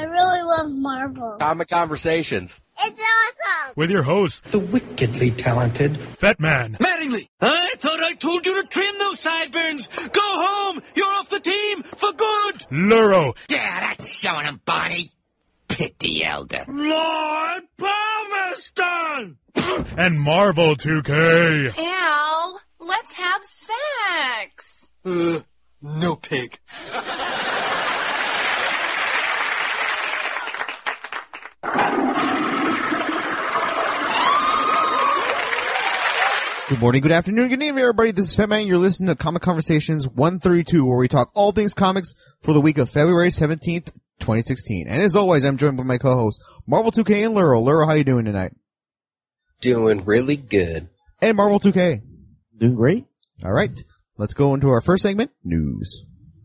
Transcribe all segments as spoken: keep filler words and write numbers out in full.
really love Marvel. Comic Conversations. It's awesome. With your host, the wickedly talented Fat Man. Mattingly, I thought I told you to trim those sideburns. Go home. You're off the team for good. Luro. Yeah, that's showing him, Bonnie. Pit the elder. Lord Palmerston. And Marvel two K. Al, let's have sex. Uh, no pig. Good morning, good afternoon, good evening, everybody. This is Fat Man. You're listening to Comic Conversations one thirty-two, where we talk all things comics for the week of February seventeenth, twenty sixteen. And as always, I'm joined by my co-host, Marvel two K and Luro. Luro, how you doing tonight? Doing really good. And Marvel two K. Doing great. All right. Let's go into our first segment, news.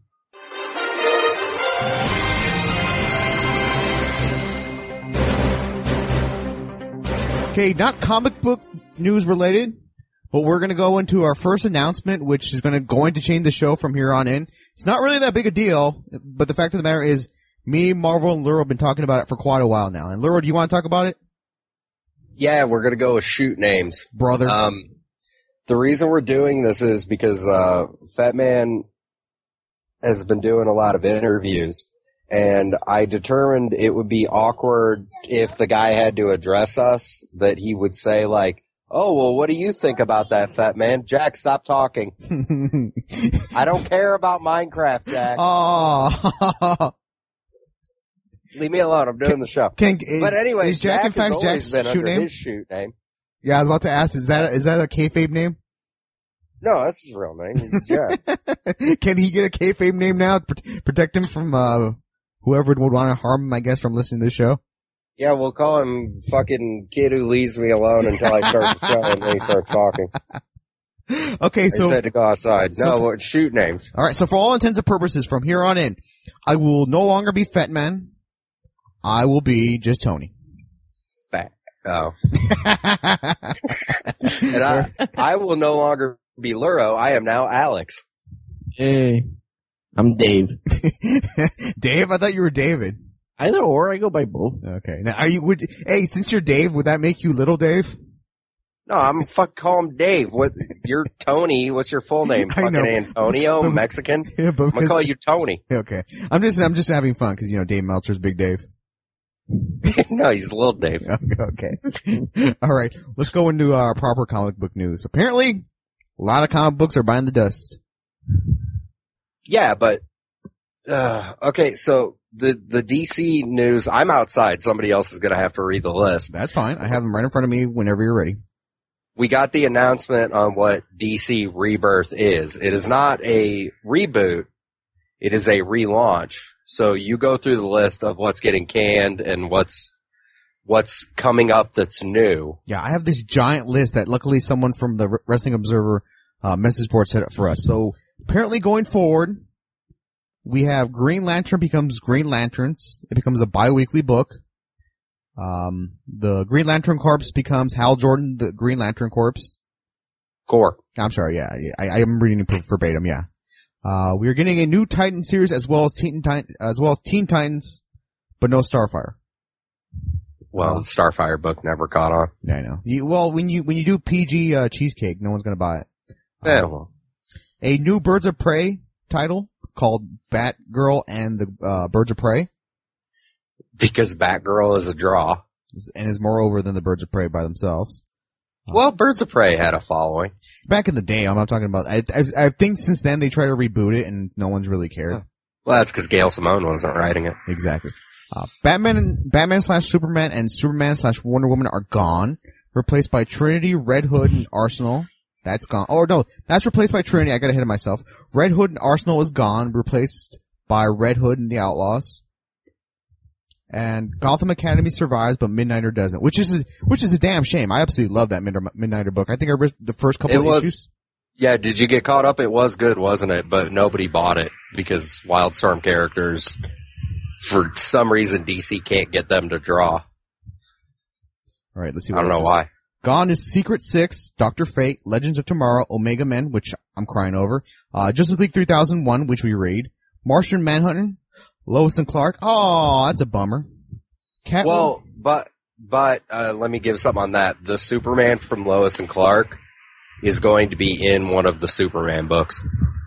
Okay, not comic book news related, but we're going to go into our first announcement, which is going to going to change the show from here on in. It's not really that big a deal, but the fact of the matter is, me, Marvel, and Luro have been talking about it for quite a while now. And Luro, do you want to talk about it? Yeah, we're going to go with shoot names. Brother. Um, the reason we're doing this is because uh Fat Man has been doing a lot of interviews, and I determined it would be awkward if the guy had to address us, that he would say, like, oh, well, what do you think about that, Fat Man? Jack, stop talking. I don't care about Minecraft, Jack. Oh. Leave me alone. I'm doing can, the show. Can, is, but anyway, is Jack, Jack in fact has Jack's been shoot under name? his shoot name. Yeah, I was about to ask, is that, is that a kayfabe name? No, that's his real name. He's Jack. Can he get a kayfabe name now to protect him from, uh, whoever would want to harm him, I guess, from listening to the show? Yeah, we'll call him fucking kid who leaves me alone until I start the show, and then he starts talking. Okay, so. I said to go outside. So no, for, well, shoot names. Alright, so for all intents and purposes, from here on in, I will no longer be Fat Man. I will be just Tony. Fat. Oh. And I, I will no longer be Luro. I am now Alex. Hey. I'm Dave. Dave? I thought you were David. Either or, I go by both. Okay. Now, are you, would, hey, since you're Dave, would that make you Little Dave? No, I'm fuck, call him Dave. What, you're Tony. What's your full name? I Fucking know. Antonio, But, Mexican? Yeah, but I'm gonna call you Tony. Okay. I'm just, I'm just having fun because, you know, Dave Meltzer's Big Dave. No, he's Little Dave. Okay. All right. Let's go into our proper comic book news. Apparently, a lot of comic books are buying the dust. Yeah, but, uh, okay, so the, the D C news, I'm outside. Somebody else is gonna have to read the list. That's fine. I have them right in front of me whenever you're ready. We got the announcement on what D C Rebirth is. It is not a reboot. It is a relaunch. So you go through the list of what's getting canned and what's, what's coming up that's new. Yeah, I have this giant list that luckily someone from the Wrestling Observer, uh, message board set up for us. So apparently going forward, we have Green Lantern becomes Green Lanterns. It becomes a bi-weekly book. Um, the Green Lantern Corps becomes Hal Jordan, the Green Lantern Corps. Core. I'm sorry, yeah, I, I am reading it verbatim, yeah. Uh, we are getting a new Titan series as well as Teen Titan, as well as Teen Titans, but no Starfire. Well, the Starfire book never caught on. Yeah, I know. You, well, when you, when you do P G, uh, cheesecake, no one's gonna buy it. Yeah, uh, well. A new Birds of Prey title called Batgirl and the, uh, Birds of Prey. Because Batgirl is a draw. And is more over than the Birds of Prey by themselves. Well, Birds of Prey had a following. Back in the day, I'm not talking about, I, I, I think since then they tried to reboot it and no one's really cared. Well, that's because Gail Simone wasn't writing it. Exactly. Uh, Batman, Batman slash Superman and Superman slash Wonder Woman are gone. Replaced by Trinity, Red Hood, and Arsenal. That's gone. Oh no, that's replaced by Trinity. I got ahead of myself. Red Hood and Arsenal is gone. Replaced by Red Hood and the Outlaws. And Gotham Academy survives, but Midnighter doesn't, which is a, which is a damn shame. I absolutely love that Midnighter book. I think I read the first couple it of was, issues. Yeah, did you get caught up? It was good, wasn't it? But nobody bought it because Wildstorm characters, for some reason, D C can't get them to draw. All right, let's see. What I don't know is. why. Gone is Secret Six, Doctor Fate, Legends of Tomorrow, Omega Men, which I'm crying over. Uh, Justice League three thousand one, which we read. Martian Manhunter. Lois and Clark. Oh, that's a bummer. Catwoman. Well, but but uh, let me give something on that. The Superman from Lois and Clark is going to be in one of the Superman books.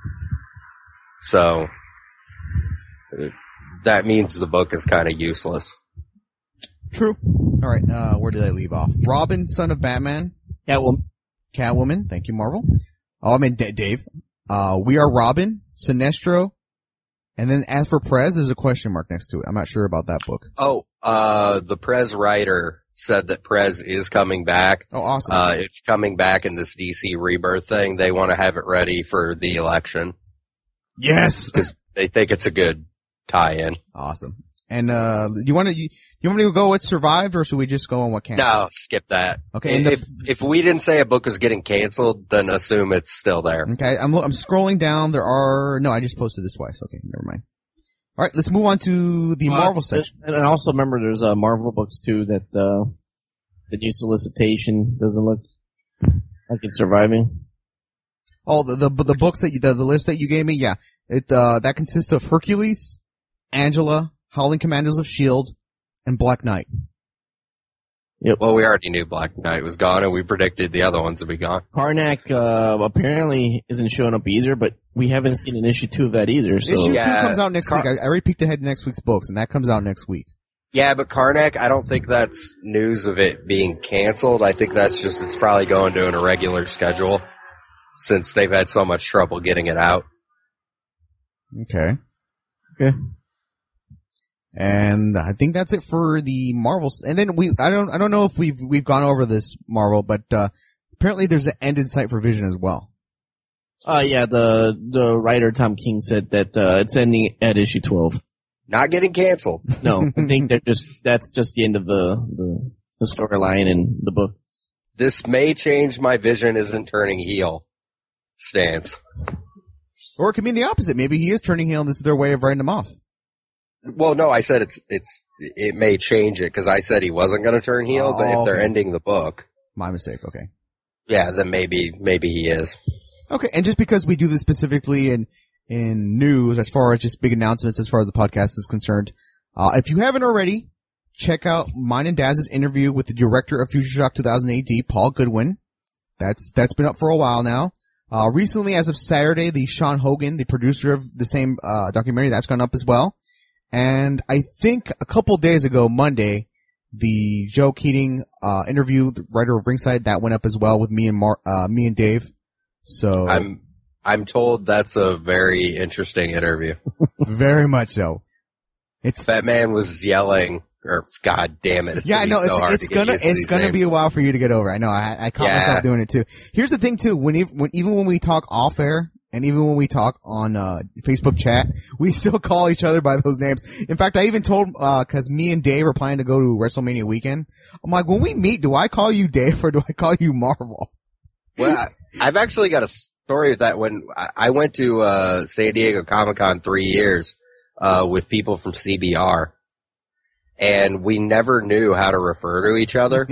So uh, that means the book is kind of useless. True. All right, uh, where did I leave off? Robin, son of Batman. Catwoman. Catwoman. Thank you, Marvel. Oh, I mean, D- Dave. Uh, We Are Robin, Sinestro, and then as for Prez, there's a question mark next to it. I'm not sure about that book. Oh, uh, the Prez writer said that Prez is coming back. Oh, awesome. Uh, it's coming back in this D C Rebirth thing. They want to have it ready for the election. Yes. Because they think it's a good tie-in. Awesome. And, uh, you want to, you, you want me to go with Survived, or should we just go on what can? No, skip that. Okay. And the, if, if we didn't say a book is getting canceled, then assume it's still there. okay, I'm, I'm scrolling down. There are, no, I just posted this twice. Okay, never mind. All right, let's move on to the Uh, Marvel section. And and also remember, there's uh, Marvel books too that uh, the new solicitation doesn't look like it's surviving. Oh, the, the, the books that you, the, the list that you gave me, yeah. It, uh, that consists of Hercules, Angela, Howling Commandos of S H I E L D, and Black Knight. Yep. Well, we already knew Black Knight was gone, and we predicted the other ones would be gone. Karnak uh, apparently isn't showing up either, but we haven't seen an issue two of that either. So Issue Yeah, two comes out next Car- week. I, I already peeked ahead to next week's books, and that comes out next week. Yeah, but Karnak, I don't think that's news of it being canceled. I think that's just, it's probably going to an irregular schedule since they've had so much trouble getting it out. Okay. Okay. And I think that's it for the Marvels. And then we, I don't, I don't know if we've, we've gone over this Marvel, but, uh, apparently there's an end in sight for Vision as well. Uh, yeah, the the writer Tom King said that uh, it's ending at issue twelve. Not getting canceled. No, I think they're just that's just the end of the the, the storyline in the book. This may change my Vision isn't turning heel stance. Or it could mean the opposite. Maybe he is turning heel and this is their way of writing him off. Well, no, I said it's, it's, it may change it because I said he wasn't going to turn heel, Oh, but if they're okay. ending the book, My mistake, okay. yeah, then maybe, maybe he is. Okay, and just because we do this specifically in, in news, as far as just big announcements as far as the podcast is concerned, uh, if you haven't already, check out mine and Daz's interview with the director of Future Shock two thousand A D, Paul Goodwin. That's, that's been up for a while now. Uh, recently, as of Saturday, the Sean Hogan, the producer of the same, uh, documentary, that's gone up as well. And I think a couple days ago, Monday, the Joe Keating, uh, interview, the writer of Ringside, that went up as well with me and Mar, uh, me and Dave. So. I'm, I'm told that's a very interesting interview. Very much so. It's, Fat Man was yelling, or god damn it. It's yeah, I know, so it's, hard it's to get gonna, used to it's these gonna names. be a while for you to get over. I know, I, I caught Yeah. myself doing it too. Here's the thing too, when, even, when, even when we talk off air, and even when we talk on, uh, Facebook chat, we still call each other by those names. In fact, I even told, uh, cause me and Dave are planning to go to WrestleMania weekend. I'm like, when we meet, do I call you Dave or do I call you Marvel? Well, I, I've actually got a story of that. When I, I went to, uh, San Diego Comic-Con three years, uh, with people from C B R. And we never knew how to refer to each other.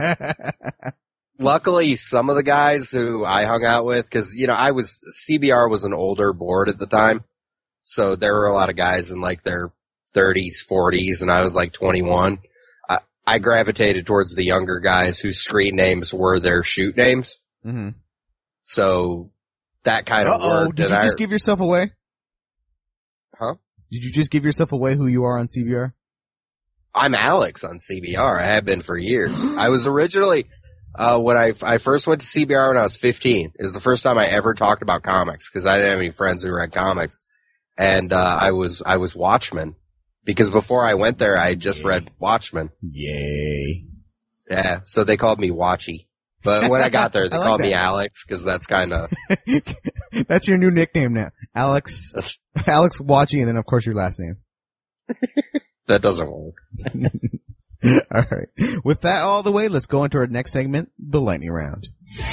Luckily, some of the guys who I hung out with, cause, you know, I was, C B R was an older board at the time. So there were a lot of guys in like their thirties, forties, and I was like twenty-one. I, I gravitated towards the younger guys whose screen names were their shoot names. Mm-hmm. So that kind of Uh-oh, worked. did and you I, just give yourself away? Huh? Did you just give yourself away who you are on C B R? I'm Alex on C B R. I have been for years. I was originally, uh, when I, I first went to C B R when I was fifteen. It was the first time I ever talked about comics because I didn't have any friends who read comics. And, uh, I was, I was Watchmen because before I went there, I had just Yay. read Watchmen. Yay. Yeah. So they called me Watchy. But when I got there, they I like called me that. Alex because that's kind of, That's your new nickname now. Alex, that's, Alex Watchy, and then of course your last name. that doesn't work. Alright. With that all the way, let's go into our next segment, the lightning round.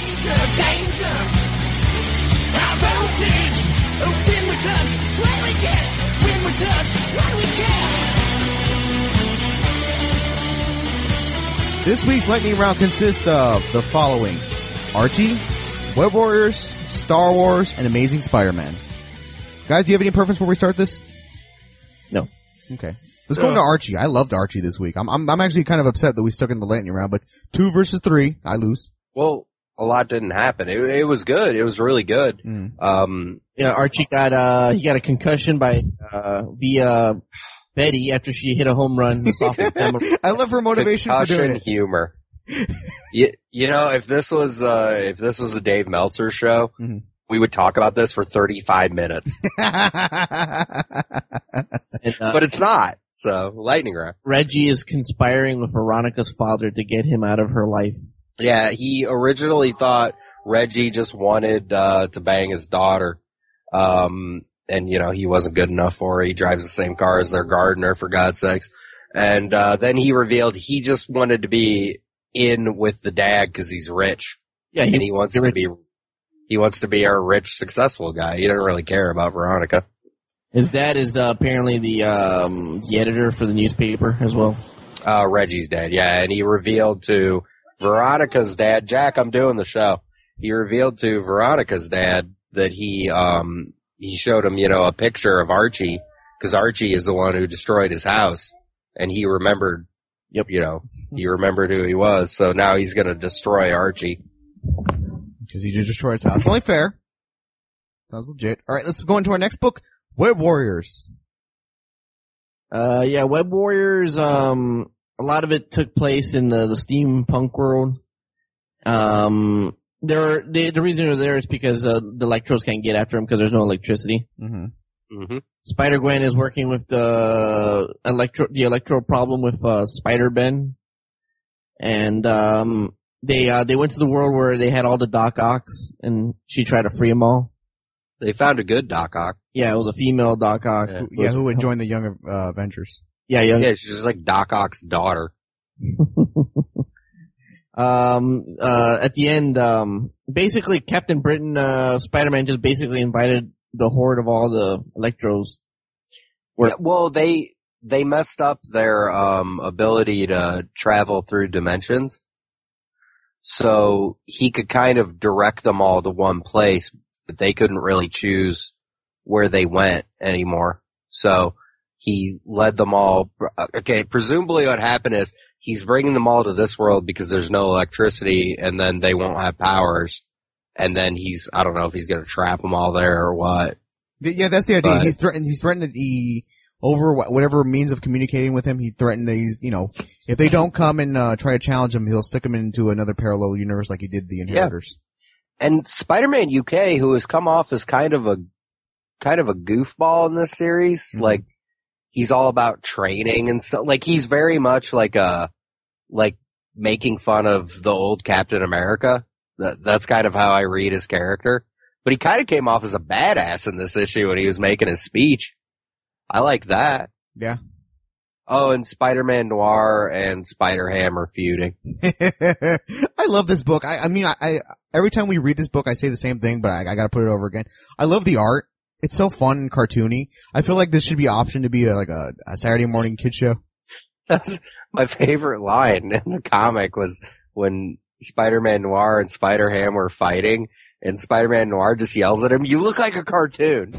This week's lightning round consists of the following: Archie, Web Warriors, Star Wars, and Amazing Spider-Man. Guys, do you have any preference before we start this? No. Okay. Let's go into Archie. I loved Archie this week. I'm, I'm, I'm actually kind of upset that we stuck in the lightning round, but two versus three, I lose. Well, a lot didn't happen. It, it was good. It was really good. Mm. Um, Yeah, Archie got uh he got a concussion by uh via Betty after she hit a home run. I love her motivation for doing concussion it. humor. you, you know, if this was uh if this was a Dave Meltzer show, mm-hmm. we would talk about this for thirty-five minutes. And, uh, but it's not. So, lightning round. Reggie is conspiring with Veronica's father to get him out of her life. Yeah, he originally thought Reggie just wanted uh to bang his daughter. Um and you know, he wasn't good enough for her. He drives the same car as their gardener, for God's sakes. And uh then he revealed he just wanted to be in with the dad because he's rich. Yeah, he and he wants to be he wants to be a rich, successful guy. He doesn't really care about Veronica. His dad is uh, apparently the um the editor for the newspaper as well. Uh Reggie's dad, yeah, and he revealed to Veronica's dad, Jack, I'm doing the show. He revealed to Veronica's dad that he um he showed him, you know, a picture of Archie, because Archie is the one who destroyed his house, and he remembered, yep, you know, he remembered who he was, so now he's gonna destroy Archie. Because he just destroyed his house. It's only fair. Sounds legit. Alright, let's go into our next book, Web Warriors. Uh, yeah, Web Warriors, um, a lot of it took place in the, the steampunk world. Um, there, the, the reason they're there is because uh, the Electros can't get after them because there's no electricity. Mm-hmm. Mm-hmm. Spider-Gwen is working with the electro, the electro problem with uh, Spider-Ben. And um, they uh, they went to the world where they had all the Doc Ocks, and she tried to free them all. They found a good Doc Ock. Yeah, it was a female Doc Ock. Yeah, Who, yeah, who would join the Young uh, Avengers. Yeah, young. Yeah, she's just like Doc Ock's daughter. um, uh, at the end, um, basically Captain Britain, uh, Spider-Man just basically invited the horde of all the Electros. Yeah, well, they they messed up their um ability to travel through dimensions. So he could kind of direct them all to one place, but they couldn't really choose where they went anymore. So he led them all. Okay, presumably what happened is he's bringing them all to this world because there's no electricity, and then they won't have powers. And then he's, I don't know if he's going to trap them all there or what. Yeah, that's the idea. But, he's threatened. He's threatened that he, over whatever means of communicating with him, he threatened that he's, you know, if they don't come and uh, try to challenge him, he'll stick him into another parallel universe like he did the Inheritors. Yeah. And Spider-Man U K, who has come off as kind of a kind of a goofball in this series, mm-hmm. like he's all about training and stuff. Like he's very much like a like making fun of the old Captain America. That that's kind of how I read his character. But he kind of came off as a badass in this issue when he was making his speech. I like that. Yeah. Oh, and Spider-Man Noir and Spider-Ham are feuding. I love this book. I, I mean, I, I every time we read this book, I say the same thing, but I, I gotta put it over again. I love the art. It's so fun and cartoony. I feel like this should be optioned to be a, like a, a Saturday morning kid show. That's my favorite line in the comic was when Spider-Man Noir and Spider-Ham were fighting, and Spider-Man Noir just yells at him, "You look like a cartoon."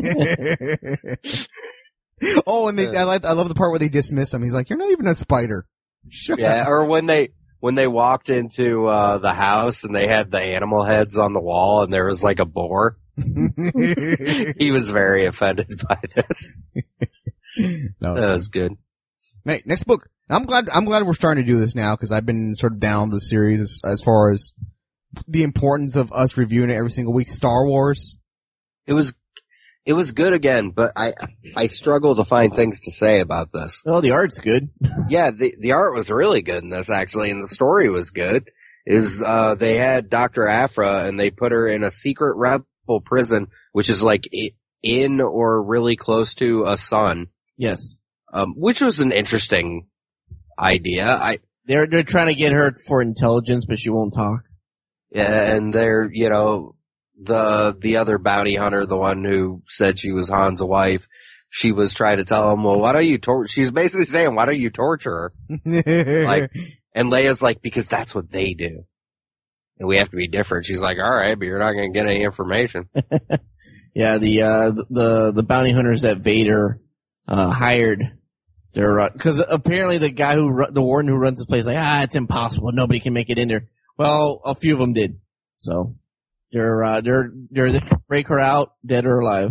Oh, and they, I like, I love the part where they dismiss him. He's like, "You're not even a spider." Shut yeah, up. or when they, when they walked into, uh, the house and they had the animal heads on the wall and there was like a boar. He was very offended by this. That was, that was good. Hey, next book. I'm glad, I'm glad we're starting to do this now because I've been sort of down the series as, as far as the importance of us reviewing it every single week. Star Wars. It was, it was good again, but I, I struggle to find things to say about this. Well, the art's good. Yeah, the, the art was really good in this actually, and the story was good. Is, uh, they had Doctor Aphra and they put her in a secret rebel prison, which is like in or really close to a sun. Yes. Um, which was an interesting idea. I, they're, they're trying to get her for intelligence, but she won't talk. Yeah, and they're, you know, the, the other bounty hunter, the one who said she was Han's wife, she was trying to tell him, well, why don't you tor- she's basically saying, why don't you torture her? Like, and Leia's like, because that's what they do. And we have to be different. She's like, alright, but you're not gonna get any information. Yeah, the, uh, the, the bounty hunters that Vader, uh, hired their, because uh, apparently the guy who, ru- the warden who runs this place, like, ah, it's impossible. Nobody can make it in there. Well, a few of them did. So they're, uh, they're, they're, they break her out, dead or alive.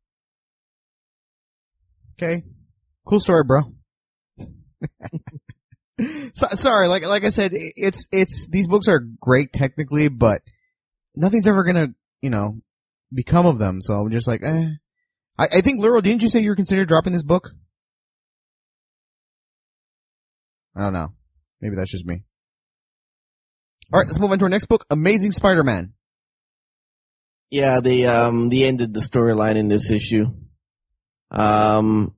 Okay. Cool story, bro. so, sorry, like, like I said, it's, it's, these books are great technically, but nothing's ever gonna, you know, become of them. So I'm just like, eh. I, I think, Luro, didn't you say you were considering dropping this book? I don't know. Maybe that's just me. Alright, let's move on to our next book, Amazing Spider-Man. Yeah, they, um, they ended the storyline in this issue. Um,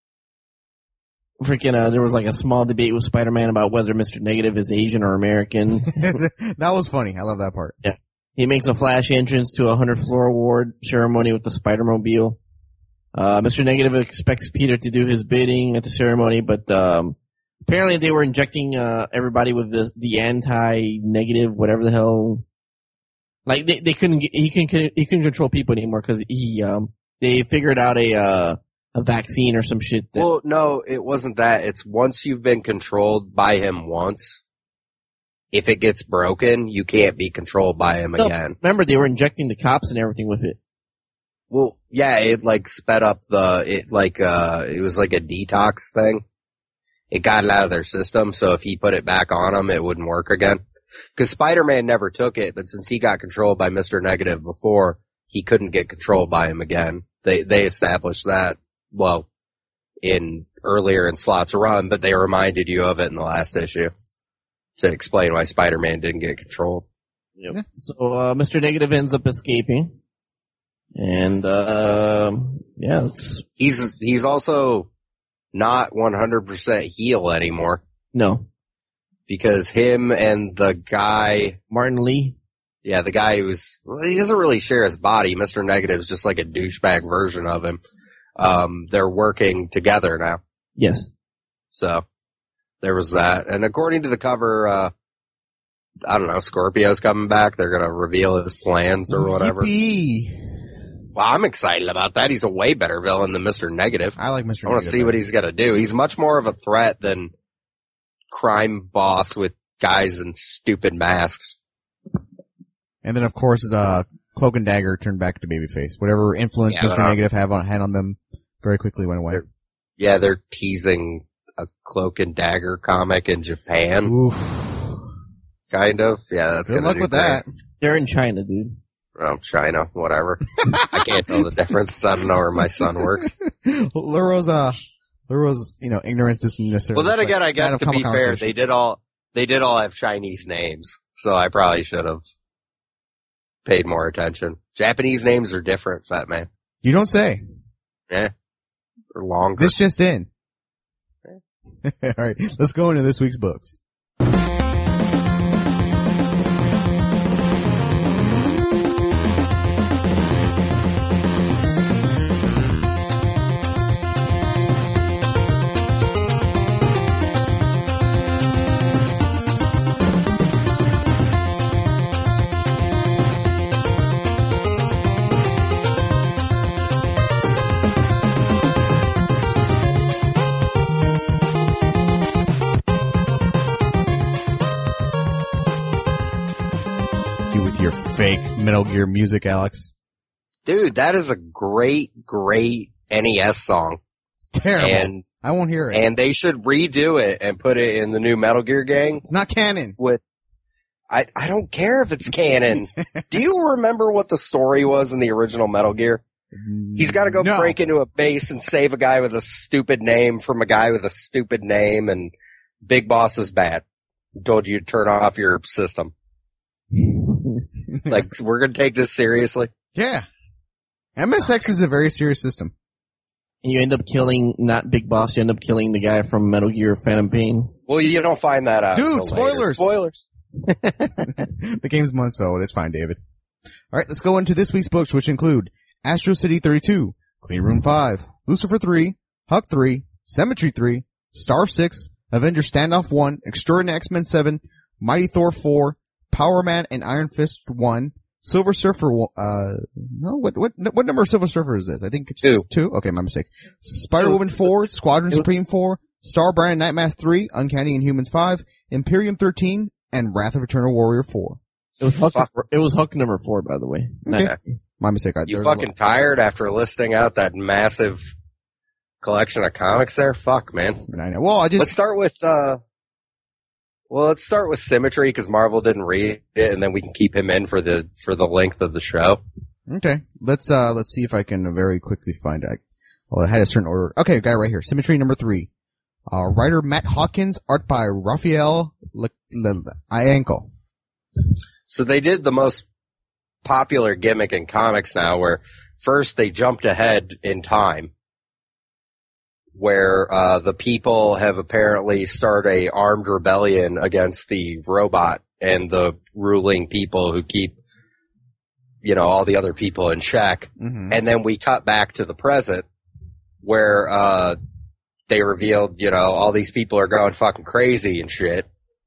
freaking, uh, there was like a small debate with Spider-Man about whether Mister Negative is Asian or American. That was funny. I love that part. Yeah. He makes a flash entrance to a hundred floor award ceremony with the Spider-Mobile. Uh, Mister Negative expects Peter to do his bidding at the ceremony, but, um, apparently they were injecting, uh, everybody with the, the anti-negative, whatever the hell. Like, they, they couldn't, get, he couldn't, he couldn't control people anymore because he, um, they figured out a, uh, a vaccine or some shit. That, well, no, it wasn't that. It's once you've been controlled by him once, if it gets broken, you can't be controlled by him no, again. Remember, they were injecting the cops and everything with it. Well, yeah, it like sped up the, it like, uh, it was like a detox thing. It got it out of their system, so if he put it back on him, it wouldn't work again. Cause Spider-Man never took it, but since he got controlled by Mister Negative before, he couldn't get controlled by him again. They, they established that, well, in earlier in Slot's run, but they reminded you of it in the last issue to explain why Spider-Man didn't get controlled. Yep. Yeah. So, uh, Mister Negative ends up escaping. And, uh, yeah, it's... He's, he's also not one hundred percent heal anymore. No. Because him and the guy... Martin Lee? Yeah, the guy who's... Well, he doesn't really share his body. Mister Negative is just like a douchebag version of him. Um, they're working together now. Yes. So, there was that. And according to the cover, uh, I don't know, Scorpio's coming back. They're gonna reveal his plans or whatever. Yippee. Well, I'm excited about that. He's a way better villain than Mister Negative. I like Mister I want to see what he's gonna do. He's much more of a threat than crime boss with guys in stupid masks. And then, of course, is uh, Cloak and Dagger turned back to babyface. Whatever influence Yeah, Mister uh, Negative have on, had on them very quickly went away. They're, yeah, they're teasing a Cloak and Dagger comic in Japan. Oof. Kind of. Yeah, that's Good gonna luck do with great. that. They're in China, dude. Oh, China, whatever. I can't tell the difference. I don't know where my son works. Luro's, uh, Luro's, you know, ignorance doesn't necessarily. Well, then again, I guess that of to common be fair, conversations. they did all, they did all have Chinese names, so I probably should have paid more attention. Japanese names are different, Fat Man. You don't say. Yeah. They're longer. This just in. Alright, let's go into this week's books. Your fake Metal Gear music, Alex. Dude, that is a great, great N E S song. It's terrible. And, I won't hear it. And they should redo it and put it in the new Metal Gear gang. It's not canon. With, I, I don't care if it's canon. Do you remember what the story was in the original Metal Gear? He's gotta go No. break into a base and save a guy with a stupid name from a guy with a stupid name, and Big Boss is bad. Told you to turn off your system. Like, we're gonna take this seriously? Yeah. M S X is a very serious system. And you end up killing, not Big Boss, you end up killing the guy from Metal Gear Phantom Pain. Well, you don't find that out. Dude, until later. spoilers. Spoilers. The game's months old. It's fine, David. Alright, let's go into this week's books, which include Astro City thirty-two, Clean Room five, Lucifer three, Huck three, Symmetry three, Star six, Avenger Standoff one, Extraordinary X-Men seven, Mighty Thor four, Power Man and Iron Fist one, Silver Surfer, uh, no, what, what, what number of Silver Surfer is this? I think it's two. Two? Okay, my mistake. Spider-Woman four, Squadron Supreme four, Starbrand Nightmask three, Uncanny Inhumans five, Imperium thirteen, and Wrath of Eternal Warrior four. It was Hulk, it was Hulk number four, by the way. Okay. Not- My mistake. I, You fucking tired after listing out that massive collection of comics there? Fuck, man. I know. Well, I just, Let's start with, uh, well, let's start with Symmetry because Marvel didn't read it, and then we can keep him in for the for the length of the show. okay. Let's, uh, let's see if I can very quickly find it. Well, I had a certain order. Okay, I got it right here. Symmetry number three. Uh, writer Matt Hawkins, art by Raphael Le- Le- Ianco. So they did the most popular gimmick in comics now, where first they jumped ahead in time, where uh the people have apparently started a armed rebellion against the robot and the ruling people who keep, you know, all the other people in check. Mm-hmm. And then we cut back to the present, where uh they revealed, you know, all these people are going fucking crazy and shit,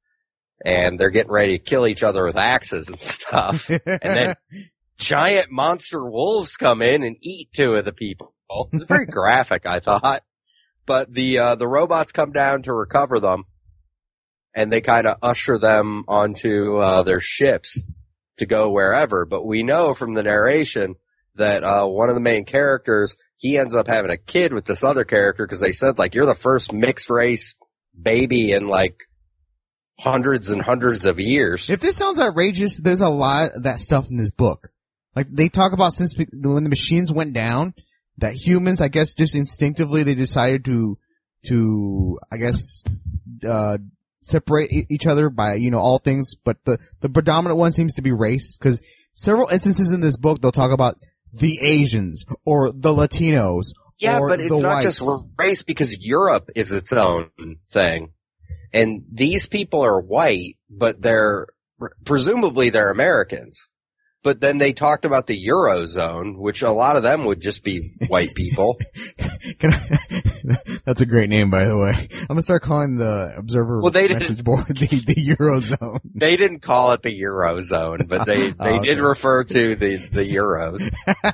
and they're getting ready to kill each other with axes and stuff. And then giant monster wolves come in and eat two of the people. It's very graphic, I thought. But the uh the robots come down to recover them, and they kind of usher them onto uh their ships to go wherever. But we know from the narration that uh one of the main characters, he ends up having a kid with this other character because they said, like, you're the first mixed race baby in, like, hundreds and hundreds of years. If this sounds outrageous, there's a lot of that stuff in this book. Like, they talk about since be- when the machines went down, that humans, I guess, just instinctively they decided to, to, I guess, uh, separate e- each other by, you know, all things, but the, the predominant one seems to be race, because several instances in this book, they'll talk about the Asians, or the Latinos, Yeah, or but it's the not whites. just race, because Europe is its own thing. And these people are white, but they're, presumably they're Americans. But then they talked about the Eurozone, which a lot of them would just be white people. Can I, that's a great name, by the way. I'm gonna start calling the Observer Well, they message didn't- board the, the Eurozone. They didn't call it the Eurozone, but they, they Oh, okay. did refer to the, the Euros.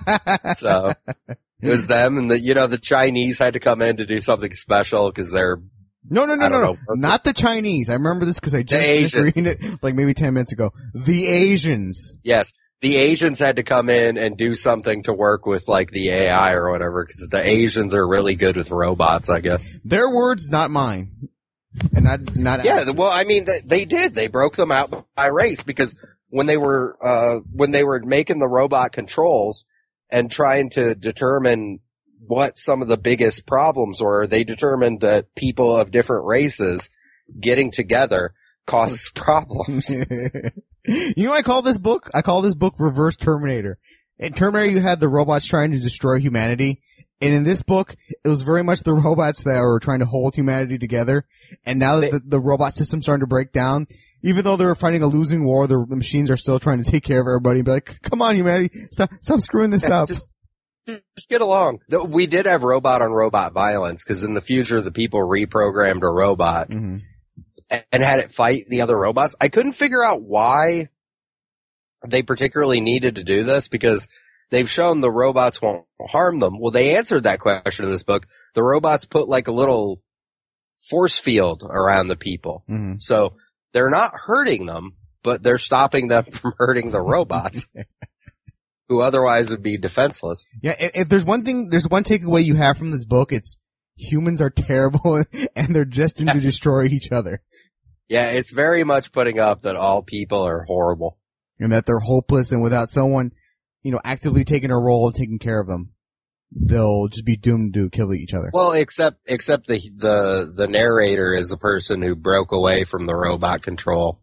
So, it was them, and the, you know, the Chinese had to come in to do something special because they're, No, no, no, I no, don't no. know. Not the Chinese. I remember this because I just finished Asians. reading it like maybe ten minutes ago. The Asians. yes, the Asians had to come in and do something to work with, like, the A I or whatever, because the Asians are really good with robots, I guess. Their words, not mine. And not, not Yeah, ours. well, I mean, they, they did. They broke them out by race, because when they were, uh, when they were making the robot controls and trying to determine what some of the biggest problems were, they determined that people of different races getting together causes problems. You know what I call this book? I call this book Reverse Terminator. In Terminator, you had the robots trying to destroy humanity. And in this book, it was very much the robots that were trying to hold humanity together. And now that the, the robot system's starting to break down, even though they were fighting a losing war, the machines are still trying to take care of everybody and be like, come on, humanity, stop, stop screwing this up. Just, just get along. Though we did have robot on robot violence, because in the future, the people reprogrammed a robot Mm-hmm. and had it fight the other robots. I couldn't figure out why they particularly needed to do this, because they've shown the robots won't harm them. Well, they answered that question in this book. The robots put like a little force field around the people. Mm-hmm. So they're not hurting them, but they're stopping them from hurting the robots, who otherwise would be defenseless. Yeah, if, if there's one thing, there's one takeaway you have from this book, it's humans are terrible and they're destined Yes. to destroy each other. Yeah, it's very much putting up that all people are horrible. And that they're hopeless, and without someone, you know, actively taking a role and taking care of them, they'll just be doomed to kill each other. Well, except except the the the narrator is a person who broke away from the robot control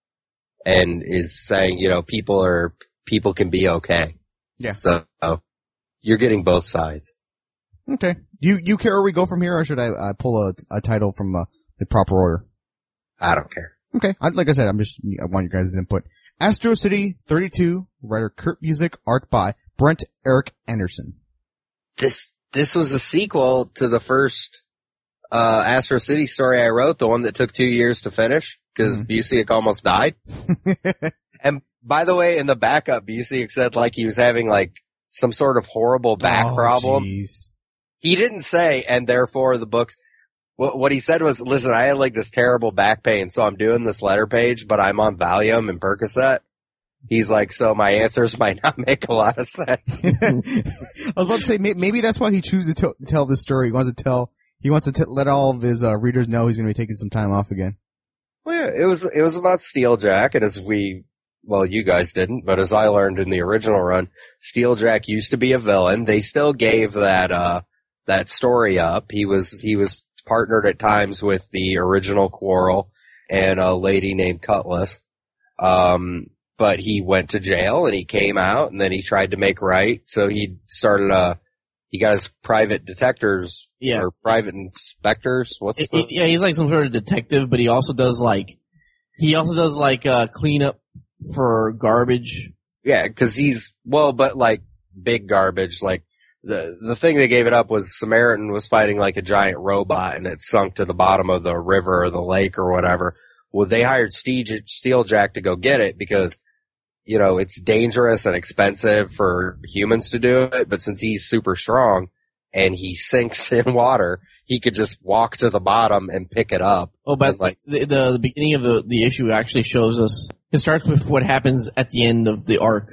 and is saying, you know, people are people can be okay. Yeah. So you're getting both sides. Okay. You you care where we go from here, or should I uh, pull a, a title from uh, the proper order? I don't care. Okay. I, like I said, I'm just I want your guys' input. Astro City thirty-two, writer Kurt Busiek, art by Brent Eric Anderson. This this was a sequel to the first uh Astro City story I wrote, the one that took two years to finish because Mhm. Busiek almost died. And by the way, in the backup, B C said like he was having like some sort of horrible back Oh, problem. jeez. He didn't say, and therefore the books, what, what he said was, listen, I had like this terrible back pain, so I'm doing this letter page, but I'm on Valium and Percocet. He's like, so my answers might not make a lot of sense. I was about to say, may- maybe that's why he chooses to t- tell this story. He wants to tell, he wants to t- let all of his uh, readers know he's going to be taking some time off again. Well, yeah, it was, it was about Steeljack, and as we, well, you guys didn't, but as I learned in the original run, Steeljack used to be a villain. They still gave that, uh, that story up. He was, he was partnered at times with the original Quarrel and a lady named Cutlass. Um, but he went to jail and he came out and then he tried to make right. So he started a, he got his private detectives Yeah. or private inspectors. What's It- the, it- yeah, he's like some sort of detective, but he also does like, he also does like, uh, cleanup for garbage. yeah, cause he's, well, but like big garbage, like the, the thing that gave it up was Samaritan was fighting like a giant robot and it sunk to the bottom of the river or the lake or whatever. Well, they hired Steve, Steeljack to go get it because, you know, it's dangerous and expensive for humans to do it, but since he's super strong and he sinks in water, he could just walk to the bottom and pick it up. Oh, but And, like, the, the, the beginning of the, the issue actually shows us, it starts with what happens at the end of the arc.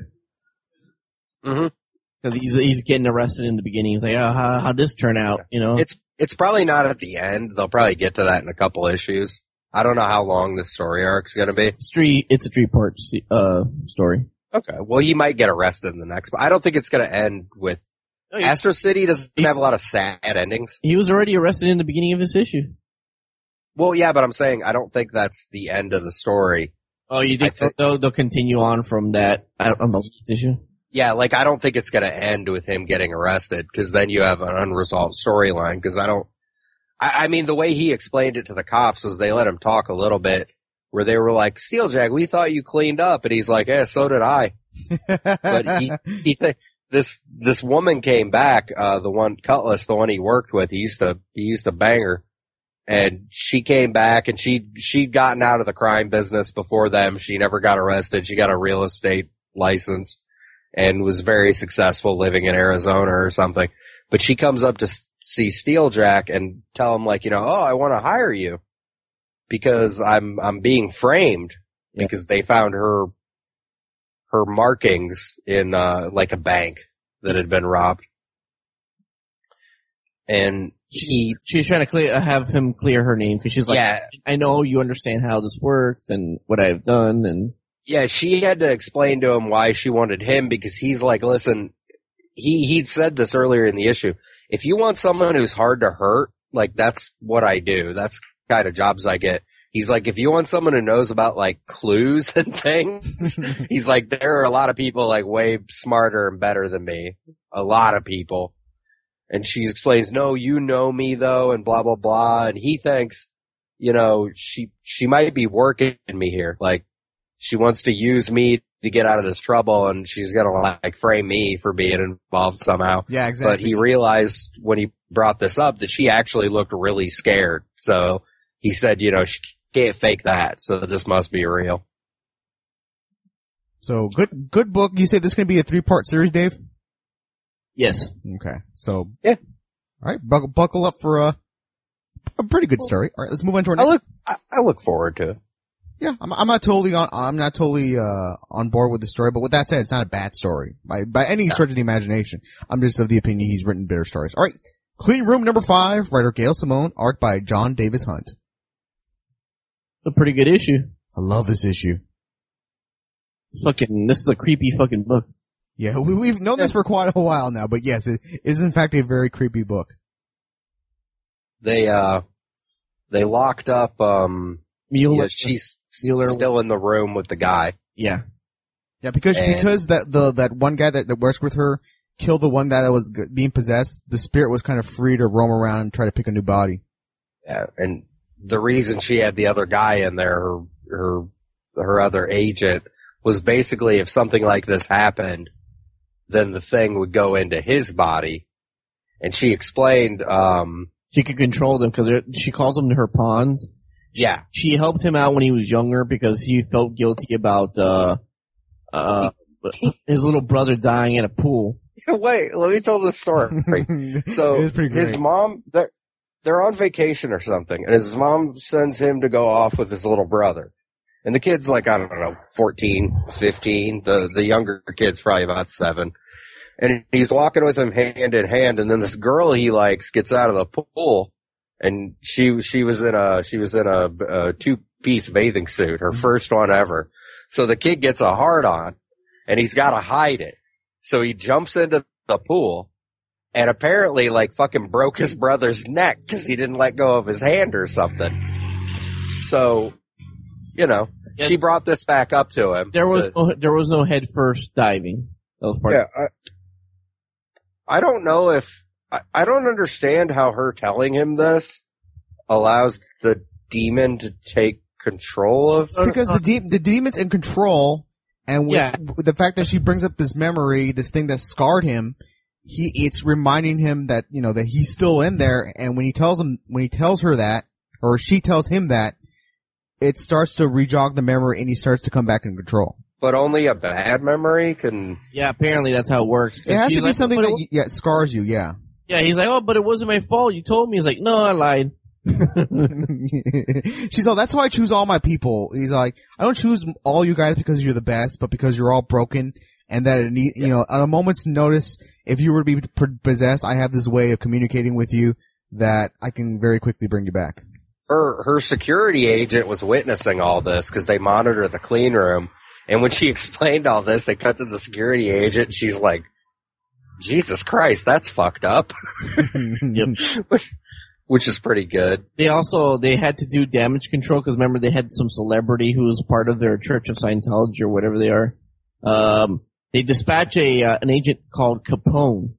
hmm Cause he's, he's getting arrested in the beginning. He's like, oh, how, how'd this turn out? You know? It's, it's probably not at the end. They'll probably get to that in a couple issues. I don't know how long this story arc's gonna be. It's three, it's a three part, uh, story. Okay. Well, he might get arrested in the next, but I don't think it's gonna end with, Oh, he- Astro City doesn't have a lot of sad endings. He was already arrested in the beginning of this issue. Well, yeah, but I'm saying I don't think that's the end of the story. Oh, you think, I think- they'll, they'll continue on from that uh, on the last issue? Yeah, like I don't think it's gonna end with him getting arrested, cause then you have an unresolved storyline, cause I don't, I, I mean, the way he explained it to the cops was they let him talk a little bit, where they were like, Steeljack, we thought you cleaned up, and he's like, yeah, so did I. But he, he th- this, this woman came back, uh, the one, Cutlass, the one he worked with, he used to, he used to bang her. And she came back and she, she'd gotten out of the crime business before them. She never got arrested. She got a real estate license and was very successful living in Arizona or something. But she comes up to s- see Steeljack and tell him like, you know, oh, I want to hire you because I'm, I'm being framed because they found her, her markings in, uh, like a bank that had been robbed. And he, She's trying to clear, have him clear her name because she's like, yeah, I know you understand how this works and what I've done and yeah, she had to explain to him why she wanted him because he's like, listen, he, he'd said this earlier in the issue. If you want someone who's hard to hurt, like that's what I do. That's the kind of jobs I get. He's like, if you want someone who knows about like clues and things, he's like, there are a lot of people like way smarter and better than me. A lot of people. And she explains, no, you know me though, and blah, blah, blah. And he thinks, you know, she, she might be working me here. Like, she wants to use me to get out of this trouble and she's gonna like frame me for being involved somehow. Yeah, exactly. But he realized when he brought this up that she actually looked really scared. So he said, you know, she can't fake that. So this must be real. So good, good book. You say this is going to be a three part series, Dave? yes. Okay. So. Yeah. Alright, buckle, buckle up for a, a pretty good story. Alright, let's move on to our I next. look, I, I look forward to it. Yeah, I'm, I'm not totally on, I'm not totally, uh, on board with the story, but with that said, it's not a bad story. By, by any stretch of the imagination. I'm just of the opinion he's written better stories. Alright. Clean Room number five, writer Gail Simone, art by John Davis Hunt. It's a pretty good issue. I love this issue. Fucking, this is a creepy fucking book. Yeah, we, we've known this for quite a while now, but yes, it is in fact a very creepy book. They, uh, they locked up, um, Mueller. yeah, she's Mueller. still in the room with the guy. Yeah. Yeah, because, And- because that, the, that one guy that, that works with her killed the one guy that was g- being possessed, the spirit was kind of free to roam around and try to pick a new body. Yeah, and the reason she had the other guy in there, her, her, her other agent, was basically if something like this happened, then the thing would go into his body. And she explained, um, She could control them because she calls them her pawns. She, yeah, She helped him out when he was younger because he felt guilty about, uh, uh, his little brother dying at a pool. Wait, let me tell this story. So his mom, they're, they're on vacation or something, and his mom sends him to go off with his little brother. And the kid's like, I don't know, fourteen, fifteen. The, the younger kid's probably about seven. And he's walking with him hand in hand, and then this girl he likes gets out of the pool, and she, she was in a, she was in a, a two-piece bathing suit, her first one ever. So the kid gets a hard on, and he's gotta hide it. So he jumps into the pool, and apparently like fucking broke his brother's neck because he didn't let go of his hand or something. So, you know, yeah. She brought this back up to him. There was to, no, there was no head first diving. That was part yeah, of I, I don't know if I, I don't understand how her telling him this allows the demon to take control of. Because the de- the demon's in control. And with, yeah. with the fact that she brings up this memory, this thing that scarred him, he it's reminding him that, you know, that he's still in there. And when he tells him, when he tells her that, or she tells him that, it starts to rejog the memory, and he starts to come back in control. But only a bad memory can. Yeah, apparently that's how it works. It has to be like, something that it, yeah scars you. Yeah. Yeah, he's like, oh, but it wasn't my fault. You told me. He's like, no, I lied. She's all, that's why I choose all my people. He's like, I don't choose all you guys because you're the best, but because you're all broken, and that it need, you know, at a moment's notice, if you were to be possessed, I have this way of communicating with you that I can very quickly bring you back. Her her security agent was witnessing all this because they monitor the clean room, and when she explained all this, they cut to the security agent, and she's like, Jesus Christ, that's fucked up. Yep. Which is pretty good. They also, they had to do damage control because remember they had some celebrity who was part of their Church of Scientology or whatever they are. Um, they dispatch a, uh, an agent called Capone.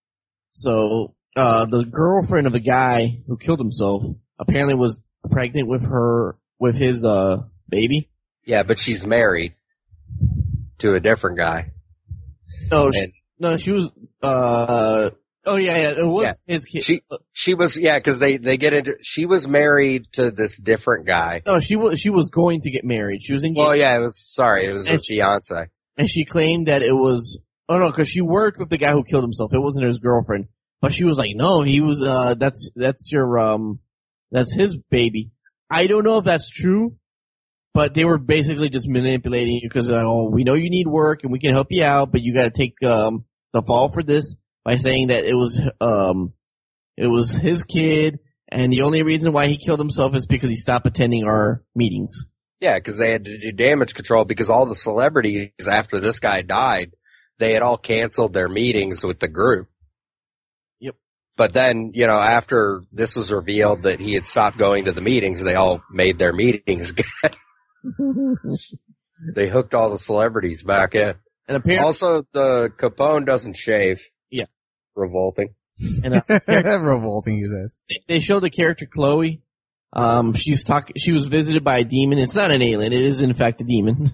So, uh, the girlfriend of a guy who killed himself apparently was pregnant with her, with his, uh, baby. Yeah, but she's married to a different guy. No, she, no, she was, uh, Oh yeah, yeah, it was yeah. his kid. She she was yeah, because they they get into. She was married to this different guy. No, she was she was going to get married. She was engaged. Well, yeah, it was sorry, it was her she, fiance. And she claimed that it was oh no, because she worked with the guy who killed himself. It wasn't his girlfriend, but she was like, no, he was. Uh, that's that's your um, that's his baby. I don't know if that's true, but they were basically just manipulating you because uh, oh, we know you need work and we can help you out, but you got to take um the fall for this. By saying that it was, um, it was his kid, and the only reason why he killed himself is because he stopped attending our meetings. Yeah, because they had to do damage control because all the celebrities after this guy died, they had all canceled their meetings with the group. Yep. But then, you know, after this was revealed that he had stopped going to the meetings, they all made their meetings again. They hooked all the celebrities back in. And apparently, also, the Capone doesn't shave. Yeah. Revolting. And, uh, revolting, he says. They show the character Chloe. Um, she's talk. She was visited by a demon. It's not an alien. It is in fact a demon.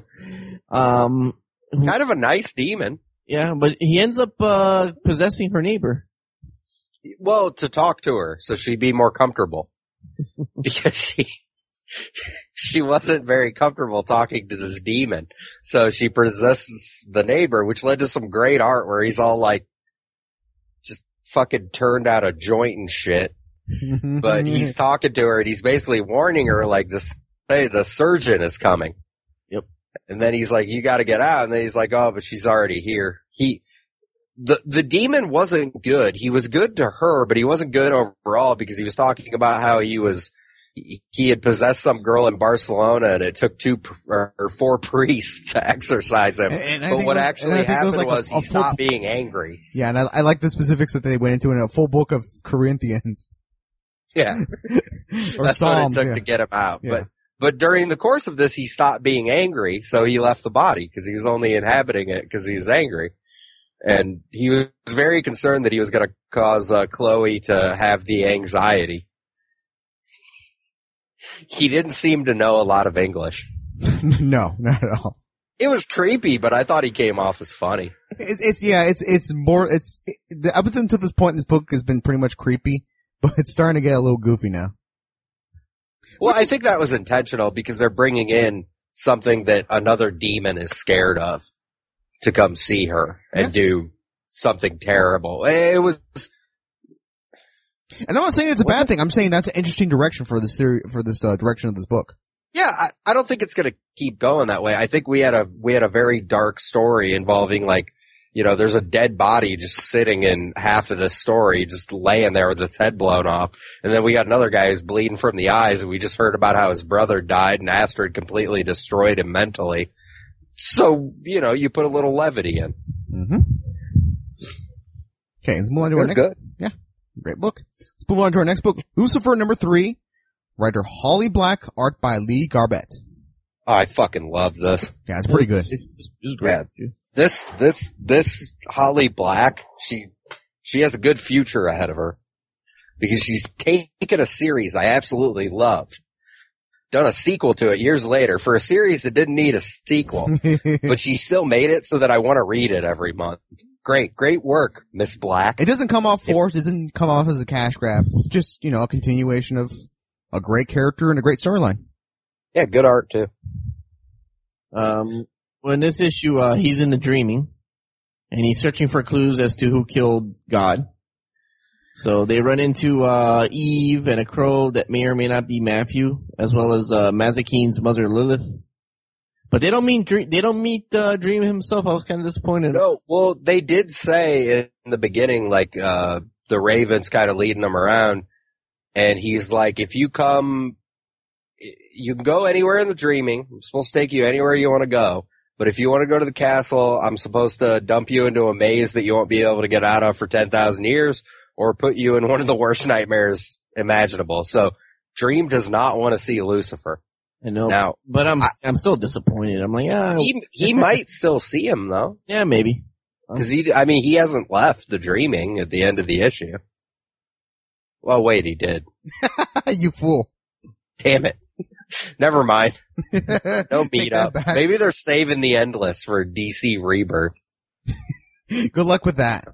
um, kind of a nice demon. Yeah, but he ends up uh possessing her neighbor. Well, to talk to her, so she'd be more comfortable. Because she she wasn't very comfortable talking to this demon, so she possesses the neighbor, which led to some great art where he's all like, just fucking turned out a joint and shit. But he's talking to her and he's basically warning her like this, hey, the surgeon is coming. Yep. And then he's like, you gotta get out. And then he's like, oh, but she's already here. He, the, the demon wasn't good. He was good to her, but he wasn't good overall because he was talking about how he was, he, he had possessed some girl in Barcelona and it took two or four priests to exorcise him. And, and but what was, actually happened was, like was a, he a stopped full, being angry. Yeah, and I, I like the specifics that they went into in a full book of Corinthians. Yeah. or That's Psalms, what it took yeah. to get him out. Yeah. But, but during the course of this, he stopped being angry, so he left the body because he was only inhabiting it because he was angry. And he was very concerned that he was going to cause uh, Chloe to have the anxiety. He didn't seem to know a lot of English. No, not at all. It was creepy, but I thought he came off as funny. It's, it's yeah, it's it's more it's it, up until this point in this book has been pretty much creepy, but it's starting to get a little goofy now. Well, Which I is, think that was intentional because they're bringing in something that another demon is scared of to come see her and Yeah. do something terrible. It was, And I'm not saying it's a bad thing. I'm saying that's an interesting direction for this theory, for this uh, direction of this book. yeah, I, I don't think it's going to keep going that way. I think we had a, we had a very dark story involving like, you know, there's a dead body just sitting in half of this story, just laying there with its head blown off. And then we got another guy who's bleeding from the eyes, and we just heard about how his brother died and Astrid completely destroyed him mentally. So, you know, you put a little levity in. Mm-hmm. Okay, let's move on to It our was next. good. Yeah, great book. Let's move on to our next book, Lucifer number three, writer Holly Black, art by Lee Garbett. Oh, I fucking love this. Yeah, it's pretty good. It was, it was great. Yeah. This, this, this Holly Black, she, she has a good future ahead of her. Because she's taken a series I absolutely loved, done a sequel to it years later for a series that didn't need a sequel, but she still made it so that I want to read it every month. Great, great work, Miss Black. It doesn't come off forced. It doesn't come off as a cash grab. It's just, you know, a continuation of a great character and a great storyline. Yeah, good art too. Um, well, in this issue, uh, he's in the dreaming, and he's searching for clues as to who killed God. So they run into uh Eve and a crow that may or may not be Matthew, as well as uh Mazakine's mother Lilith. But they don't mean Dream. They don't meet uh, Dream himself. I was kind of disappointed. No, well, they did say in the beginning, like uh the Raven's kind of leading them around, and he's like, if you come, you can go anywhere in the dreaming. I'm supposed to take you anywhere you want to go. But if you want to go to the castle, I'm supposed to dump you into a maze that you won't be able to get out of for ten thousand years, or put you in one of the worst nightmares imaginable. So Dream does not want to see Lucifer. I know, Now, but I'm I- I'm still disappointed. I'm like, ah, He, he might still see him though. yeah, maybe. Cause he, I mean, he hasn't left the dreaming at the end of the issue. Well, wait, he did. You fool. Damn it. Never mind. No Take meet that up. back. Maybe they're saving the Endless for D C Rebirth. Good luck with that.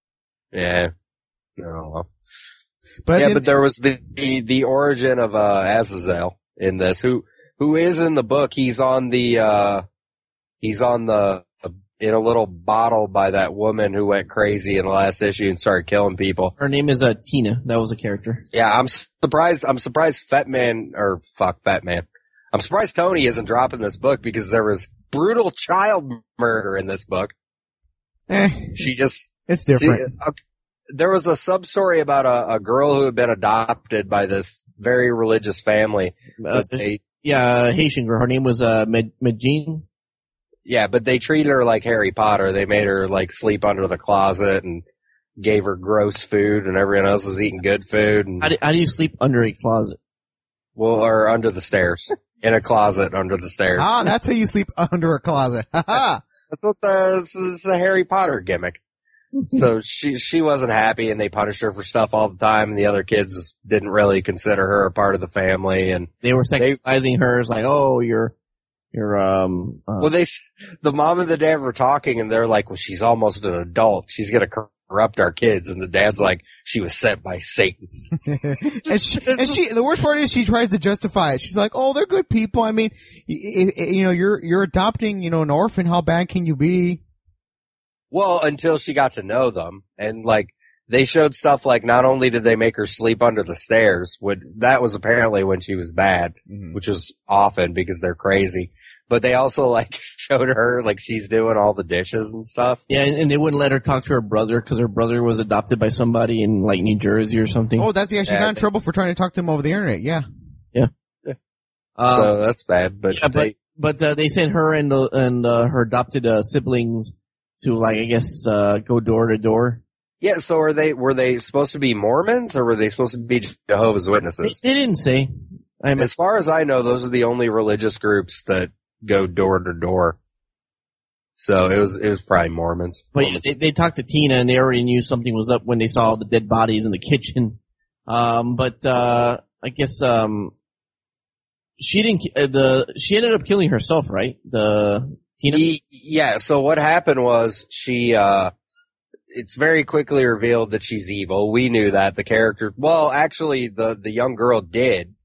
Yeah. Oh, well. But Yeah, in- but there was the, the, the origin of, uh, Azazel in this, who, who is in the book. He's on the, uh, he's on the, in a little bottle by that woman who went crazy in the last issue and started killing people. Her name is uh, Tina. That was a character. Yeah, I'm surprised, I'm surprised Fat Man, or fuck, Fat Man. I'm surprised Tony isn't dropping this book because there was brutal child murder in this book. eh, She just, it's she, different. okay, there was a sub story about a, a girl who had been adopted by this very religious family. Uh, But they, yeah, Haitian girl. Her name was uh, Med- Medjine. yeah, but they treated her like Harry Potter. They made her like sleep under the closet and gave her gross food, and everyone else was eating good food. And How do, how do you sleep under a closet? well, or under the stairs, in a closet under the stairs. Ah, that's how you sleep under a closet. Ha ha. That's what the, this is the Harry Potter gimmick. So she, she wasn't happy, and they punished her for stuff all the time, and the other kids didn't really consider her a part of the family. And They were sexualizing her as like, oh, you're, you're, um, uh, well, they, the mom and the dad were talking, and they're like, well, she's almost an adult. She's gonna corrupt our kids. And the dad's like, she was sent by Satan. and she, and she, the worst part is she tries to justify it. She's like, "Oh, they're good people. I mean, you, you know, you're you're adopting, you know, an orphan. How bad can you be?" Well, until she got to know them, and like, they showed stuff like not only did they make her sleep under the stairs, would, that was apparently when she was bad, Mhm. which was often because they're crazy. But they also like showed her like she's doing all the dishes and stuff. yeah, and, and they wouldn't let her talk to her brother because her brother was adopted by somebody in like New Jersey or something. Oh, that's yeah. She Yeah, got in they- trouble for trying to talk to him over the internet. Yeah. Um, so that's bad. But yeah, but they, but uh, they sent her and the, and uh, her adopted uh, siblings to like I guess uh, go door to door. yeah. So are they? Were they supposed to be Mormons or were they supposed to be Jehovah's They, Witnesses? they didn't say. I mean, As far as I know, those are the only religious groups that go door to door. So it was it was probably Mormons. but yeah, they, they talked to Tina and they already knew something was up when they saw the dead bodies in the kitchen. Um, but uh, I guess um, she didn't. Uh, the she ended up killing herself, right? The Tina. He, yeah, so what happened was she, uh, it's very quickly revealed that she's evil. We knew that, the character, well, actually, the, the young girl did,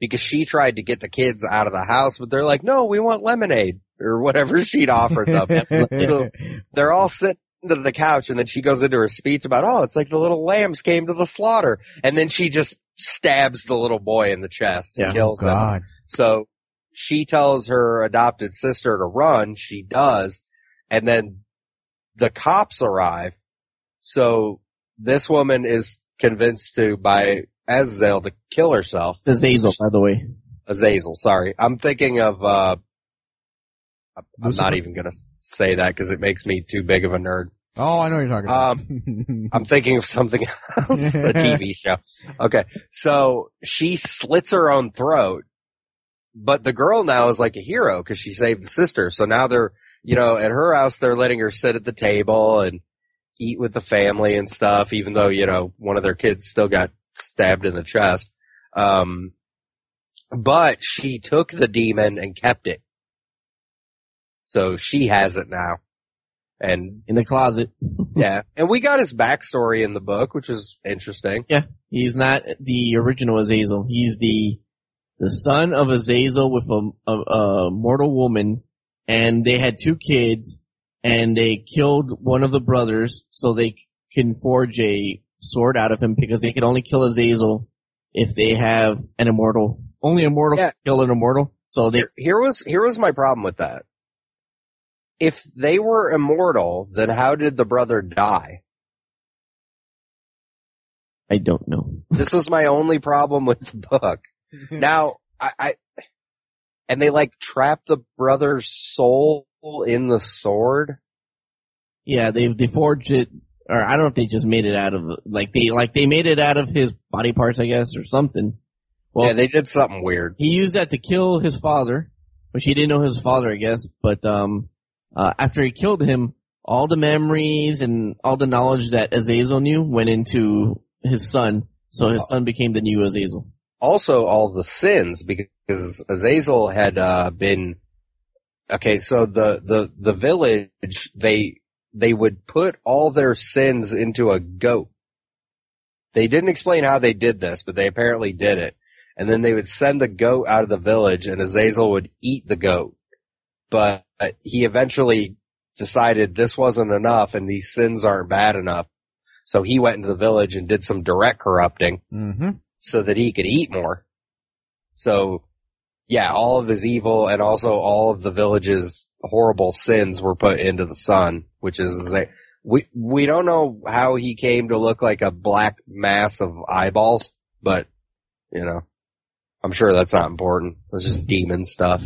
because she tried to get the kids out of the house, but they're like, no, we want lemonade or whatever she'd offered them. So they're all sitting to the couch, and then she goes into her speech about, oh, it's like the little lambs came to the slaughter. And then she just stabs the little boy in the chest and Yeah. kills Oh, God. him. So she tells her adopted sister to run. She does. And then the cops arrive. So this woman is convinced to, by Azazel, to kill herself. Azazel, by the way. Azazel, sorry. I'm thinking of, uh, I'm Lucifer? not even gonna say that because it makes me too big of a nerd. Oh, I know what you're talking about. Um, I'm thinking of something else, a T V show. Okay, so she slits her own throat, but the girl now is like a hero because she saved the sister. So now they're, you know, at her house, they're letting her sit at the table and eat with the family and stuff, even though, you know, one of their kids still got stabbed in the chest. Um, but she took the demon and kept it. So she has it now. And In the closet. yeah, and we got his backstory in the book, which is interesting. Yeah. He's not the original Azazel. He's the, the son of Azazel with a, a, a mortal woman, and they had two kids, and they killed one of the brothers so they can forge a sword out of him because they can only kill Azazel if they have an immortal. Only immortal Yeah. can kill an immortal. So they, Here, here was here was my problem with that. If they were immortal, then how did the brother die? I don't know. This was my only problem with the book. Now, I, I and they like trap the brother's soul in the sword. Yeah, they they forged it, or I don't know if they just made it out of like they like they made it out of his body parts, I guess, or something. Well, Yeah, they did something weird. he used that to kill his father, which he didn't know his father, I guess. But um, uh, after he killed him, all the memories and all the knowledge that Azazel knew went into his son, so his son became the new Azazel. Also, all the sins, because Azazel had uh, been okay. So the the the village, they they would put all their sins into a goat. They didn't explain how they did this, but they apparently did it. And then they would send the goat out of the village, and Azazel would eat the goat. But he eventually decided this wasn't enough, and these sins aren't bad enough. So he went into the village and did some direct corrupting Mm-hmm. so that he could eat more. So, yeah, all of his evil and also all of the village's horrible sins were put into the son, which is, we, we don't know how he came to look like a black mass of eyeballs, but, you know, I'm sure that's not important. It's just demon stuff.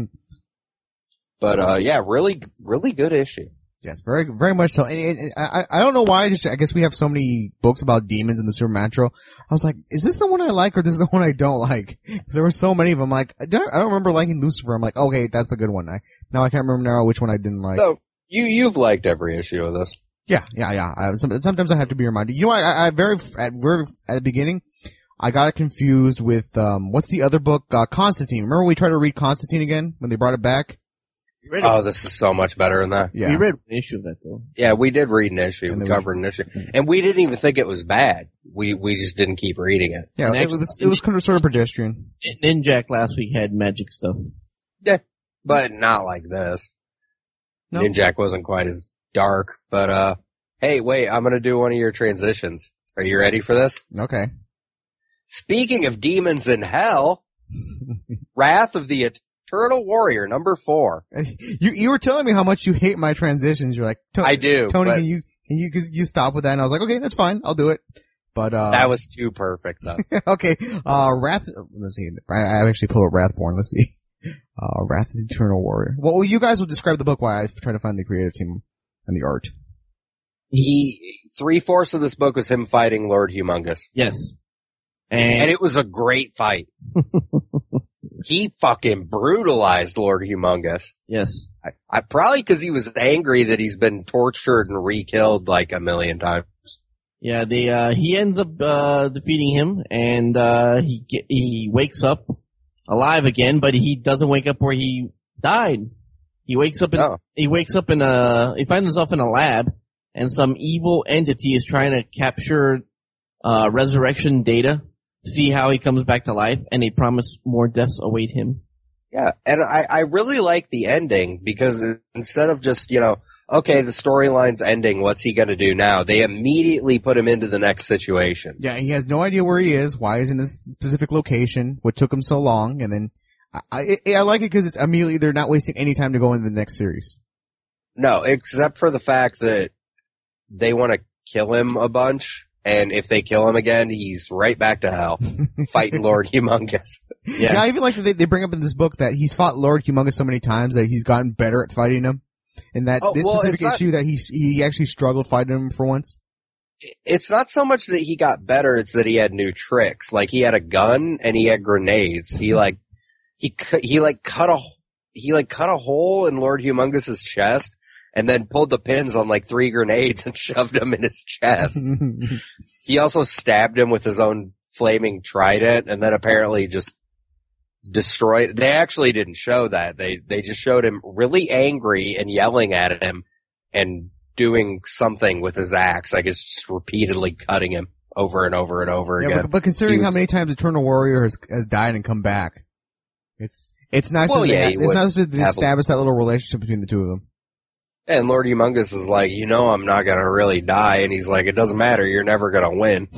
But, uh, yeah, really, really good issue. Yes, very, very much so. And, and I, I don't know why. I just, I guess we have so many books about demons in the Supernatural. I was like, is this the one I like or this is the one I don't like? Because there were so many of them. Like, I don't, I don't remember liking Lucifer. I'm like, okay, that's the good one. I, now I can't remember now which one I didn't like. So, you, you've liked every issue of this. Yeah, yeah, yeah. I, some, sometimes I have to be reminded. You know, I, I, I very, at very, at the beginning, I got it confused with, um, what's the other book? Uh, Constantine. Remember we tried to read Constantine again when they brought it back? You read, Oh, this is so much better than that. Yeah. we read one issue of that though. Yeah, we did read an issue. And We then we- covered an issue. And we didn't even think it was bad. We, we just didn't keep reading it. Yeah, And it actually- was, it was kind of sort of pedestrian. Ninjak last week had magic stuff. Yeah. But not like this. No. Ninjak wasn't quite as dark, but uh, hey, wait, I'm gonna do one of your transitions. Are you ready for this? Okay. Speaking of demons in hell, Wrath of the Eternal Warrior, number four. You, you were telling me how much you hate my transitions. You're like, "To- I do, Tony, but can you, can you, can you stop with that? And I was like, okay, that's fine. I'll do it. But, uh, that was too perfect though. okay. Uh, Wrath, let's see. I, I actually pulled up Wrathborn. Let's see. Uh, Wrath of the Eternal Warrior. Well, you guys will describe the book while I try to find the creative team and the art. He, three-fourths of this book was him fighting Lord Humongous. Yes. And And, it was a great fight. He fucking brutalized Lord Humongous. yes. I, I probably because he was angry that he's been tortured and re-killed like a million times. Yeah, they, uh, he ends up, uh, defeating him and, uh, he, ge- he wakes up alive again, but he doesn't wake up where he died. He wakes up in, Oh. he wakes up in a, he finds himself in a lab and some evil entity is trying to capture, uh, resurrection data see how he comes back to life, and they promise more deaths await him. Yeah, and I, I really like the ending because instead of just, you know, okay, the storyline's ending, what's he gonna do now? They immediately put him into the next situation. Yeah, he has no idea where he is, why he's in this specific location, what took him so long, and then I, I, I like it because it's immediately, they're not wasting any time to go into the next series. No, except for the fact that they want to kill him a bunch, and if they kill him again, he's right back to hell, fighting Lord Humongous. Yeah. yeah, I even like that they, they bring up in this book that he's fought Lord Humongous so many times that he's gotten better at fighting him. And that oh, this well, specific not, issue that he he actually struggled fighting him for once. It's not so much that he got better; it's that he had new tricks. Like he had a gun and he had grenades. He like he he like cut a he like cut a hole in Lord Humongous's chest and then pulled the pins on like three grenades and shoved them in his chest. He also stabbed him with his own flaming trident, and then apparently just destroyed. They actually didn't show that. They they just showed him really angry and yelling at him and doing something with his axe. I guess just repeatedly cutting him over and over and over yeah, again. But, but considering was, how many times Eternal Warrior has, has died and come back, it's it's nice well, that yeah, they, it's nice that they establish that little relationship between the two of them. And Lord Humongous is like, you know, I'm not gonna really die, and he's like, it doesn't matter, you're never gonna win.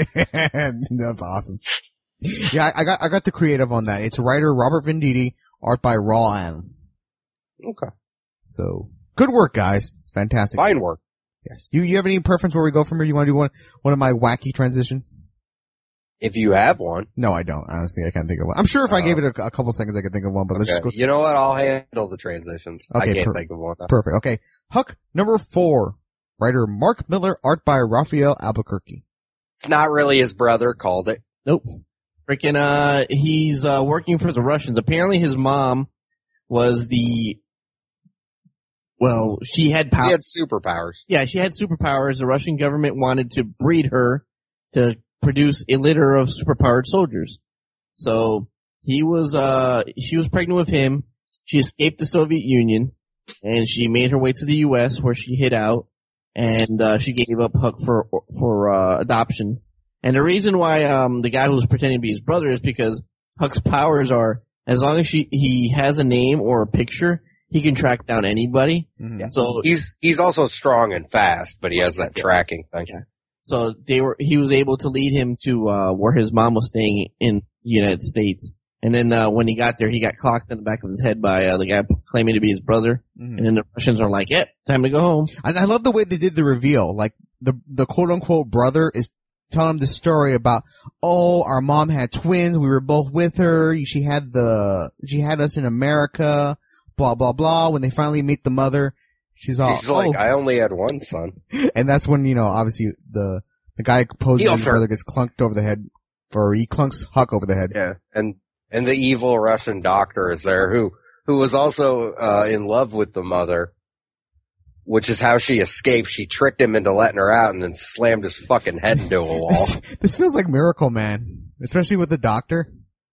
That's awesome. Yeah, I, I got I got the creative on that. It's writer Robert Venditti, art by Raw Allen. Okay. So good work, guys. It's fantastic. Fine work. Yes. You you have any preference where we go from here? You want to do one one of my wacky transitions? If you have one. No, I don't. Honestly, I can't think of one. I'm sure if uh, I gave it a, a couple seconds, I could think of one. But okay. let's just go. You know what? I'll handle the transitions. Okay, I can't per- think of one. Perfect. Okay. Huck number four. Writer Mark Miller, art by Raphael Albuquerque. It's not really his brother. Called it. Nope. Freaking, uh, he's, uh, working for the Russians. Apparently his mom was the, well, she had power. She had superpowers. Yeah, she had superpowers. The Russian government wanted to breed her to produce a litter of superpowered soldiers. So, he was, uh, she was pregnant with him. She escaped the Soviet Union, and she made her way to the U S where she hid out, and, uh, she gave up Huck for, for, uh, adoption. And the reason why um the guy who was pretending to be his brother is because Huck's powers are, as long as she, he has a name or a picture, he can track down anybody. Mm-hmm. So he's he's also strong and fast, but he has that yeah. tracking thing. Yeah. So they were he was able to lead him to uh where his mom was staying in the United States. And then uh when he got there, he got clocked in the back of his head by uh, the guy claiming to be his brother. Mm-hmm. And then the Russians are like, "Yep, yeah, time to go home." And I love the way they did the reveal. Like the the quote unquote brother is telling him the story about, oh, our mom had twins, we were both with her, she had the, she had us in America, blah, blah, blah. When they finally meet the mother, she's all, she's oh. like, I only had one son. And that's when, you know, obviously the, the guy posing his brother gets clunked over the head, or he clunks Huck over the head. Yeah, and, and the evil Russian doctor is there who, who was also, uh, in love with the mother. Which is how she escaped. She tricked him into letting her out and then slammed his fucking head into a wall. This, this feels like Miracle Man. Especially with the doctor.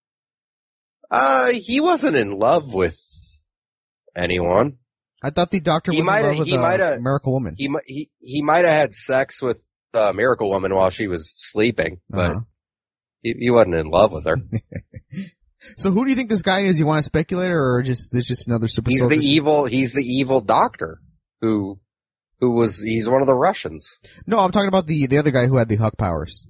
Uh, he wasn't in love with anyone. I thought the doctor was in love with a Miracle Woman. He, he, he might have had sex with the Miracle Woman while she was sleeping, but uh-huh. he, he wasn't in love with her. So who do you think this guy is? You want to speculate, or just, there's just another super He's soldier? the evil, he's the evil doctor. Who, who was, he's one of the Russians. No, I'm talking about the, the other guy who had the Huck powers.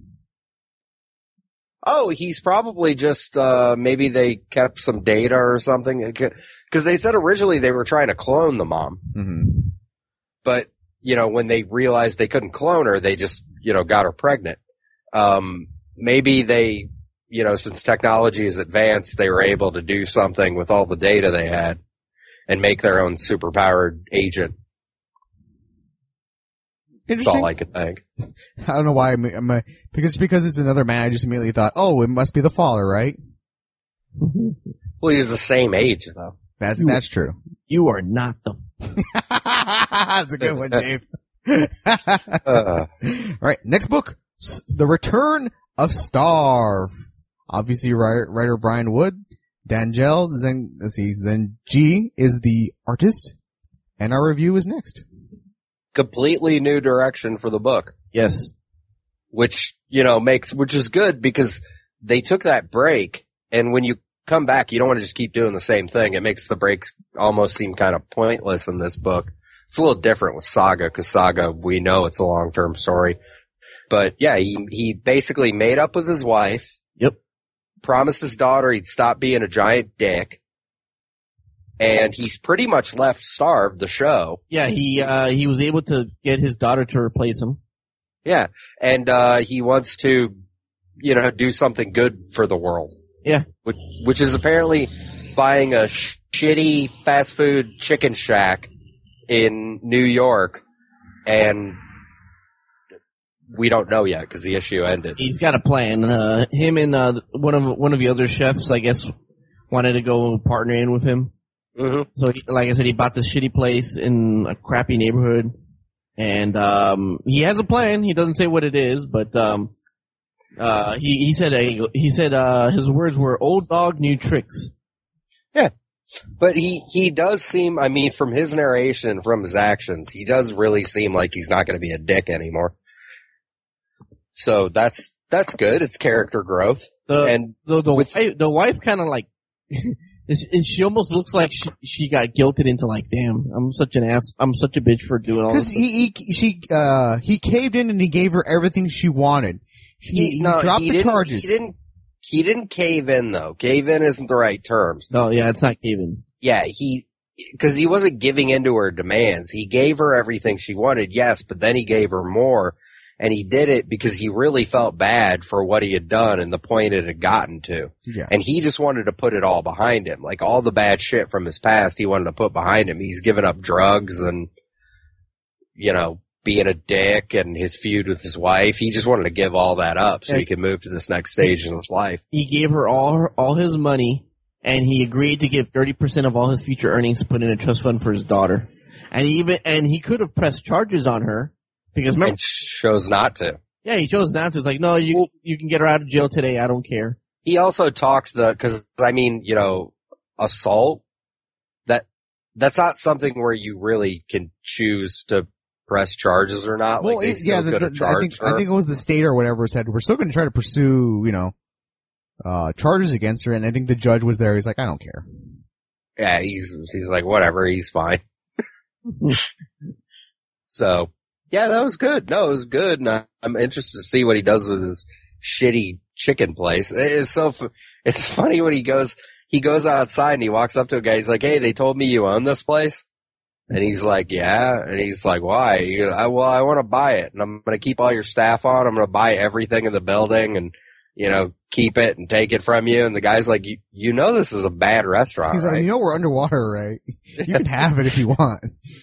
Oh, he's probably just, uh, maybe they kept some data or something. Cause they said originally they were trying to clone the mom. Mm-hmm. But, you know, when they realized they couldn't clone her, they just, you know, got her pregnant. Um, maybe they, you know, since technology is advanced, they were able to do something with all the data they had and make their own superpowered agent. That's all I could think. I don't know why I'm, I'm because because it's another man. I just immediately thought, oh, it must be the father, right? Well, he's the same age though. That's you, that's true. You are not the. That's a good one, Dave. uh. All right, next book, The Return of Starve. Obviously, writer, writer Brian Wood, Dangel Zen. Let's see, Zen G is the artist, and our review is next. Completely new direction for the book. Yes. Which, you know, makes, which is good because they took that break, and when you come back, you don't want to just keep doing the same thing. It makes the break almost seem kind of pointless in this book. It's a little different with Saga, because Saga, we know it's a long-term story. But yeah, he, he basically made up with his wife. Yep. Promised his daughter he'd stop being a giant dick. And he's pretty much left starved the show. Yeah, he, uh, he was able to get his daughter to replace him. Yeah. And, uh, he wants to, you know, do something good for the world. Yeah. Which, which is apparently buying a sh- shitty fast food chicken shack in New York, and we don't know yet because the issue ended. He's got a plan. Uh, him and uh, one of one of the other chefs, I guess, wanted to go partner in with him. Mm-hmm. So, he, like I said, he bought this shitty place in a crappy neighborhood, and um, he has a plan. He doesn't say what it is, but um, uh, he he said uh, he said uh, his words were "old dog, new tricks." Yeah. But he, he does seem, I mean, from his narration, from his actions, he does really seem like he's not going to be a dick anymore. So that's, that's good. It's character growth. The, and the, the, with, wife, the wife kind of like, she almost looks like she, she got guilted into like, damn, I'm such an ass, I'm such a bitch for doing all this. Because he, he, she, uh, he caved in and he gave her everything she wanted. He, he, he no, dropped he the didn't, charges. He didn't, he didn't cave in though. Cave in isn't the right terms. No, yeah, it's not caving. Yeah, he, cause he wasn't giving in to her demands. He gave her everything she wanted, yes, but then he gave her more. And he did it because he really felt bad for what he had done and the point it had gotten to. Yeah. And he just wanted to put it all behind him. Like all the bad shit from his past, he wanted to put behind him. He's given up drugs and, you know, being a dick and his feud with his wife. He just wanted to give all that up so Yeah. he could move to this next stage in his life. He gave her all her, all his money, and he agreed to give thirty percent of all his future earnings to put in a trust fund for his daughter. And he even, and he could have pressed charges on her, because remember, And chose not to. yeah, he chose not to. It's like, no, you, Well, you can get her out of jail today, I don't care. He also talked the, cause I mean, you know, assault, that, that's not something where you really can choose to press charges or not. Well, like they it, still yeah, the, could have the, I think charged her. I think it was the state or whatever said we're still going to try to pursue, you know, uh charges against her, and I think the judge was there. He's like, I don't care. Yeah, he's he's like, whatever, he's fine. So, yeah, that was good. No, it was good, and I, I'm interested to see what he does with his shitty chicken place. It's so f- it's funny when he goes he goes outside and he walks up to a guy. He's like, "Hey, they told me you own this place." And he's like, yeah. And he's like, why? He goes, I, well, I want to buy it, and I'm going to keep all your staff on. I'm going to buy everything in the building and, you know, keep it and take it from you. And the guy's like, you, you know this is a bad restaurant, He's right? like, you know we're underwater, right? You can have it if you want.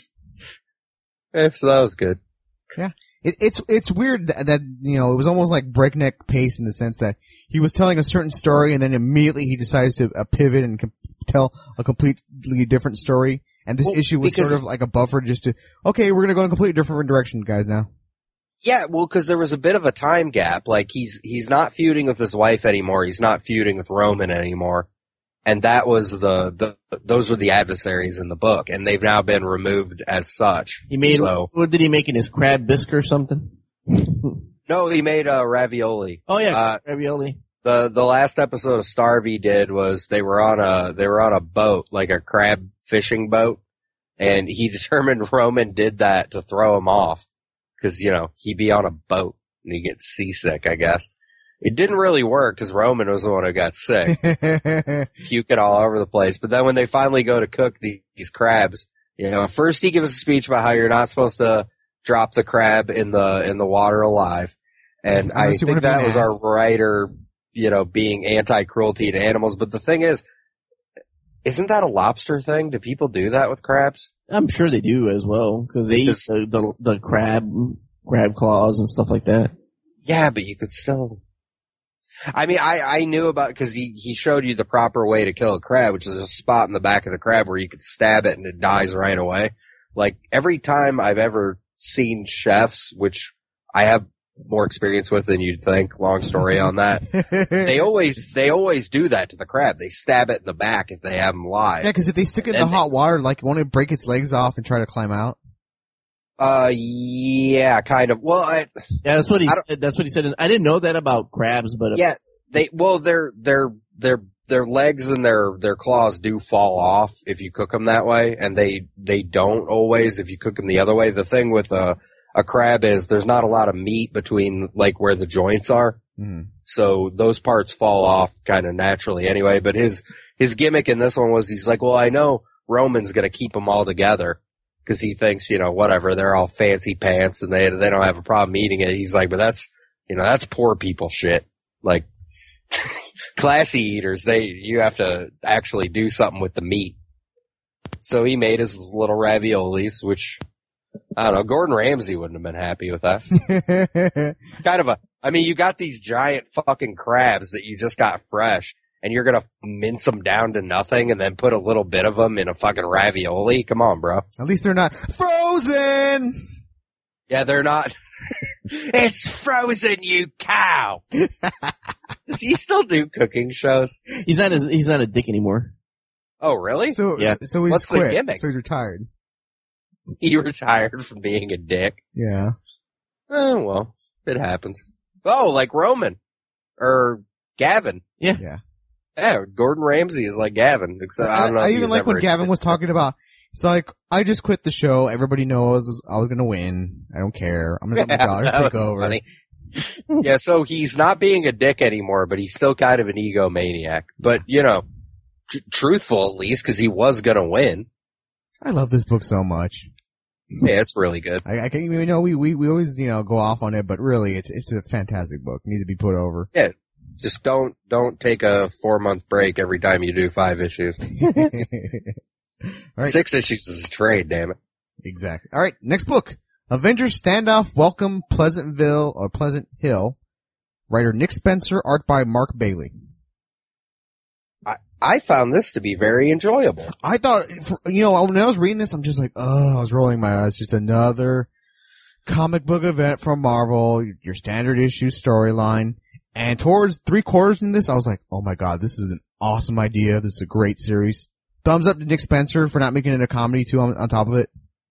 Yeah, so that was good. Yeah. It, it's, it's weird that, that, you know, it was almost like breakneck pace in the sense that he was telling a certain story and then immediately he decides to uh, pivot and com- tell a completely different story. And this Well, issue was because- sort of like a buffer just to, okay, we're gonna go in a completely different direction, guys, now. Yeah, well, because there was a bit of a time gap. Like he's he's not feuding with his wife anymore. He's not feuding with Roman anymore, and that was the the those were the adversaries in the book, and they've now been removed as such. He made, so, what did he make in his crab bisque or something? no, he made uh, ravioli. Oh yeah, Uh, ravioli. The the last episode of Starvey did was they were on a they were on a boat, like a crab fishing boat, and he determined Roman did that to throw him off because, you know, he'd be on a boat and he'd get seasick, I guess. It didn't really work because Roman was the one who got sick, puking all over the place. But then when they finally go to cook the, these crabs, you know, first he gives a speech about how you're not supposed to drop the crab in the in the water alive, and I Unless you think wanna be an that was ass. our writer, you know, being anti-cruelty to animals. But the thing is, isn't that a lobster thing? Do people do that with crabs? I'm sure they do as well, because they eat Because- the, the, the crab, crab claws and stuff like that. Yeah, but you could still. I mean, I, I knew about, because he, he showed you the proper way to kill a crab, which is a spot in the back of the crab where you could stab it and it dies right away. Like, every time I've ever seen chefs, which I have more experience with than you'd think, long story on that, they always, they always do that to the crab. They stab it in the back if they have them live. Yeah, because if they stick it in And the then hot water, like, won't it break its legs off and try to climb out? Uh, yeah, kind of. Well, I, Yeah, that's what he I don't- said. That's what he said. And I didn't know that about crabs, but yeah, They well, their their their their legs and their their claws do fall off if you cook them that way, and they they don't always if you cook them the other way. The thing with a a crab is there's not a lot of meat between like where the joints are, Mm. so those parts fall off kind of naturally anyway. But his his gimmick in this one was he's like, well, I know Roman's gonna keep them all together because he thinks, you know, whatever, they're all fancy pants and they they don't have a problem eating it. He's like, but that's you know that's poor people shit. Like classy eaters, they you have to actually do something with the meat. So he made his little raviolis, which I don't know. Gordon Ramsay wouldn't have been happy with that. Kind of a. I mean, you got these giant fucking crabs that you just got fresh, and you're gonna mince them down to nothing, and then put a little bit of them in a fucking ravioli. Come on, bro. At least they're not frozen. Yeah, they're not. It's frozen, you cow. Does he still do cooking shows? He's not. A, he's not a dick anymore. Oh, really? So, Yeah. so he's What's the quit. gimmick? So he's retired. He retired from being a dick. Yeah. Oh, well, it happens. Oh, like Roman. Or Gavin. Yeah. Yeah. Yeah, Gordon Ramsay is like Gavin. Except I, I, don't know I if even he's like when ever- Gavin was talking about, it's like, I just quit the show. Everybody knows I was gonna win. I don't care. I'm gonna let my Yeah, daughter that take was over. funny. Yeah, so he's not being a dick anymore, but he's still kind of an egomaniac. But, you know, tr- truthful at least, because he was gonna win. I love this book so much. Yeah, it's really good. I, I can't, you know, we, we, we always, you know, go off on it, but really, it's, it's a fantastic book. It needs to be put over. Yeah, just don't, don't take a four month break every time you do five issues. All right. Six issues is a trade, damn it. Exactly. All right, next book. Avengers Standoff Welcome Pleasantville or Pleasant Hill. Writer Nick Spencer, art by Mark Bailey. I, I found this to be very enjoyable. I thought, for, you know, when I was reading this, I'm just like, oh, I was rolling my eyes. Just another comic book event from Marvel, your standard issue storyline. And towards three quarters in this, I was like, oh my god, this is an awesome idea. This is a great series. Thumbs up to Nick Spencer for not making it a comedy too on, on top of it.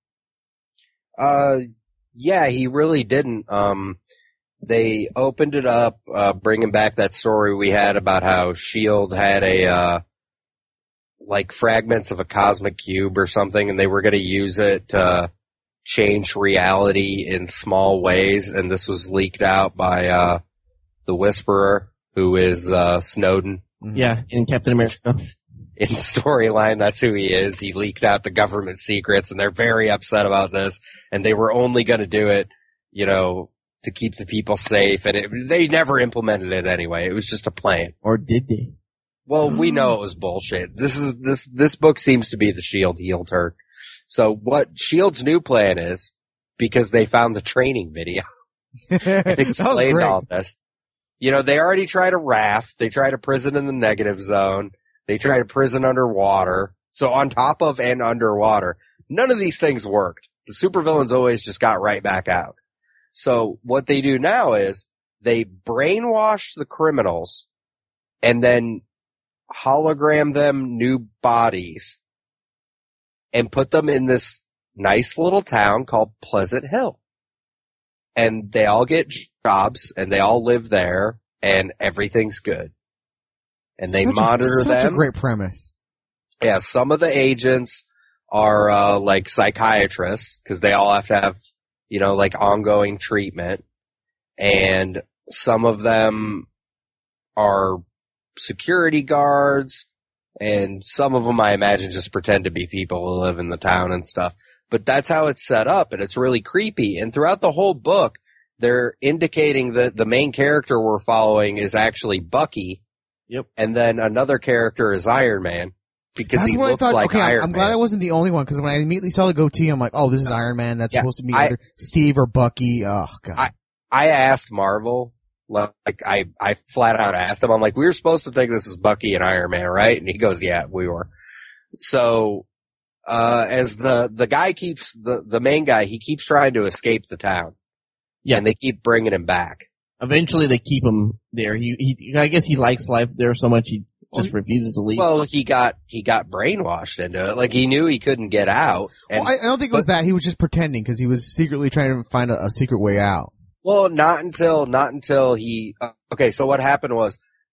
Uh, yeah, he really didn't. Um, they opened it up, uh, bringing back that story we had about how S H I E L D had a, uh, like fragments of a cosmic cube or something, and they were going to use it to change reality in small ways, and this was leaked out by, uh, the Whisperer, who is, uh, Snowden. Yeah, in Captain America. In storyline, that's who he is. He leaked out the government secrets, and they're very upset about this. And they were only going to do it, you know, to keep the people safe. And it, they never implemented it anyway. It was just a plan. Or did they? Well, we know it was bullshit. This is this this book seems to be the S H I E L D heel turn. So what S H I E L D's new plan is, because they found the training video, and explained great. all this. You know, they already tried a raft. They tried a prison in the negative zone. They tried a prison underwater. So on top of and underwater, none of these things worked. The supervillains always just got right back out. So what they do now is they brainwash the criminals and then hologram them new bodies and put them in this nice little town called Pleasant Hill. And they all get jobs and they all live there and everything's good. And they such monitor a, such them. a great premise. Yeah, some of the agents are, uh, like psychiatrists, cause they all have to have, you know, like ongoing treatment. And some of them are security guards, and some of them I imagine just pretend to be people who live in the town and stuff. But that's how it's set up, and it's really creepy. And throughout the whole book, they're indicating that the main character we're following is actually Bucky. Yep. And then another character is Iron Man, because That's he what looks I thought. like okay, I'm, Iron I'm Man. glad I wasn't the only one, because when I immediately saw the goatee, I'm like, oh, this is Iron Man. That's Yeah, supposed to be I- either Steve or Bucky. Oh, God. I, I asked Marvel, like, I, I flat out asked him, I'm like, we were supposed to think this is Bucky and Iron Man, right? And he goes, yeah, we were. So, uh, as the, the guy keeps, the, the main guy, he keeps trying to escape the town. Yeah. And they keep bringing him back. Eventually they keep him there. He, he, I guess he likes life there so much he just refuses to leave. Well, he got, he got brainwashed into it. Like, he knew he couldn't get out. And, well, I, I don't think it was but- that. He was just pretending, because he was secretly trying to find a, a secret way out. well, not until, not until he, uh, okay, so what happened was,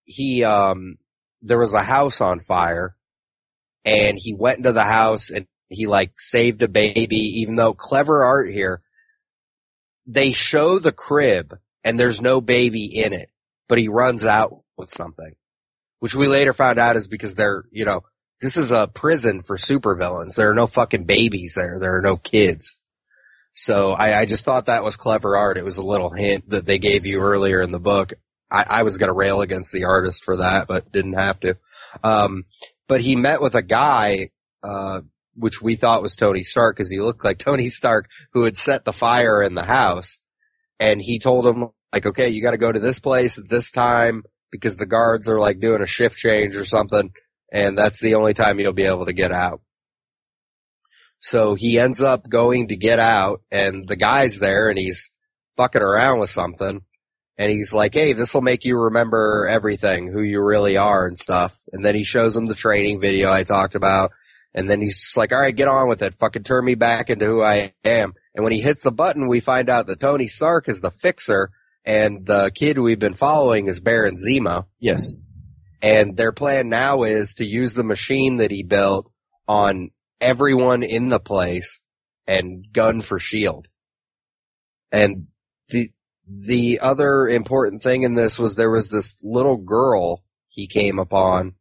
he, um, there was a house on fire, and he went into the house and he like saved a baby, even though clever art here. They show the crib and there's no baby in it, but he runs out with something, which we later found out is because they're, you know, this is a prison for supervillains. There are no fucking babies there. There are no kids. So I, I just thought that was clever art. It was a little hint that they gave you earlier in the book. I, I was going to rail against the artist for that, but didn't have to. Um, but he met with a guy, uh, which we thought was Tony Stark because he looked like Tony Stark, who had set the fire in the house. And he told him, like, okay, you got to go to this place at this time because the guards are like doing a shift change or something. And that's the only time you'll be able to get out. So he ends up going to get out, and the guy's there, and he's fucking around with something. And he's like, hey, this will make you remember everything, who you really are and stuff. And then he shows him the training video I talked about. And then he's just like, all right, get on with it. Fucking turn me back into who I am. And when he hits the button, we find out that Tony Stark is the Fixer, and the kid we've been following is Baron Zemo. Yes. And their plan now is to use the machine that he built on everyone in the place and gun for S H I E L D. And the, the other important thing in this was there was this little girl he came upon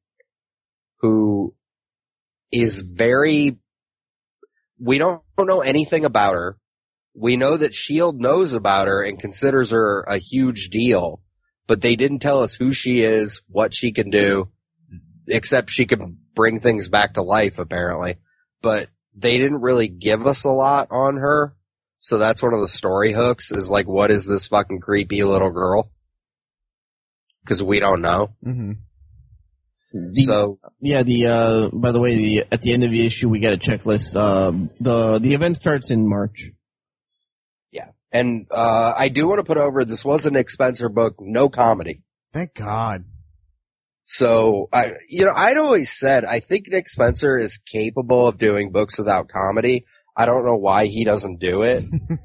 who is very, we don't know anything about her. We know that S H I E L D knows about her and considers her a huge deal, but they didn't tell us who she is, what she can do, except she can bring things back to life, apparently. But they didn't really give us a lot on her, so that's one of the story hooks, is like, what is this fucking creepy little girl? Because we don't know. Mm-hmm. The, so yeah, the uh by the way, the at the end of the issue we got a checklist. Um, the the event starts in March. Yeah, and uh I do want to put over, this was a Nick Spencer book, no comedy. Thank God. So I, you know, I'd always said I think Nick Spencer is capable of doing books without comedy. I don't know why he doesn't do it.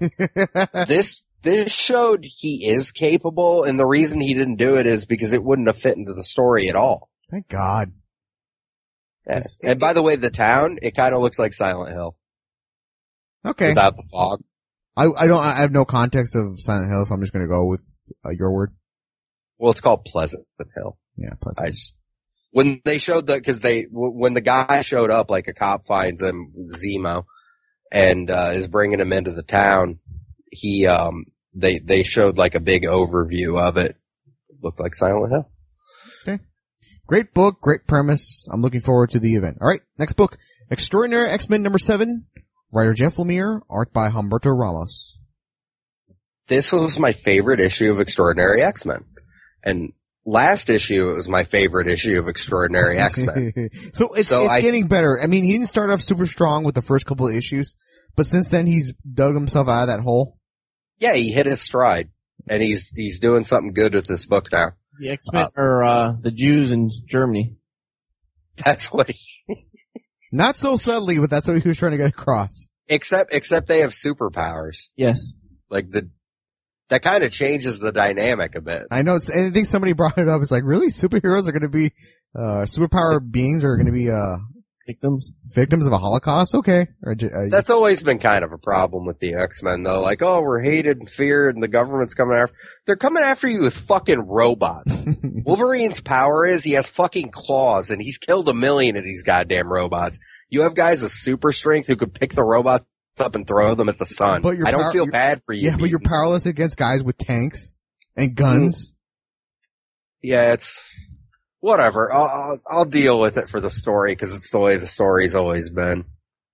this this showed he is capable, and the reason he didn't do it is because it wouldn't have fit into the story at all. Thank God. Yeah. And by the way, the town, it kind of looks like Silent Hill. Okay. Without the fog. I, I don't, I have no context of Silent Hill, so I'm just gonna go with uh, your word. Well, it's called Pleasant Hill. Yeah, Pleasant. I just, when they showed the, cause they, when the guy showed up, like a cop finds him, Zemo, and, uh, is bringing him into the town, he, um, they, they showed like a big overview of it. It looked like Silent Hill. Okay. Great book, great premise. I'm looking forward to the event. Alright, next book. Extraordinary X-Men number seven. Writer Jeff Lemire, art by Humberto Ramos. This was my favorite issue of Extraordinary X-Men. And last issue, it was my favorite issue of Extraordinary X-Men. so it's, so it's I, getting better. I mean, he didn't start off super strong with the first couple of issues, but since then he's dug himself out of that hole. Yeah, he hit his stride. And he's, he's doing something good with this book now. The X-Men uh, are, uh, the Jews in Germany. That's what he... Not so subtly, but that's what he was trying to get across. Except, except they have superpowers. Yes. Like the, that kind of changes the dynamic a bit. I know, I think somebody brought it up. It's like, really? Superheroes are gonna be, uh, superpower beings are gonna be, uh, victims? Victims of a Holocaust? Okay. Or, uh, That's always been kind of a problem with the X-Men though. Like, oh, we're hated and feared and the government's coming after, they're coming after you with fucking robots. Wolverine's power is he has fucking claws and he's killed a million of these goddamn robots. You have guys with super strength who could pick the robots up and throw them at the sun. But you're I don't power- feel bad for you. Yeah, but you're powerless against guys with tanks and guns. Yeah, it's whatever. I'll, I'll, I'll deal with it for the story because it's the way the story's always been.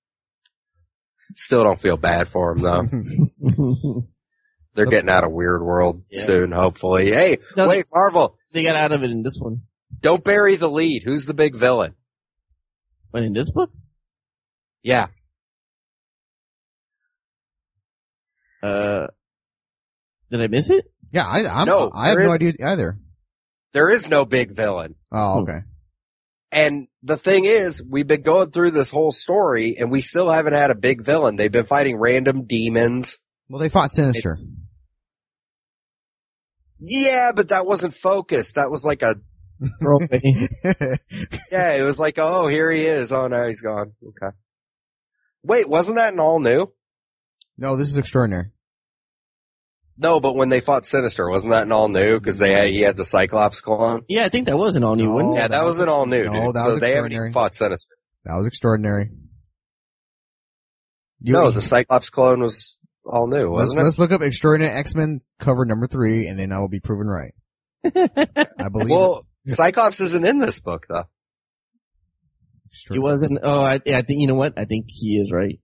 Still don't feel bad for them though. They're getting out of Weird World yeah. soon, hopefully. Hey, no, wait, Marvel. They got out of it in this one. Don't bury the lead. Who's the big villain? But in this book? Yeah. Uh, did I miss it? Yeah, I, I'm, no, I have is, no idea either. There is no big villain. Oh, okay. And the thing is, we've been going through this whole story and we still haven't had a big villain. They've been fighting random demons. Well, they fought Sinister. It, yeah, but that wasn't focused. That was like a Throw away. Yeah, it was like, oh, here he is. Oh, now he's gone. Okay. Wait, wasn't that an all new? No, this is extraordinary. No, but when they fought Sinister, wasn't that an all new? Because they had, he had the Cyclops clone. Yeah, I think that was an all new No. one. Yeah, that, that was was an all new. no, dude. that so was they haven't extraordinary. even fought Sinister. That was extraordinary. You- No, the Cyclops clone was all new, let's, wasn't it? let's look up Extraordinary X-Men cover number three, and then I will be proven right. I believe Well, Cyclops isn't in this book though. it. He wasn't. Oh, I, I think you know what? I think he is right.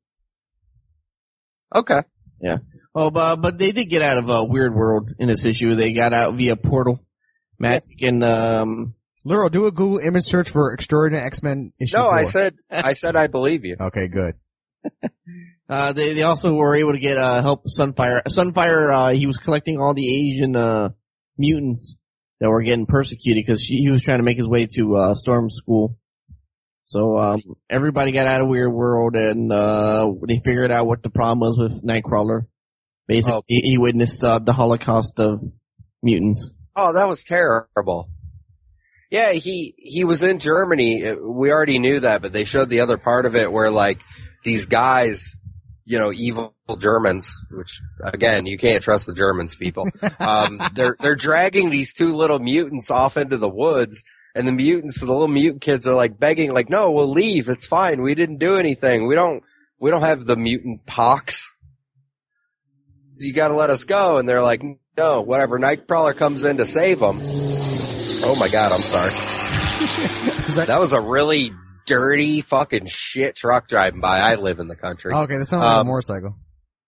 Okay. Oh, but but they did get out of a weird world in this issue. They got out via portal magic and um. Luro, do a Google image search for Extraordinary X-Men issue No, four. I said, I said I believe you. Okay, good. Uh, they they also were able to get uh help Sunfire. Sunfire, uh, he was collecting all the Asian uh mutants that were getting persecuted because he was trying to make his way to uh Storm School. So um everybody got out of Weird World and uh they figured out what the problem was with Nightcrawler. Basically, Oh. he, he witnessed uh, the Holocaust of mutants. Oh, that was terrible. Yeah, he, he was in Germany. We already knew that, but they showed the other part of it where like these guys, you know, evil Germans, which again, you can't trust the Germans, people. Um, they're, they're dragging these two little mutants off into the woods, and the mutants, the little mutant kids are like begging, like, no, we'll leave. It's fine. We didn't do anything. We don't, we don't have the mutant pox. So you gotta let us go. And they're like, no, whatever. Nightcrawler comes in to save them. Oh my god, I'm sorry. that, That was a really dirty fucking shit truck driving by. I live in the country. oh, okay, that sounds like a Um, motorcycle.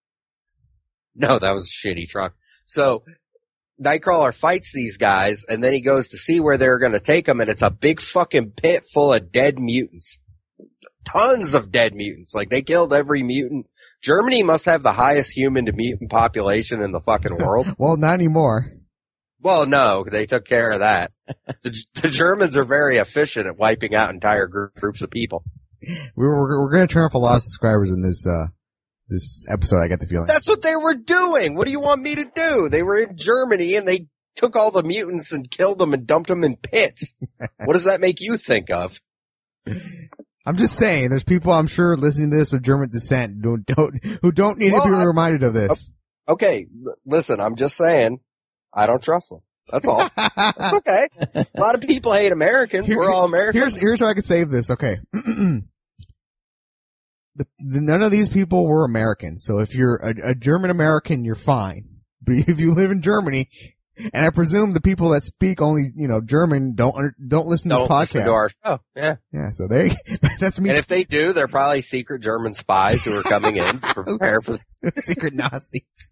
No, that was a shitty truck. So, Nightcrawler fights these guys, and then he goes to see where they're gonna take him, and it's a big fucking pit full of dead mutants. Tons of dead mutants. Like, they killed every mutant. Germany must have the highest human to mutant population in the fucking world. Well, not anymore. Well, no, they took care of that. The, the Germans are very efficient at wiping out entire gr- groups of people. We were, we're, we're gonna turn off a lot of subscribers in this, uh, this episode, I get the feeling. That's what they were doing. What do you want me to do? They were in Germany and they took all the mutants and killed them and dumped them in pits. What does that make you think of? I'm just saying, there's people I'm sure listening to this of German descent who don't, who don't need Well, to be I- reminded of this. Okay, l- listen, I'm just saying, I don't trust them. That's all. That's okay. A lot of people hate Americans. Here- We're all Americans. Here's, here's how I could save this, okay. the, the, none of these people were Americans, so if you're a, a German American, you're fine. But if you live in Germany, and I presume the people that speak only, you know, German don't, under- don't listen to Don't this listen podcast. to our show. Yeah. Yeah, so they, that's me. And if they do, they're probably secret German spies who are coming in to prepare for the, Secret Nazis.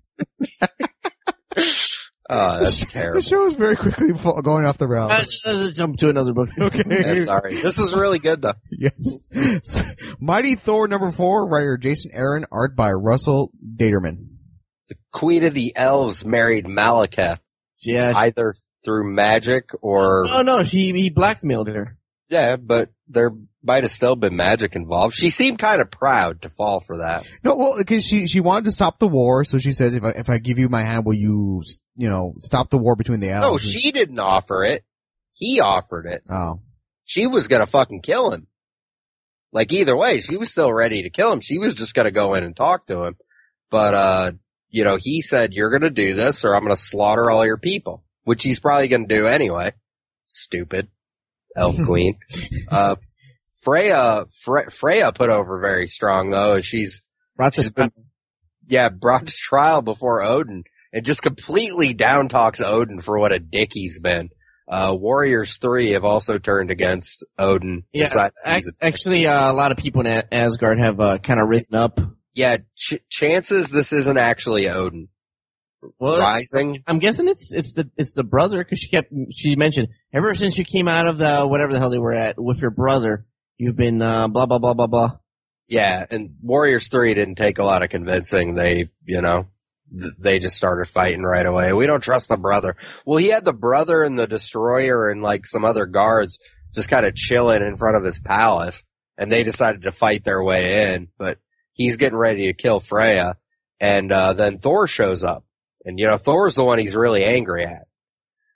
oh, that's The terrible. show is very quickly fo- going off the rails. Let's, let's jump to another book. Okay. Yeah, sorry. This is really good though. Yes. Mighty Thor number four, writer Jason Aaron, art by Russell Daterman. The Queen of the Elves married Malekith, Yeah. She, either through magic or, oh no, she he blackmailed her. yeah, but there might have still been magic involved. She seemed kind of proud to fall for that. No, well, because she, she wanted to stop the war, so she says, if I, if I give you my hand, will you, you know, stop the war between the elves? No, she didn't offer it. He offered it. Oh. She was gonna fucking kill him. Like either way, she was still ready to kill him. She was just gonna go in and talk to him. But, uh, you know, he said, you're gonna do this or I'm gonna slaughter all your people. Which he's probably gonna do anyway. Stupid. Elf Queen. Uh, Freya, Fre- Freya put over very strong though. She's, Brought to she's been, yeah, brought to trial before Odin and just completely down talks Odin for what a dick he's been. Uh, Warriors three have also turned against Odin. Yeah, Decided ac- he's a- actually, uh, a lot of people in A- Asgard have uh, kind of written up. yeah, ch- chances this isn't actually Odin. Well, Rising? I'm guessing it's it's the it's the brother because she kept she mentioned ever since you came out of the whatever the hell they were at with your brother, you've been uh, blah blah blah blah blah. Yeah, and Warriors three didn't take a lot of convincing. They, you know, th- they just started fighting right away. We don't trust the brother. Well, he had the brother and the destroyer and like some other guards just kind of chilling in front of his palace, and they decided to fight their way in, but he's getting ready to kill Freya, and uh then Thor shows up. And you know, Thor's the one he's really angry at.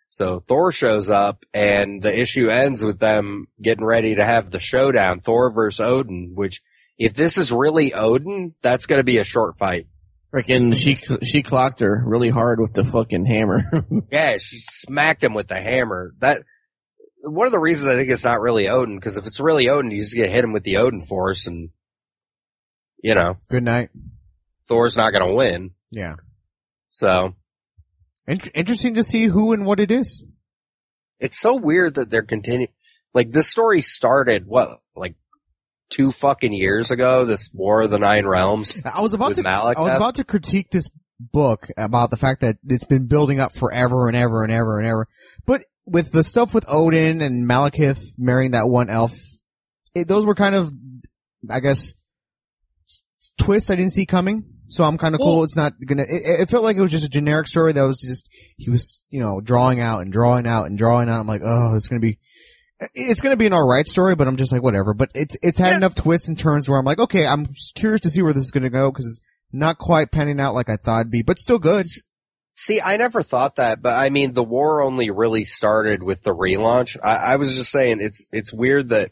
So Thor shows up, and the issue ends with them getting ready to have the showdown, Thor versus Odin, which, if this is really Odin, that's gonna be a short fight. Freaking, she, she clocked her really hard with the fucking hammer. Yeah, she smacked him with the hammer. That, one of the reasons I think it's not really Odin, because if it's really Odin, you just get hit him with the Odin force, and, you know. Good night. Thor's not gonna win. Yeah. So. Int- interesting to see who and what it is. It's so weird that they're continuing. Like, this story started, what, like, two fucking years ago, this War of the Nine Realms. I was about to, Malekith. I was about to critique this book about the fact that it's been building up forever and ever and ever and ever. But with the stuff with Odin and Malekith marrying that one elf, it, those were kind of, I guess, twists I didn't see coming. So I'm kind of cool. Well, it's not gonna, it, it felt like it was just a generic story that was just, he was, you know, drawing out and drawing out and drawing out. I'm like, oh, it's gonna be, it's gonna be an alright story, but I'm just like, whatever. But it's, it's had yeah. enough twists and turns where I'm like, okay, I'm curious to see where this is gonna go, cause it's not quite panning out like I thought it'd be, but still good. See, I never thought that, but I mean, the war only really started with the relaunch. I, I was just saying, it's, it's weird that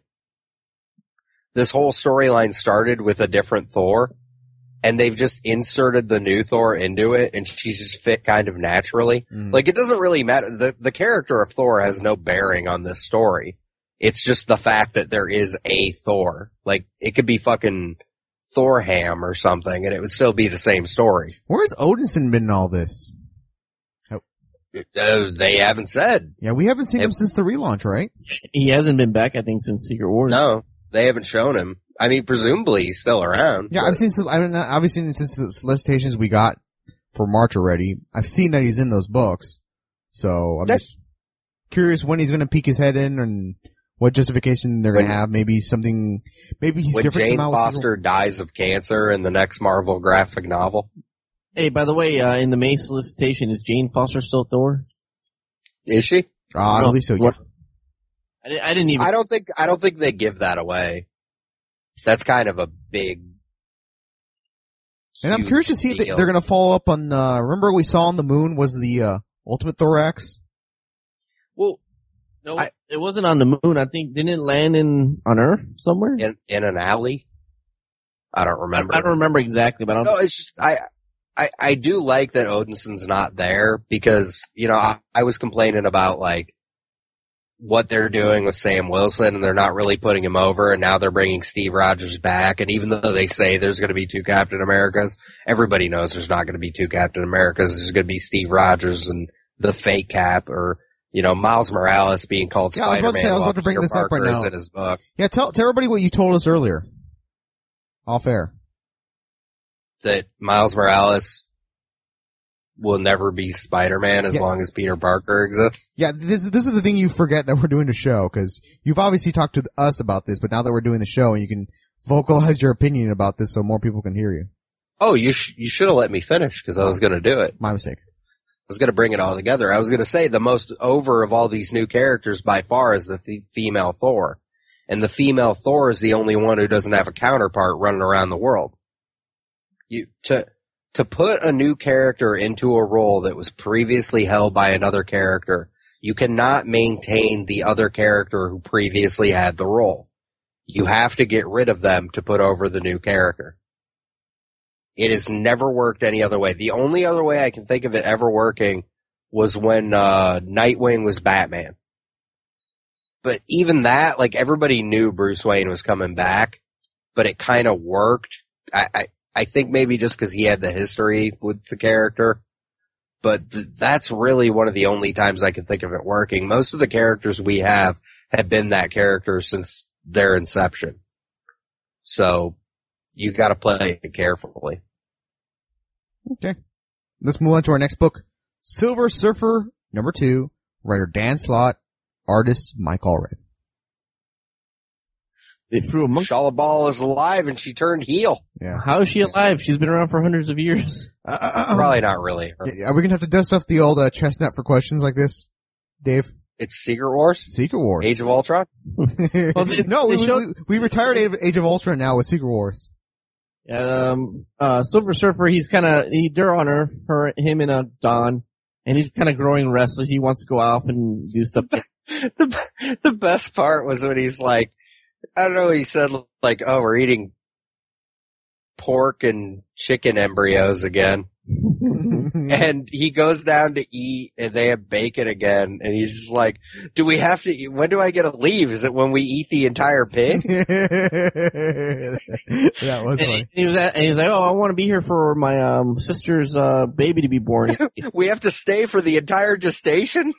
this whole storyline started with a different Thor, and they've just inserted the new Thor into it, and she's just fit kind of naturally. Mm. Like, it doesn't really matter. The, the character of Thor has no bearing on this story. It's just the fact that there is a Thor. Like, it could be fucking Thorham or something, and it would still be the same story. Where's Odinson been in all this? Oh. Uh, they haven't said. Yeah, we haven't seen they, him since the relaunch, right? He hasn't been back, I think, since Secret Wars. No, they haven't shown him. I mean, presumably he's still around. Yeah, but. I've seen, I mean, I've seen since the solicitations we got for March already. I've seen that he's in those books. So I'm That's, just curious when he's going to peek his head in and what justification they're going to have. Maybe something, maybe he's when different Jane somehow. Foster dies of cancer in the next Marvel graphic novel. Hey, by the way, uh, in the May solicitation, is Jane Foster still Thor? Is she? Uh, I believe so, yeah. I didn't, I didn't even. I don't think, I don't think they give that away. That's kind of a big. And I'm curious to see deal. if they're going to follow up on, uh, remember we saw on the moon was the, uh, Ultimate Thorax? Well, no, I, it wasn't on the moon. I think, didn't it land in, on Earth somewhere? In, in an alley? I don't remember. I don't remember exactly, but I don't. No, it's just, I, I, I do like that Odinson's not there because, you know, I, I was complaining about like, what they're doing with Sam Wilson, and they're not really putting him over, and now they're bringing Steve Rogers back, and even though they say there's going to be two Captain Americas, everybody knows there's not going to be two Captain Americas. There's going to be Steve Rogers and the fake Cap, or, you know, Miles Morales being called yeah, Spider-Man. I was about to say, I was about to bring Peter this Parker up right now. in his book. Yeah, tell, tell everybody what you told us earlier. Off air. That Miles Morales will never be Spider-Man as yeah. long as Peter Parker exists. Yeah, this this is the thing you forget that we're doing the show, because you've obviously talked to us about this, but now that we're doing the show, and you can vocalize your opinion about this so more people can hear you. Oh, you sh- you should have let me finish, because I was going to do it. My mistake. I was going to bring it all together. I was going to say the most over of all these new characters by far is the th- female Thor. And the female Thor is the only one who doesn't have a counterpart running around the world. You to... To put a new character into a role that was previously held by another character, you cannot maintain the other character who previously had the role. You have to get rid of them to put over the new character. It has never worked any other way. The only other way I can think of it ever working was when uh Nightwing was Batman. But even that, like, everybody knew Bruce Wayne was coming back, but it kind of worked. I, I I think maybe just because he had the history with the character, but th- that's really one of the only times I can think of it working. Most of the characters we have have been that character since their inception. So you gotta play it carefully. Okay. Let's move on to our next book. Silver Surfer, number two, writer Dan Slott, artist Mike Allred. They threw a monkey. Shala Ball is alive and she turned heel. Yeah. How is she alive? She's been around for hundreds of years. Uh, uh, Probably not really. Are we gonna have to dust off the old uh, chestnut for questions like this, Dave? It's Secret Wars? Secret Wars. Age of Ultron? well, they, no, they we, showed... we, we retired Age of Ultron now with Secret Wars. Um, uh, Silver Surfer, he's kinda, he, they're on her, her, him and, uh, Dawn. And he's kind of growing restless. He wants to go off and do stuff. the, the best part was when he's like, I don't know, he said like, oh, we're eating pork and chicken embryos again. And he goes down to eat and they have bacon again and he's just like, do we have to eat? When do I get to leave? Is it when we eat the entire pig? That was and funny. He, he was at, and he was like, oh, I want to be here for my um sister's uh baby to be born. We have to stay for the entire gestation?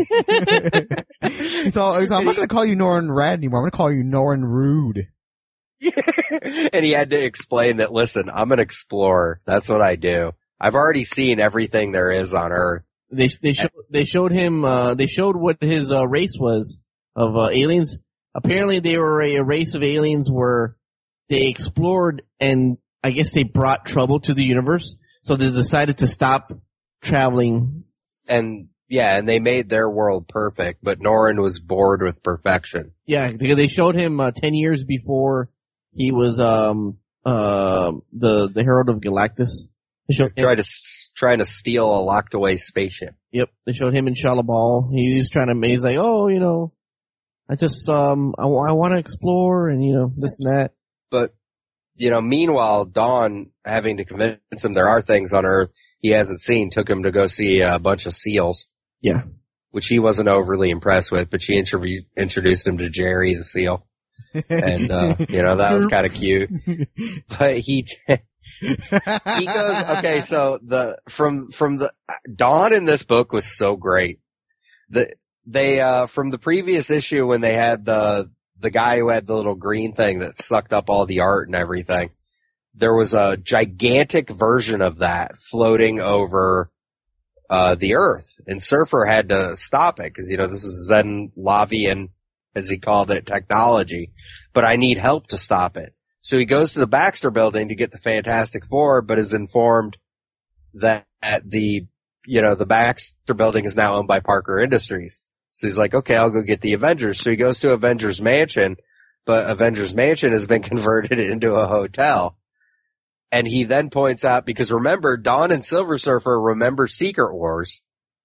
He's all, he's all, I'm not going to call you Norrin Rad anymore. I'm going to call you Norrin Rude. And he had to explain that, listen, I'm an explorer. That's what I do. I've already seen everything there is on Earth. They they showed they showed him uh they showed what his uh, race was of uh, aliens. Apparently, they were a, a race of aliens where they explored and I guess they brought trouble to the universe. So they decided to stop traveling. And yeah, and they made their world perfect, but Norrin was bored with perfection. Yeah, they they showed him uh, ten years before he was um uh the the Herald of Galactus. They showed him, Tried to trying to steal a locked away spaceship. Yep, they showed him in Shalabal. He was trying to. He's like, oh, you know, I just um I, I want to explore and you know this and that. But you know, meanwhile, Dawn, having to convince him there are things on Earth he hasn't seen, took him to go see a bunch of seals. Yeah, which he wasn't overly impressed with, but she interview, introduced him to Jerry the seal. And, uh, you know, that was kind of cute. But he, t- he goes, okay, so the, from, from the, Dawn in this book was so great. The, they, uh, from the previous issue when they had the, the guy who had the little green thing that sucked up all the art and everything, there was a gigantic version of that floating over, uh, the Earth. And Surfer had to stop it because, you know, this is Zen-Lavian, as he called it, technology. But I need help to stop it. So he goes to the Baxter building to get the Fantastic Four, but is informed that the, you know, the Baxter building is now owned by Parker Industries. So he's like, okay, I'll go get the Avengers. So he goes to Avengers Mansion, but Avengers Mansion has been converted into a hotel. And he then points out, because remember, Dawn and Silver Surfer remember Secret Wars.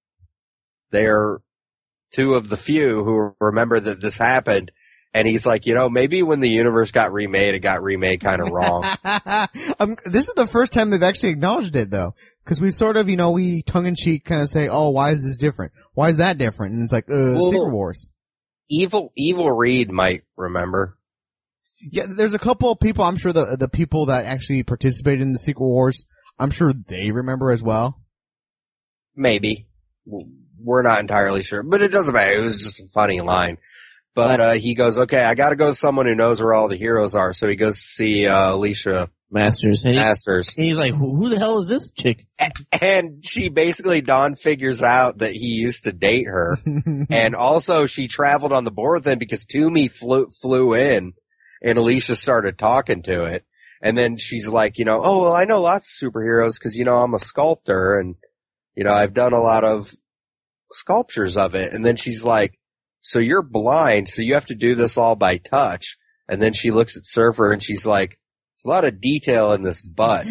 They're two of the few who remember that this happened. And he's like, you know, maybe when the universe got remade, it got remade kind of wrong. um, this is the first time they've actually acknowledged it, though. Because we sort of, you know, we tongue-in-cheek kind of say, oh, why is this different? Why is that different? And it's like, uh, well, Secret Wars. Evil, Evil Reed might remember. Yeah, there's a couple of people, I'm sure the the people that actually participated in the Secret Wars, I'm sure they remember as well. Maybe. We're not entirely sure, but it doesn't matter. It was just a funny line. But, uh, he goes, okay, I gotta go to someone who knows where all the heroes are. So he goes to see, uh, Alicia Masters. And he, Masters. And he's like, who the hell is this chick? And she basically, Dawn figures out that he used to date her. And also she traveled on the board with him because Toomey flew, flew in. And Alicia started talking to it. And then she's like, you know, oh, well, I know lots of superheroes because, you know, I'm a sculptor and, you know, I've done a lot of sculptures of it. And then she's like, so you're blind, so you have to do this all by touch. And then she looks at Surfer and she's like, there's a lot of detail in this butt.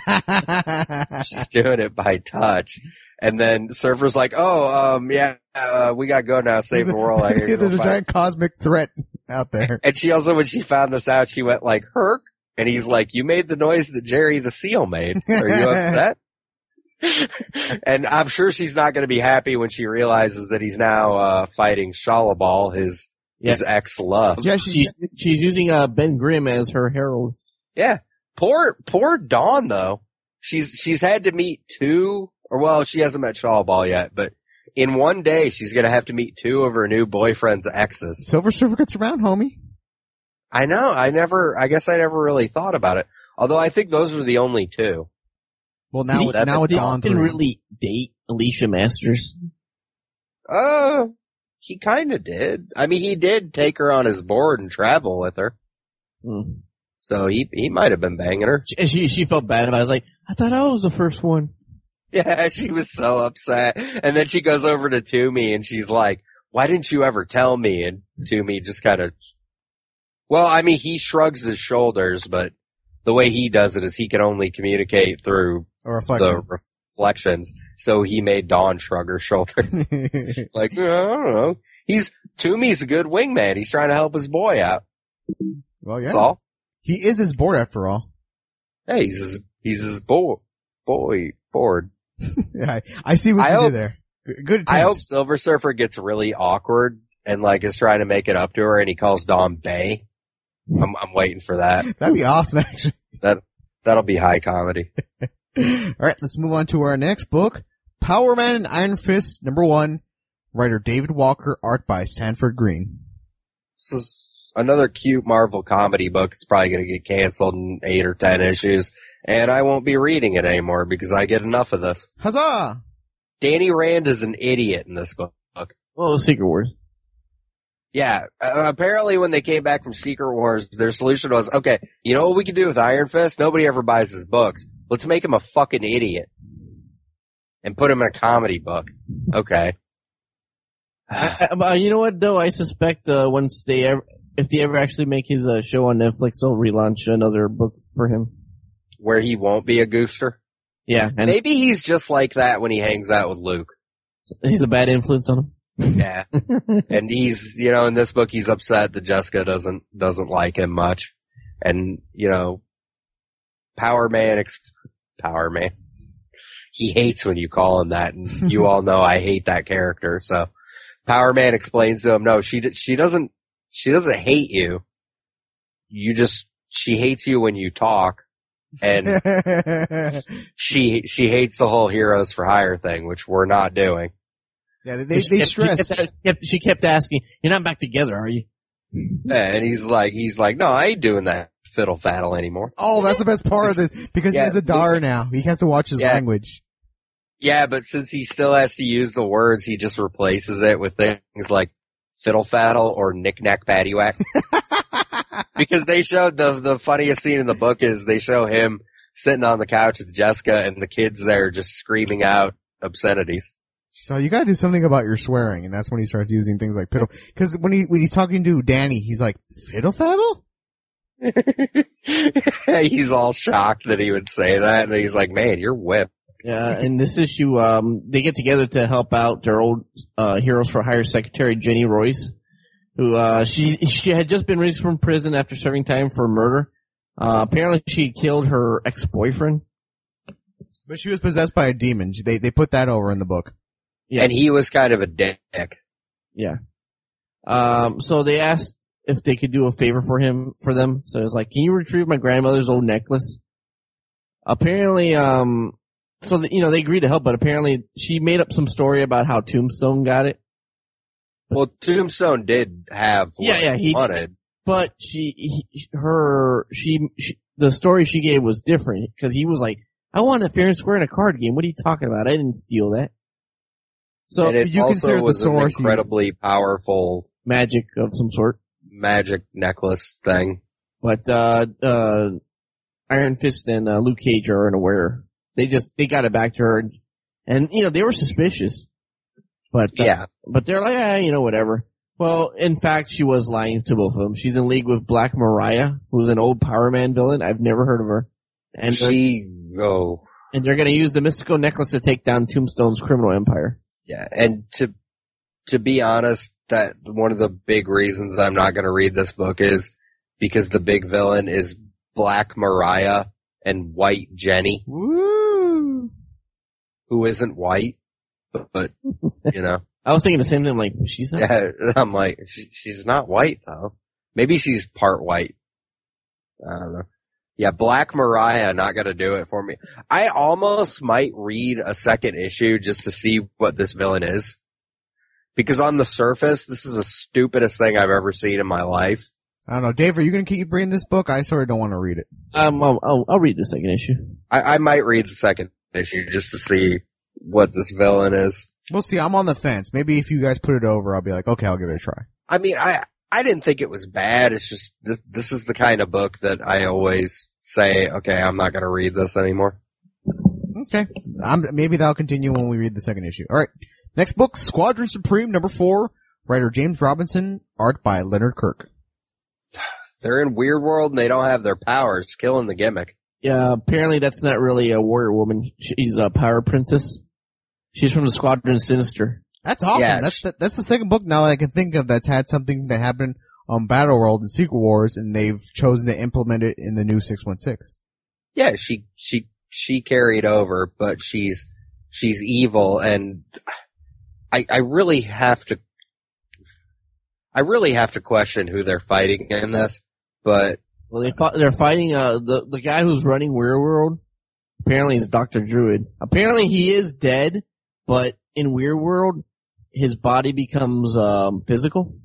She's doing it by touch. And then Surfer's like, oh, um, yeah, uh, we gotta go now, save the world. I hear There's a fight. giant cosmic threat out there. And she also, when she found this out, she went like, Herc? And he's like, you made the noise that Jerry the Seal made. Are you upset? And I'm sure she's not gonna be happy when she realizes that he's now, uh, fighting Shalabal, his, Yeah. his ex-love. Yeah, she's, she's using, uh, Ben Grimm as her herald. Yeah. Poor, poor Dawn though. She's, she's had to meet two, or well, she hasn't met Shalabal yet, but in one day she's gonna have to meet two of her new boyfriend's exes. Silver Surfer gets around, homie. I know, I never, I guess I never really thought about it. Although I think those are the only two. Well, now, Did he- now it's Did on he through. really date Alicia Masters? Uh, he kinda did. I mean, he did take her on his board and travel with her. Hmm. So he, he might have been banging her. And she, she felt bad about it. I was like, I thought I was the first one. Yeah, she was so upset. And then she goes over to Toomey and she's like, why didn't you ever tell me? And Toomey just kind of, well, I mean, he shrugs his shoulders, but the way he does it is he can only communicate through A reflection. the reflections. so he made Dawn shrug her shoulders. Like, I don't know. He's, Toomey's a good wingman. He's trying to help his boy out. Well, yeah. That's all. He is his board after all. Hey, he's his, he's his boy, boy, board. Yeah, I, I see what I you hope, did there. Good attempt. I hope Silver Surfer gets really awkward and like is trying to make it up to her and he calls Dawn Bay. I'm, I'm waiting for that. That'd be awesome, actually. That, that'll be high comedy. Alright, let's move on to our next book. Power Man and Iron Fist, number one. Writer David Walker, art by Sanford Green. This is another cute Marvel comedy book. It's probably going to get canceled in eight or ten issues, and I won't be reading it anymore because I get enough of this. Huzzah! Danny Rand is an idiot in this book. Well, Secret Wars. Yeah, uh, apparently when they came back from Secret Wars, their solution was, okay, you know what we can do with Iron Fist? Nobody ever buys his books. Let's make him a fucking idiot. And put him in a comedy book. Okay. I, I, you know what though? I suspect uh, once they ever, if they ever actually make his uh, show on Netflix, they'll relaunch another book for him. Where he won't be a goofster? Yeah. And maybe he's just like that when he hangs out with Luke. He's a bad influence on him. Yeah. And he's, you know, in this book he's upset that Jessica doesn't, doesn't like him much. And, you know, Power Man, ex- Power Man. He hates when you call him that, and you all know I hate that character, so. Power Man explains to him, no, she, she doesn't, she doesn't hate you. You just, she hates you when you talk. And she, she hates the whole heroes for hire thing, which we're not doing. Yeah, they, they kept, stress. She kept, kept, she kept asking, you're not back together, are you? Yeah, and he's like, he's like, no, I ain't doing that fiddle faddle anymore. Oh, that's the best part of this, because yeah, he has a daughter now. He has to watch his yeah. language. Yeah, but since he still has to use the words, he just replaces it with things like fiddle faddle or knick knack paddywhack. Because they showed the the funniest scene in the book is they show him sitting on the couch with Jessica and the kids there just screaming out obscenities. So you gotta do something about your swearing, and that's when he starts using things like fiddle. Cause when he, when he's talking to Danny, he's like, fiddle faddle? He's all shocked that he would say that, and he's like, man, you're whipped. Yeah, in this issue, um, they get together to help out their old, uh, Heroes for Hire secretary, Jenny Royce, who, uh, she, she had just been released from prison after serving time for murder. Uh, apparently she killed her ex-boyfriend. But she was possessed by a demon. They, they put that over in the book. Yeah. And he was kind of a dick. Yeah. Um, so they asked if they could do a favor for him, for them. So it was like, can you retrieve my grandmother's old necklace? Apparently, um, so, that, you know, they agreed to help, but apparently she made up some story about how Tombstone got it. Well, Tombstone did have what yeah, yeah, he wanted. Did. But she, he, her, she, she, the story she gave was different, because he was like, I won it fair and square in a card game. What are you talking about? I didn't steal that. So and it you also was the source an incredibly you... powerful magic of some sort. Magic necklace thing. But, uh, uh, Iron Fist and uh, Luke Cage are unaware. They just, they got it back to her, and, and you know, they were suspicious. But, uh, yeah. But they're like, ah, you know, whatever. Well, in fact, she was lying to both of them. She's in league with Black Mariah, who's an old Power Man villain. I've never heard of her. And she, oh. And they're gonna use the mystical necklace to take down Tombstone's criminal empire. Yeah, and to, to be honest, that one of the big reasons I'm not gonna read this book is because the big villain is Black Mariah and White Jenny. Woo! Who isn't white, but, but you know. I was thinking the same thing, like, she's not. Yeah, I'm like, she, she's not white though. Maybe she's part white. I don't know. Yeah, Black Mariah not gonna do it for me. I almost might read a second issue just to see what this villain is. Because on the surface, this is the stupidest thing I've ever seen in my life. I don't know. Dave, are you gonna keep reading this book? I sort of don't want to read it. Um, I'll, I'll, I'll read the second issue. I, I might read the second issue just to see what this villain is. We'll see. I'm on the fence. Maybe if you guys put it over, I'll be like, okay, I'll give it a try. I mean, I, I didn't think it was bad. It's just, this, this is the kind of book that I always say, okay, I'm not gonna read this anymore. Okay. I'm, maybe that'll continue when we read the second issue. Alright. Next book, Squadron Supreme, number four. Writer James Robinson, art by Leonard Kirk. They're in Weird World and they don't have their powers, killing the gimmick. Yeah, apparently that's not really a warrior woman. She's a power princess. She's from the Squadron Sinister. That's awesome. Yeah, that's sh- the, that's the second book now that I can think of that's had something that happened on Battle World and Secret Wars, and they've chosen to implement it in the new six one six. Yeah, she she she carried over, but she's she's evil, and I I really have to I really have to question who they're fighting in this. But Well, they fought, they're fighting uh the the guy who's running Weird World. Apparently, is Doctor Druid. Apparently, he is dead, but in Weird World, his body becomes um physical.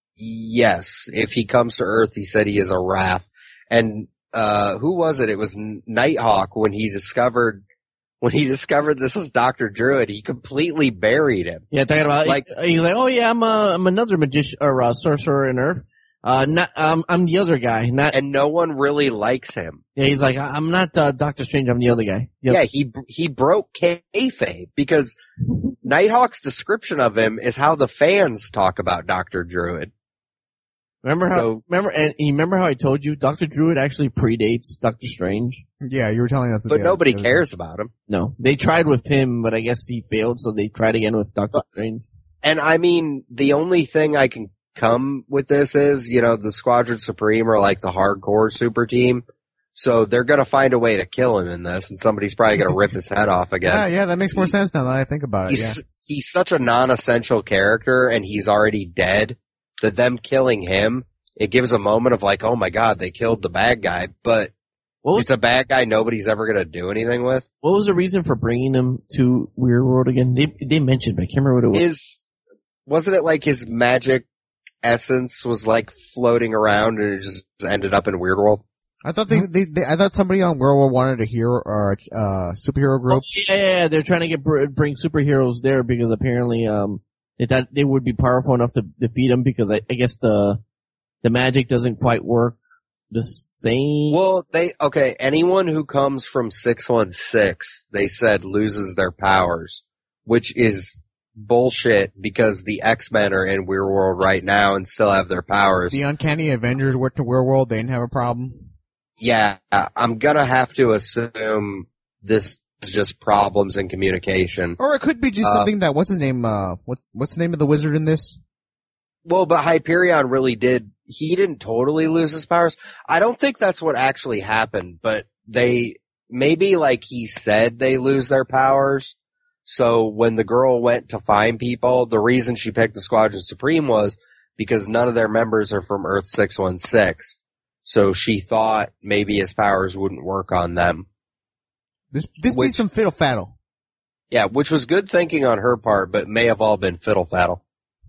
yes, if he comes to Earth, he said he is a wrath. And uh who was it? It was Nighthawk when he discovered when he discovered this was Doctor Druid. He completely buried him. Yeah, talking about Like- like he's like, oh yeah, I'm uh, I'm another magician or uh, sorcerer in Earth. Uh, not um, I'm the other guy. Not And no one really likes him. yeah. He's like, I'm not uh, Doctor Strange. I'm the other guy. The Yeah, other- he he broke kayfabe because Nighthawk's description of him is how the fans talk about Doctor Druid. Remember how? So- remember and you remember how I told you Doctor Druid actually predates Doctor Strange. Yeah, you were telling us. that But the- nobody the- cares about him. No, they tried with him, but I guess he failed, so they tried again with Doctor Strange. And I mean, the only thing I can come with this is, you know, the Squadron Supreme are like the hardcore super team. So they're gonna find a way to kill him in this, and somebody's probably gonna rip his head off again. Yeah, yeah, that makes more sense now that I think about it. Yeah. He's, he's such a non-essential character, and he's already dead, that them killing him, it gives a moment of like, oh my god, they killed the bad guy, but What was it's a bad guy nobody's ever gonna do anything with. what was the reason for bringing him to Weird World again? They they mentioned, but I can't remember what it was. His, wasn't it like his magic essence was like floating around and it just ended up in Weird World? I thought they, they, they, I thought somebody on World War wanted a hero or a uh, superhero group. Oh, yeah, yeah, yeah, they're trying to get br- bring superheroes there because apparently um they thought they would be powerful enough to defeat them because I, I guess the the magic doesn't quite work the same. Well, they, okay, anyone who comes from six one six, they said loses their powers, which is bullshit because the X-Men are in Weird World right now and still have their powers. The Uncanny Avengers went to Weird World. They didn't have a problem. Yeah, I'm gonna have to assume this is just problems in communication. Or it could be just Uh, something that, what's his name, uh, what's, what's the name of the wizard in this? Well, but Hyperion really did, he didn't totally lose his powers. I don't think that's what actually happened, but they, maybe like he said they lose their powers. So when the girl went to find people, the reason she picked the Squadron Supreme was because none of their members are from Earth six one six. So she thought maybe his powers wouldn't work on them. This, this be Which- some fiddle faddle. Yeah, which was good thinking on her part, but may have all been fiddle faddle.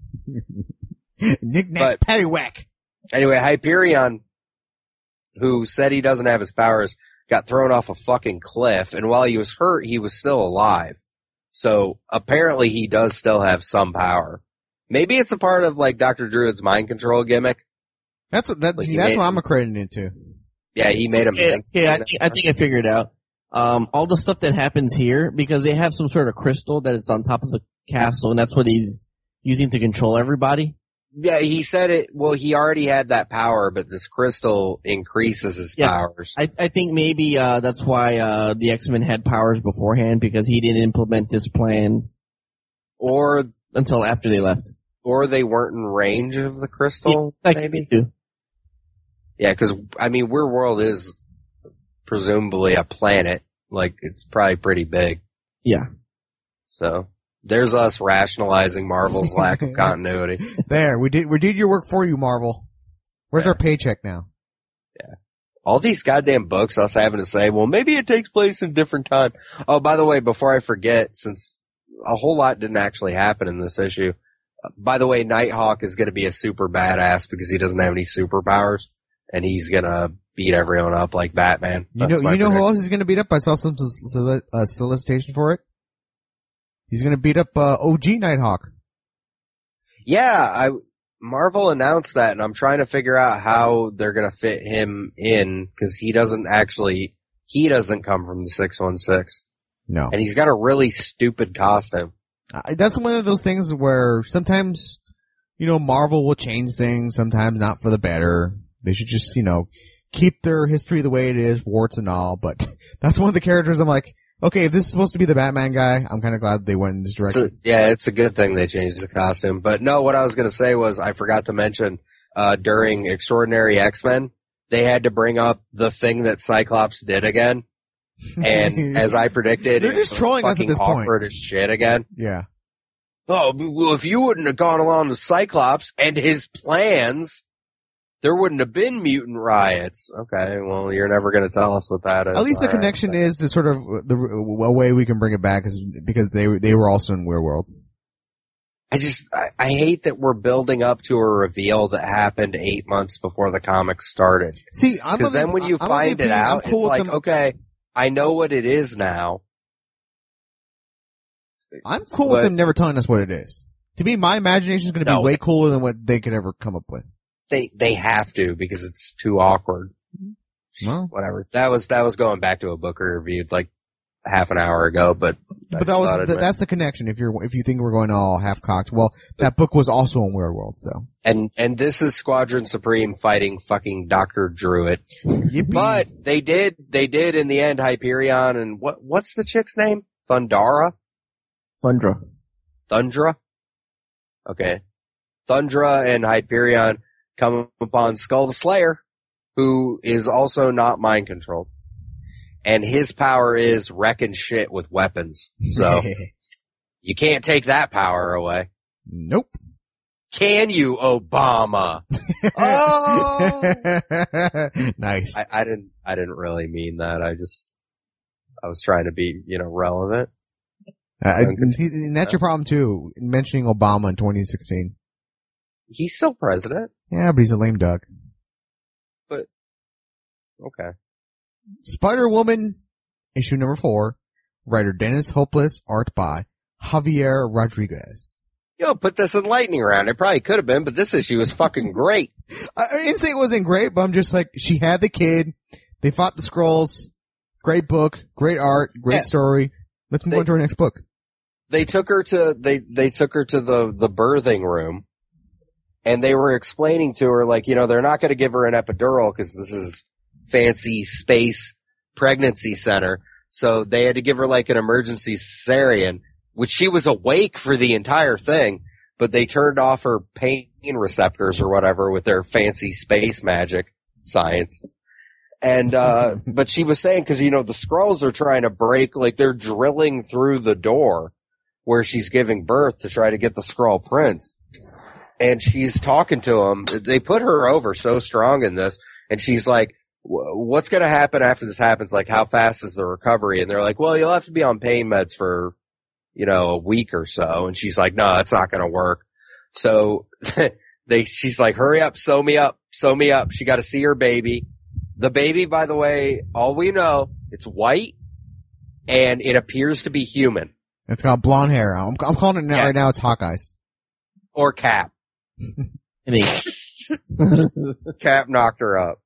Knick-knack, But- paddywhack. Anyway, Hyperion, who said he doesn't have his powers, got thrown off a fucking cliff, and while he was hurt, he was still alive. So apparently he does still have some power. Maybe it's a part of like Doctor Druid's mind control gimmick. That's what, that, Like, he that's made- what I'm accrediting it to. Yeah, he made him Yeah, think. yeah, I think, I think I figured it out. Um, all the stuff that happens here, because they have some sort of crystal that it's on top of the castle, and that's what he's using to control everybody. Yeah, he said it, well, he already had that power, but this crystal increases his Yeah. powers. I, I think maybe uh, that's why uh, the X-Men had powers beforehand, because he didn't implement this plan Or, until after they left. or they weren't in range of the crystal, Like, maybe? too. Yeah, cause, I mean, Weird World is presumably a planet. Like, it's probably pretty big. Yeah. So, there's us rationalizing Marvel's lack of continuity. There, we did, we did your work for you, Marvel. Where's Yeah. our paycheck now? All these goddamn books, us having to say, well, maybe it takes place in a different time. Oh, by the way, before I forget, since a whole lot didn't actually happen in this issue, uh, by the way, Nighthawk is gonna be a super badass because he doesn't have any superpowers, and he's gonna beat everyone up like Batman. You That's know, my you know who prediction. else is gonna beat up? I saw some solic- uh, solicitation for it. He's gonna beat up, uh, O G Nighthawk. Yeah, I, Marvel announced that, and I'm trying to figure out how they're gonna fit him in, cause he doesn't actually, he doesn't come from the six one six. No. And he's got a really stupid costume. Uh, that's one of those things where sometimes, you know, Marvel will change things, sometimes not for the better. They should just, you know, keep their history the way it is, warts and all, but that's one of the characters I'm like, Okay, if this is supposed to be the Batman guy, I'm kind of glad they went in this direction. So, yeah, it's a good thing they changed the costume. But no, what I was going to say was I forgot to mention uh during Extraordinary X-Men, they had to bring up the thing that Cyclops did again. And as I predicted, They're just trolling us at this point. Awkward as shit again. Yeah. Oh, well, if you wouldn't have gone along with Cyclops and his plans, there wouldn't have been mutant riots. Okay, well, you're never going to tell us what that is. At least the All right. connection is to sort of the a way we can bring it back is because they they were also in Weird World. I just, I, I hate that we're building up to a reveal that happened eight months before the comics started. See, I'm Because then when you I'm find of the it opinion- out, I'm cool it's with like, them- okay, I know what it is now. I'm cool with but- them never telling us what it is. To me, my imagination is going to be No. way cooler than what they could ever come up with. They, they have to because it's too awkward. Well, Whatever. That was, that was going back to a book I reviewed like half an hour ago, but. I but that just was thought I'd th- mention- that's the connection. If you're if you think we're going all half cocked, well, that book was also in Weird World, so And, and this is Squadron Supreme fighting fucking Doctor Druid. yippee. But they did, they did in the end Hyperion and what, what's the chick's name? Thundara? Thundra. Thundra? Okay. Thundra and Hyperion come upon Skull the Slayer, who is also not mind controlled. And his power is wrecking shit with weapons. So, you can't take that power away. nope. Can you, Obama? Oh! Nice. I, I didn't, I didn't really mean that. I just, I was trying to be, you know, relevant. Uh, I- see, and that's your problem too. Mentioning Obama in twenty sixteen. He's still president. Yeah, but he's a lame duck. Okay. Spider-Woman, issue number four, writer Dennis Hopeless, art by Javier Rodriguez. Yo, put this in lightning round. It probably could have been, but this issue is fucking great. I, I didn't say it wasn't great, but I'm just like, she had the kid, they fought the Skrulls, great book, great art, great Yeah. story. Let's move They- on to our next book. They took her to, they, they took her to the, the birthing room and they were explaining to her, like, you know, they're not going to give her an epidural because this is fancy space pregnancy center. So they had to give her like an emergency cesarean, which she was awake for the entire thing, but they turned off her pain receptors or whatever with their fancy space magic science. And, uh, but she was saying, cause you know, the Skrulls are trying to break, like they're drilling through the door where she's giving birth to try to get the Skrull prince. And she's talking to him. They put her over so strong in this. And she's like, what's going to happen after this happens? Like, how fast is the recovery? And they're like, well, you'll have to be on pain meds for, you know, a week or so. And she's like, no, that's not going to work. So they, she's like, hurry up, sew me up, sew me up. She got to see her baby. The baby, by the way, all we know, it's white and it appears to be human. It's got blonde hair. I'm, I'm calling it now, Yeah. right now, it's Hawkeyes. Or Cap. I mean, Cap knocked her up.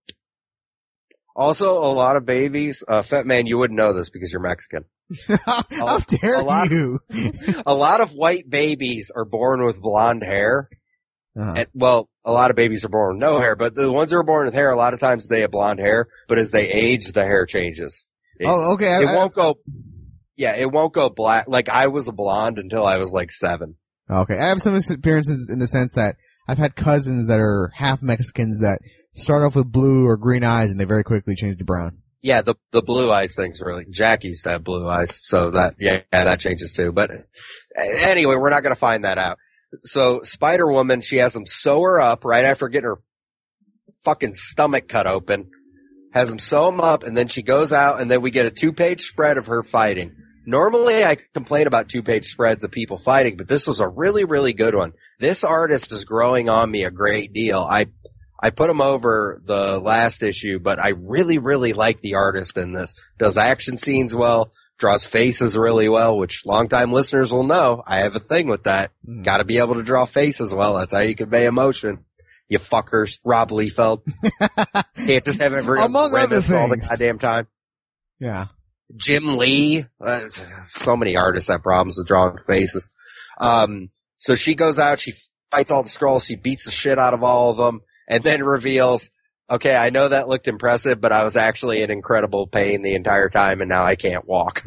Also, a lot of babies, uh, Fat Man, you wouldn't know this because you're Mexican. How dare a lot- you? A lot of white babies are born with blonde hair. Uh-huh. And, well, a lot of babies are born with no hair, but the ones who are born with hair, a lot of times they have blonde hair, but as they age, the hair changes. It, Oh, okay. I- it I- won't go, yeah, it won't go black. Like, I was a blonde until I was like seven. Okay, I have some experiences in the sense that I've had cousins that are half Mexicans that start off with blue or green eyes and they very quickly change to brown. Yeah, the the blue eyes thing's really, Jack used to have blue eyes, so that, yeah, yeah that changes too. But anyway, we're not gonna find that out. So Spider-Woman, she has them sew her up right after getting her fucking stomach cut open, has them sew them up, and then she goes out, and then we get a two-page spread of her fighting. Normally I complain about two-page spreads of people fighting, but this was a really, really good one. This artist is growing on me a great deal. I I put him over the last issue, but I really, really like the artist in this. Does action scenes well, draws faces really well, which longtime listeners will know. I have a thing with that. Mm. Gotta be able to draw faces well. That's how you convey emotion. You fuckers. Rob Liefeld. Can't just have everyone Among grimace other all the things. goddamn time. Yeah. Jim Lee. Uh, so many artists have problems with drawing faces. Um, so she goes out, she fights all the Skrulls, she beats the shit out of all of them, and then reveals, okay, I know that looked impressive, but I was actually in incredible pain the entire time, and now I can't walk.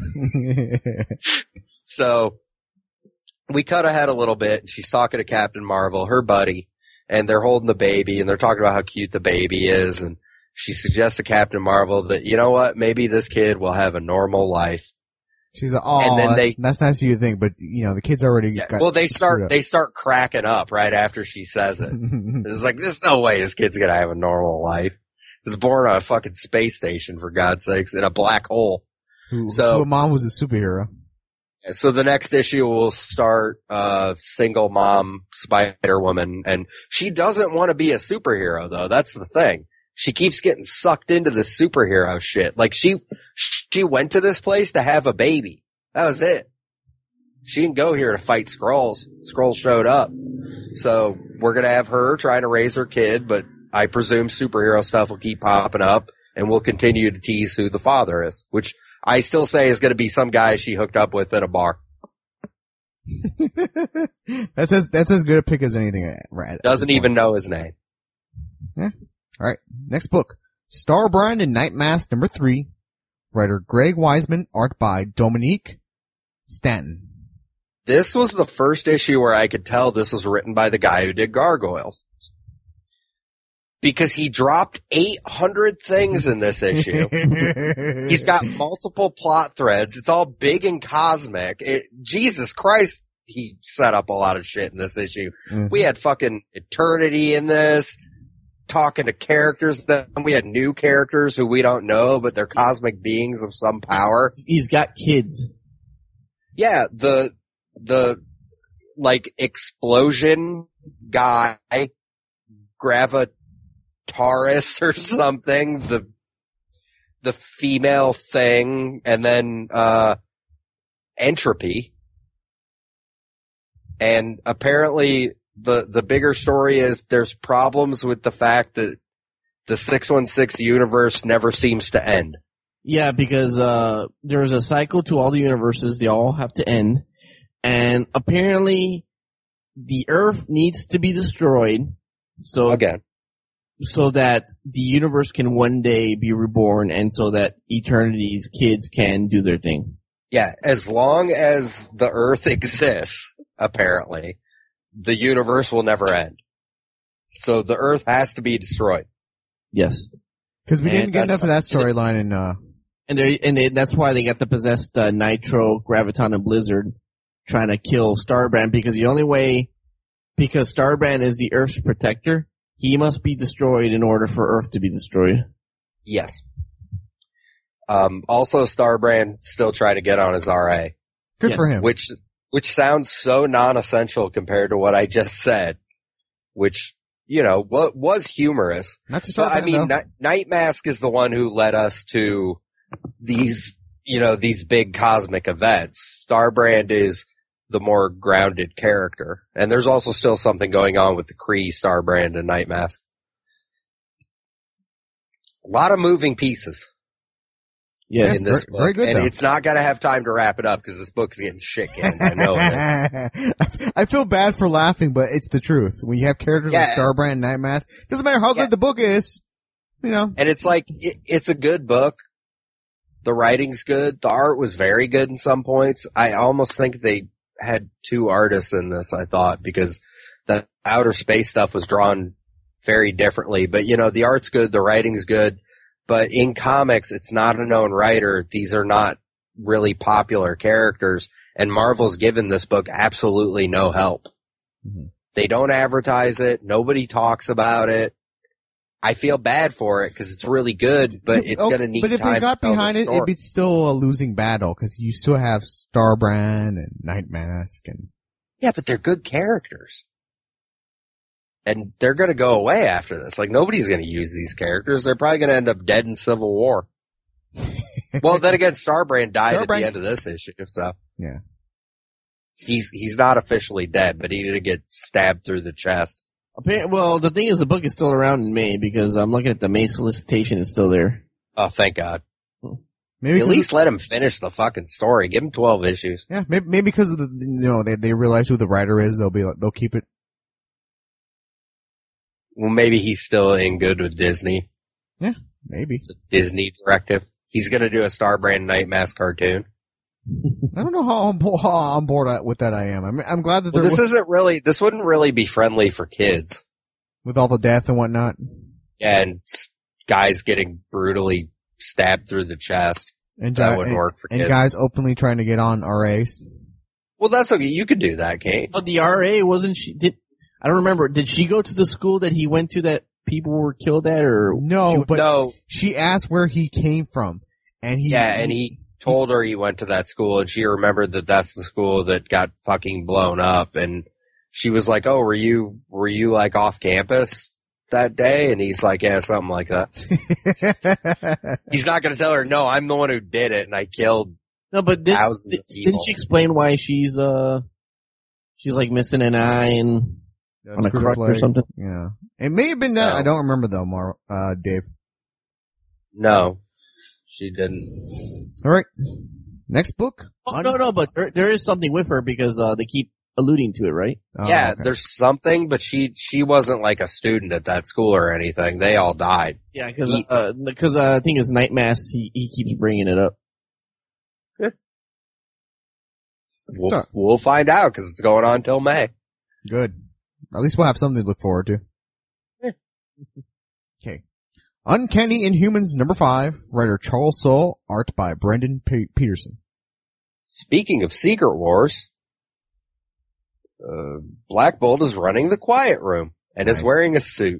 So we cut ahead a little bit. She's talking to Captain Marvel, her buddy, and they're holding the baby, and they're talking about how cute the baby is, and she suggests to Captain Marvel that, you know what, maybe this kid will have a normal life. She's like, oh, And then that's, they- that's nice of you to think, but, you know, the kid's already Yeah, got well, they screwed start up. they start cracking up right after she says it. It's like, there's no way this kid's gonna have a normal life. He was born on a fucking space station, for God's sakes, in a black hole. Who, so- who mom was a superhero. So the next issue will start uh single mom Spider Woman, and she doesn't want to be a superhero though. That's the thing. She keeps getting sucked into the superhero shit. Like she she went to this place to have a baby. That was it. She didn't go here to fight Skrulls. Skrulls showed up. So we're gonna have her trying to raise her kid, but I presume superhero stuff will keep popping up, and we'll continue to tease who the father is, which I still say is gonna be some guy she hooked up with at a bar. that's as, that's as good a pick as anything. Right. Doesn't even know his name. Yeah. Alright. Next book. Starbrand and Night Mask number three. Writer Greg Wiseman. Art by Dominique Stanton. This was the first issue where I could tell this was written by the guy who did Gargoyles. Because he dropped eight hundred things in this issue. He's got multiple plot threads. It's all big and cosmic. It, Jesus Christ, he set up a lot of shit in this issue. Mhm. We had fucking Eternity in this, talking to characters that we had new characters who we don't know, but they're cosmic beings of some power. He's got kids. Yeah, the, the, like, explosion guy, Gravitaris or something, the, the female thing, and then, uh, Entropy. And apparently the, the bigger story is there's problems with the fact that the six one six universe never seems to end. Yeah, because uh there's a cycle to all the universes. They all have to end. And apparently the Earth needs to be destroyed so Again. so that the universe can one day be reborn, and so that Eternity's kids can do their thing. Yeah, as long as the Earth exists, apparently, the universe will never end. So the Earth has to be destroyed. Yes. Cause we And didn't get enough of that that's- storyline in, uh, And they and they, that's why they got the possessed uh, Nitro, Graviton, and Blizzard trying to kill Starbrand, because the only way, because Starbrand is the Earth's protector, he must be destroyed in order for Earth to be destroyed. Yes. Um, also Starbrand still trying to get on his R A. good Yes, for him. Which, which sounds so non-essential compared to what I just said. Which, you know, what was humorous. Not to But start I mean, Ni- Night Mask is the one who led us to these, you know, these big cosmic events. Starbrand is the more grounded character. And there's also still something going on with the Kree, Starbrand, and Night Mask. A lot of moving pieces Yes. in this very- book. very good, and though. it's not gonna have time to wrap it up because this book's getting shit canned. I know it. I feel bad for laughing, but it's the truth. When you have characters Yeah. like Starbrand and Night Mask, doesn't matter how Yeah. good the book is, you know. And it's like, it, it's a good book. The writing's good. The art was very good in some points. I almost think they had two artists in this, I thought, because the outer space stuff was drawn very differently. But, you know, the art's good, the writing's good. But in comics, it's not a known writer. These are not really popular characters. And Marvel's given this book absolutely no help. Mhm. They don't advertise it. Nobody talks about it. I feel bad for it because it's really good, but it's Oh, going to need But if time they got to tell the behind it, story. it'd be still a losing battle because you still have Starbrand and Night Mask and Yeah, but they're good characters. And they're going to go away after this. Like, nobody's going to use these characters. They're probably going to end up dead in Civil War. Well, then again, Starbrand died at Starbrand- the end of this issue, so. Yeah. He's, he's not officially dead, but he did get stabbed through the chest. Appar- Well, the thing is, the book is still around in May, because I'm looking at the May solicitation. It's still there. Oh, thank God. maybe At 'cause least let him finish the fucking story. Give him twelve issues. of, yeah, maybe, maybe because of the, you know, they, they realize who the writer is, they'll be like, they'll keep it. Well, maybe he's still in good with Disney. Yeah, maybe. It's a Disney directive. He's gonna do a Star Brand Nightmask cartoon. I don't know how on, bo- how on board I, with that I am. I'm, I'm glad that Well, there this was, isn't really, this wouldn't really be friendly for kids. with all the death and whatnot. And s- guys getting brutally stabbed through the chest. And, That guy- wouldn't and, work for and kids. guys openly trying to get on R As. Well, that's okay. You could do that, Kate. Oh, the R A wasn't she? Did I don't remember? Did she go to the school that he went to that people were killed at, or No, she- but No. she asked where he came from, and he Yeah, and he told her he went to that school, and she remembered that that's the school that got fucking blown up, and she was like, "Oh, were you were you like off campus that day?" And he's like, "Yeah, something like that." He's not going to tell her, "No, I'm the one who did it, and I killed no, but did, thousands did, of people." didn't she explain why she's uh she's like missing an eye and on a screwed crutch up or leg. something? Yeah, it may have been that. No. I don't remember though, Mar- uh, Dave. No, she didn't. All right, next book. Oh, no, no, but there, there is something with her because uh they keep alluding to it, right? Oh, yeah, okay. there's something, but she she wasn't like a student at that school or anything. They all died. Yeah, because uh, because uh, I think it's Nightmask. He he keeps bringing it up. We'll, So- we'll find out because it's going on till May. Good. At least we'll have something to look forward to. Okay. Uncanny Inhumans number five, writer Charles Soule, art by Brendan P- Peterson. Speaking of Secret Wars, uh, Black Bolt is running the Quiet Room and is Nice. wearing a suit.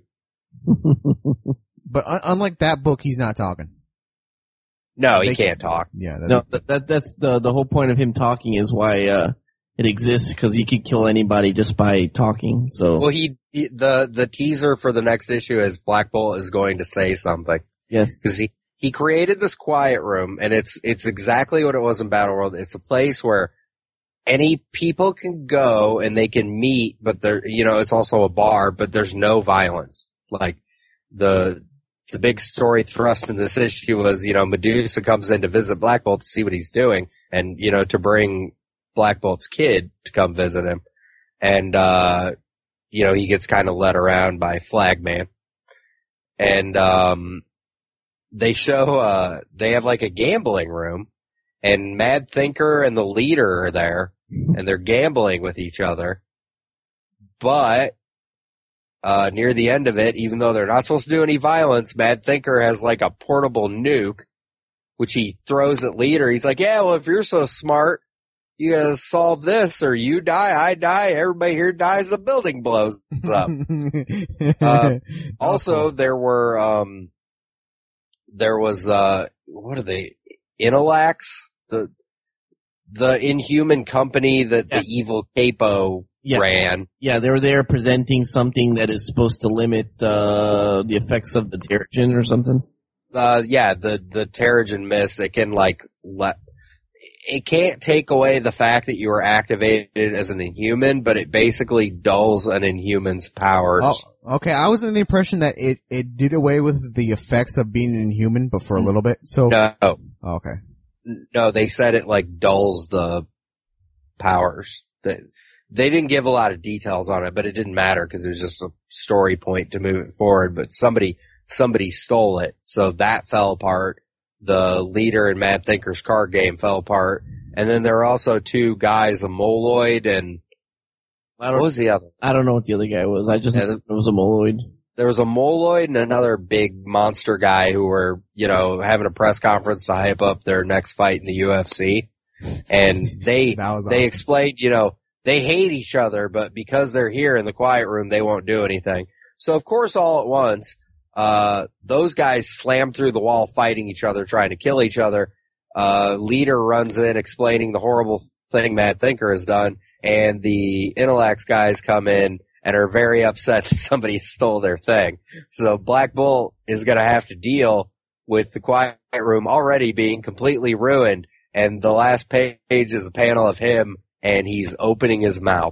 But un- unlike that book, he's not talking. No, he They- can't talk. Yeah, that's, No, that, that that's the the whole point of him talking is why uh it exists, because he could kill anybody just by talking. So Well, he, he the the teaser for the next issue is Black Bolt is going to say something yes, because he he created this Quiet Room, and it's it's exactly what it was in Battleworld. It's a place where any people can go and they can meet, but there, you know, it's also a bar, but there's no violence. Like the the big story thrust in this issue was, you know, Medusa comes in to visit Black Bolt to see what he's doing, and you know, to bring Black Bolt's kid to come visit him, and uh, you know, he gets kind of led around by Flagman, and um, they show uh, they have like a gambling room, and Mad Thinker and the leader are there, and they're gambling with each other, but uh, near the end of it, even though they're not supposed to do any violence, Mad Thinker has like a portable nuke, which he throws at Leader. He's like, yeah, well, if you're so smart, you gotta solve this, or you die, I die, everybody here dies, the building blows up. Uh, also, there were, um, there was, uh, what are they, Inalax? The, the Inhuman company that Yeah. the evil Capo Yeah. ran. yeah, they were there presenting something that is supposed to limit uh the effects of the Terrigen or something. Uh, yeah, the, the Terrigen Mist, it can like let, it can't take away the fact that you were activated as an Inhuman, but it basically dulls an Inhuman's powers. Oh, okay. I was under the impression that it, it did away with the effects of being an Inhuman, but for a little bit. So, No, oh, okay. no, they said it like dulls the powers. They, they didn't give a lot of details on it, but it didn't matter because it was just a story point to move it forward. But somebody, somebody stole it, so that fell apart. The Leader and Mad Thinker's card game fell apart, and then there were also two guys, a Moloid and I what don't was the other? I don't know what the other guy was. I just Yeah, knew the- it was a Moloid. There was a Moloid and another big monster guy who were, you know, having a press conference to hype up their next fight in the U F C. And they, That was they awesome. explained, you know, they hate each other, but because they're here in the Quiet Room, they won't do anything. So of course, all at once, uh, those guys slam through the wall fighting each other, trying to kill each other. Uh, Leader runs in explaining the horrible thing Mad Thinker has done, and the Inalax guys come in and are very upset that somebody stole their thing. So Black Bolt is gonna have to deal with the Quiet Room already being completely ruined, and the last page is a panel of him, and he's opening his mouth.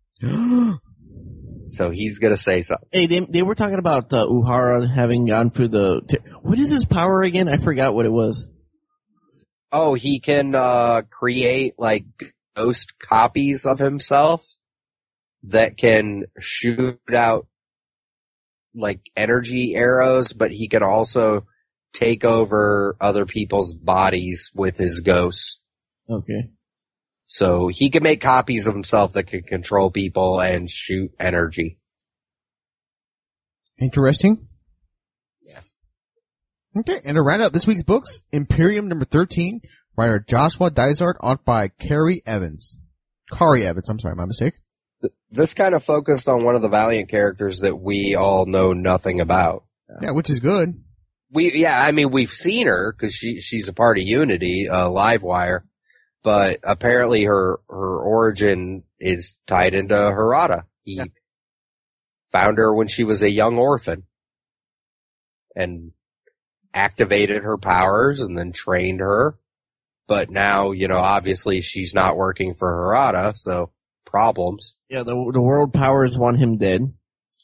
So he's gonna say something. Hey, they they were talking about uh, Uhura having gone through the. Ter- what is his power again? I forgot what it was. Oh, he can, uh, create, like, ghost copies of himself that can shoot out like energy arrows, but he can also take over other people's bodies with his ghosts. Okay. So he can make copies of himself that can control people and shoot energy. Interesting. Yeah. Okay, and to round out this week's books, Imperium number thirteen, writer Joshua Dysart, art by Carrie Evans. Kari Evans, I'm sorry, my mistake. This kind of focused on one of the Valiant characters that we all know nothing about. Yeah, which is good. We, yeah, I mean, we've seen her because she, she's a part of Unity, uh, Livewire, but apparently her, her origin is tied into Harada. He yeah. found her when she was a young orphan and activated her powers and then trained her. But now, you know, obviously she's not working for Harada, so problems. Yeah, the, the world powers want him dead.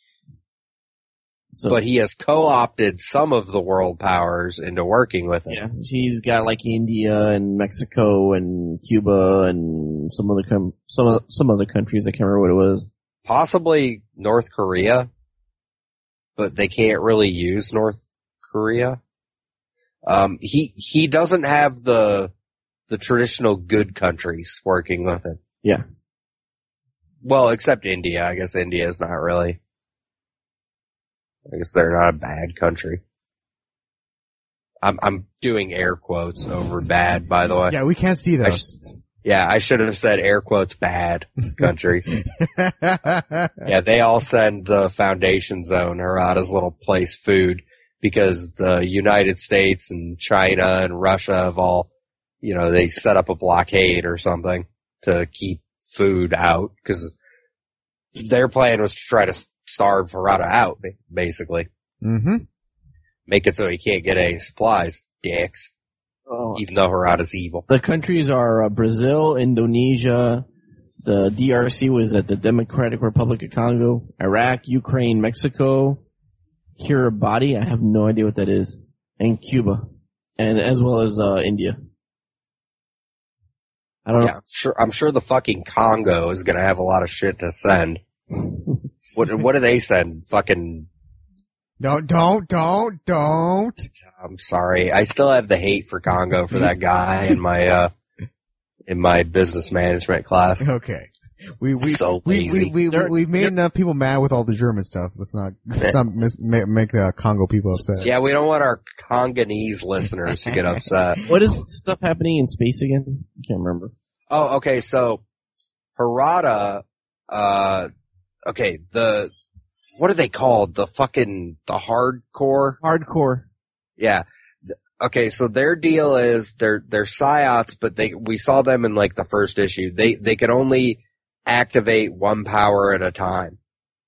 So, but he has co-opted some of the world powers into working with him. Yeah, he's got like India and Mexico and Cuba and some other com- some some other countries. I can't remember what it was. Possibly North Korea, but they can't really use North Korea. Um, he he doesn't have the the traditional good countries working with him. Yeah. Well, except India. I guess India is not really. I guess they're not a bad country. I'm I'm doing air quotes over bad, by the way. Yeah, we can't see I those. sh- yeah, I should have said air quotes bad countries. Yeah, they all send the Foundation Zone, Harada's little place, food because the United States and China and Russia have all, you know, they set up a blockade or something to keep food out because their plan was to try to starve Harada out, basically. Mm-hmm. Make it so he can't get any supplies, dicks. Oh. Even though Harada's evil. The countries are uh, Brazil, Indonesia, the D R C was at the Democratic Republic of Congo, Iraq, Ukraine, Mexico, Kiribati, I have no idea what that is, and Cuba, and as well as uh India. I don't yeah, know. I'm sure, I'm sure the fucking Congo is gonna have a lot of shit to send. What, what do they send? Fucking... Don't, don't, don't, don't. I'm sorry. I still have the hate for Congo for that guy in my, uh, in my business management class. Okay. We, we, so we, lazy. we, we, we, we made enough people mad with all the German stuff. Let's not, let's not mis- make the Congo people upset. Yeah, we don't want our Congolese listeners to get upset. What is stuff happening in space again? I can't remember. Oh, okay, so, Harada, uh, okay, the, what are they called? The fucking, the hardcore? Hardcore. Yeah. Okay, so their deal is, they're, they're psiots, but they, we saw them in like the first issue. They, they can only activate one power at a time.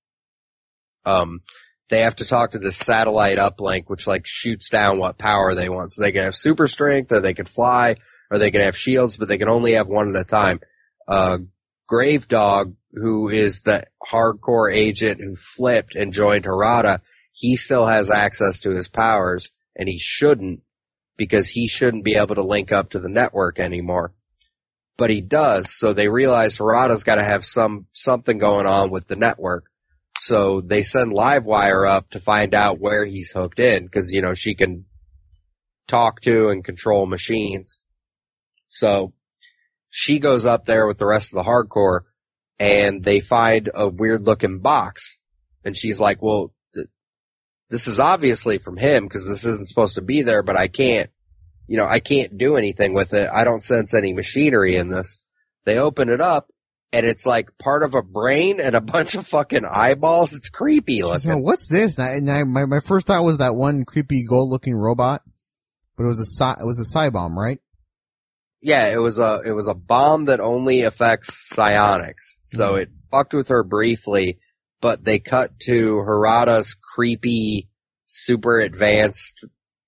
Um, they have to talk to this satellite uplink, which like shoots down what power they want. So they can have super strength, or they can fly, or they can have shields, but they can only have one at a time. Uh, Gravedog, who is the hardcore agent who flipped and joined Harada, he still has access to his powers, and he shouldn't, because he shouldn't be able to link up to the network anymore. But he does, so they realize Harada's gotta have some, something going on with the network. So they send Livewire up to find out where he's hooked in, cause, you know, she can talk to and control machines. So, she goes up there with the rest of the hardcore, and they find a weird looking box. And she's like, well, th- this is obviously from him, cause this isn't supposed to be there, but I can't, you know, I can't do anything with it. I don't sense any machinery in this. They open it up, and it's like part of a brain and a bunch of fucking eyeballs. It's creepy looking. So what's this? And I, and I, my, my first thought was that one creepy gold looking robot, but it was a psi, it was a psi bomb, right? Yeah, it was a, it was a bomb that only affects psionics. So mm-hmm. It fucked with her briefly, but they cut to Harada's creepy, super advanced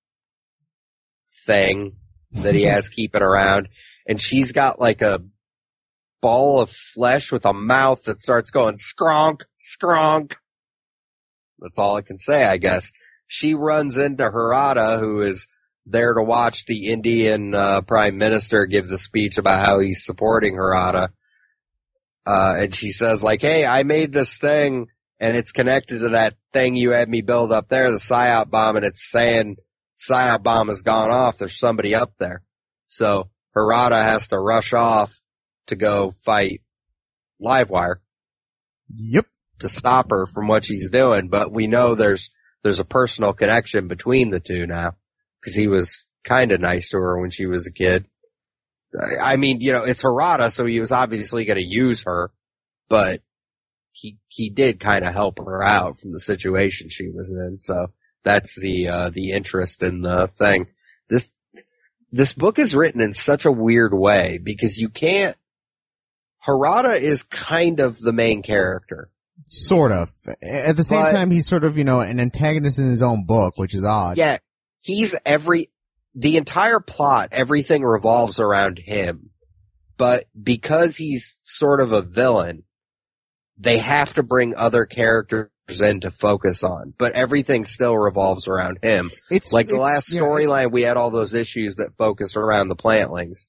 thing that he has keeping around, and she's got like a ball of flesh with a mouth that starts going skronk, skronk. That's all I can say, I guess. She runs into Harada, who is there to watch the Indian uh, Prime Minister give the speech about how he's supporting Harada. Uh, and she says like, hey, I made this thing and it's connected to that thing you had me build up there, the PSYOP bomb, and it's saying PSYOP bomb has gone off. There's somebody up there. So Harada has to rush off to go fight Livewire. Yep. To stop her from what she's doing, but we know there's there's a personal connection between the two now, because he was kind of nice to her when she was a kid. I mean, you know, it's Harada, so he was obviously going to use her, but he he did kind of help her out from the situation she was in. So that's the uh the interest in the thing. This this book is written in such a weird way because you can't. Harada is kind of the main character. Sort of. At the same But- time, he's sort of, you know, an antagonist in his own book, which is odd. Yeah, he's every, the entire plot, everything revolves around him. But because he's sort of a villain, they have to bring other characters in to focus on. But everything still revolves around him. It's Like the it's- last yeah, storyline, we had all those issues that focused around the plantlings.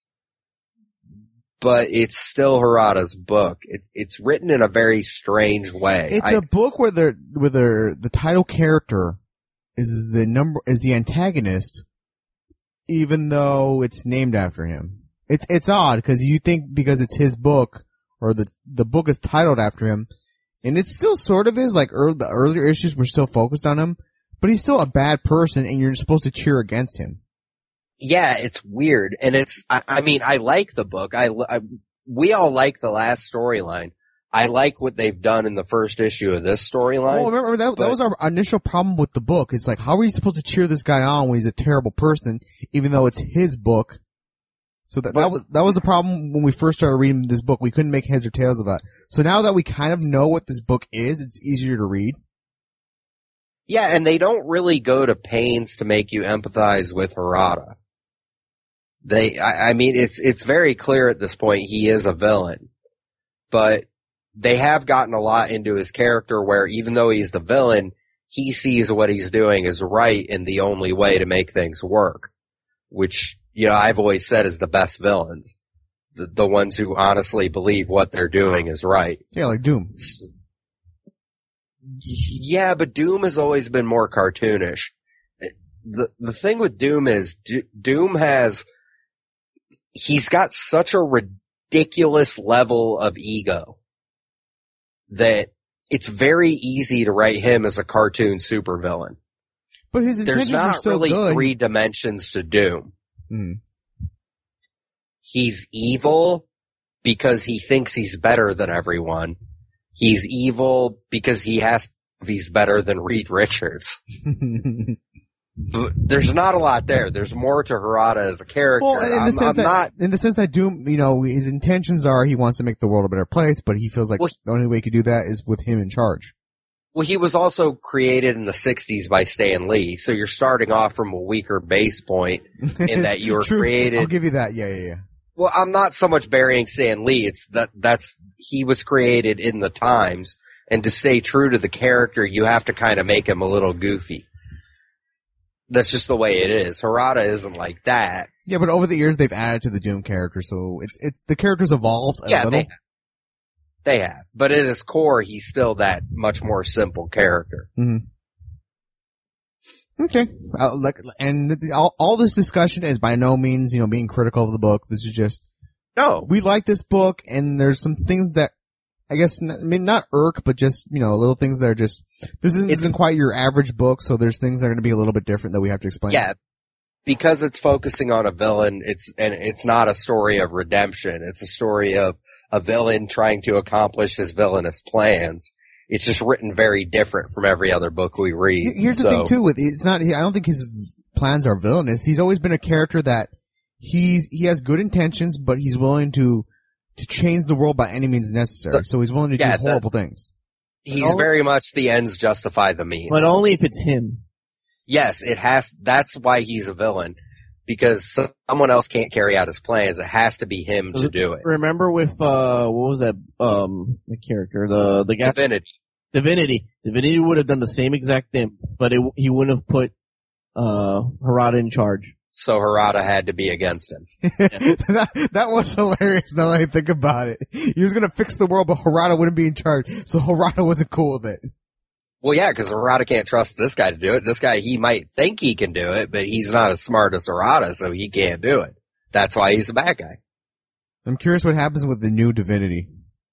But it's still Harada's book. It's it's written in a very strange way. It's I- a book where the where the the title character is the number is the antagonist, even though it's named after him. It's it's odd because you think because it's his book or the the book is titled after him, and it still sort of is. Like early, the earlier issues were still focused on him, but he's still a bad person, and you're supposed to cheer against him. Yeah, it's weird, and it's. I, I mean, I like the book. I, I we all like the last storyline. I like what they've done in the first issue of this storyline. Well, remember that, that but- was our initial problem with the book. It's like, how are you supposed to cheer this guy on when he's a terrible person, even though it's his book? So that, that But- was, that was the problem when we first started reading this book. We couldn't make heads or tails of it. So now that we kind of know what this book is, it's easier to read. Yeah, and they don't really go to pains to make you empathize with Harada. They, I, I mean, it's it's very clear at this point he is a villain, but they have gotten a lot into his character where even though he's the villain, he sees what he's doing is right and the only way to make things work, which, you know, I've always said is the best villains. The, the ones who honestly believe what they're doing is right. Yeah, like Doom. Yeah, but Doom has always been more cartoonish. The the thing with Doom is D- Doom has he's got such a ridiculous level of ego that it's very easy to write him as a cartoon supervillain. But his There's intentions are not still really good. three dimensions to Doom. Hmm. He's evil because he thinks he's better than everyone. He's evil because he has he's better than Reed Richards. But there's not a lot there. There's more to Harada as a character. Well, in the I'm, sense I'm that, not. in the sense that Doom, you know, his intentions are he wants to make the world a better place, but he feels like Well, the only way he could do that is with him in charge. Well, he was also created in the sixties by Stan Lee, so you're starting off from a weaker base point in that you were True. created. I'll give you that. Yeah, yeah, yeah. Well, I'm not so much burying Stan Lee. It's that that's he was created in the times, and to stay true to the character, you have to kind of make him a little goofy. That's just the way it is. Harada isn't like that. Yeah, but over the years they've added to the Doom character, so it's it's the character's evolved a Yeah, little. they, they have. But at his core, he's still that much more simple character. Mm-hmm. Okay, uh, like, and th- all, all this discussion is by no means, you know, being critical of the book. This is just No, we like this book, and there's some things that I guess n- I mean not irk, but just you know, little things that are just this isn't, It's- isn't quite your average book, so there's things that are going to be a little bit different that we have to explain. yeah, because it's focusing on a villain. It's and it's not a story of redemption. It's a story of a villain trying to accomplish his villainous plans. It's just written very different from every other book we read. Here's the So- thing too with it's not. I don't think his plans are villainous. He's always been a character that he's he has good intentions, but he's willing to to change the world by any means necessary. The- so he's willing to yeah, do the- horrible things. He's very much the ends justify the means. But only if it's him. Yes, it has. That's why he's a villain, because someone else can't carry out his plans. It has to be him to do it. Remember with, uh, what was that, um, the character, the, the guy? Divinity. Divinity. Divinity would have done the same exact thing, but it, he wouldn't have put, uh, Harada in charge. So Harada had to be against him. that, that was hilarious now that I think about it. He was gonna fix the world, but Harada wouldn't be in charge, so Harada wasn't cool with it. Well, yeah, because Arata can't trust this guy to do it. This guy, he might think he can do it, but he's not as smart as Arata, so he can't do it. That's why he's a bad guy. I'm curious what happens with the new Divinity.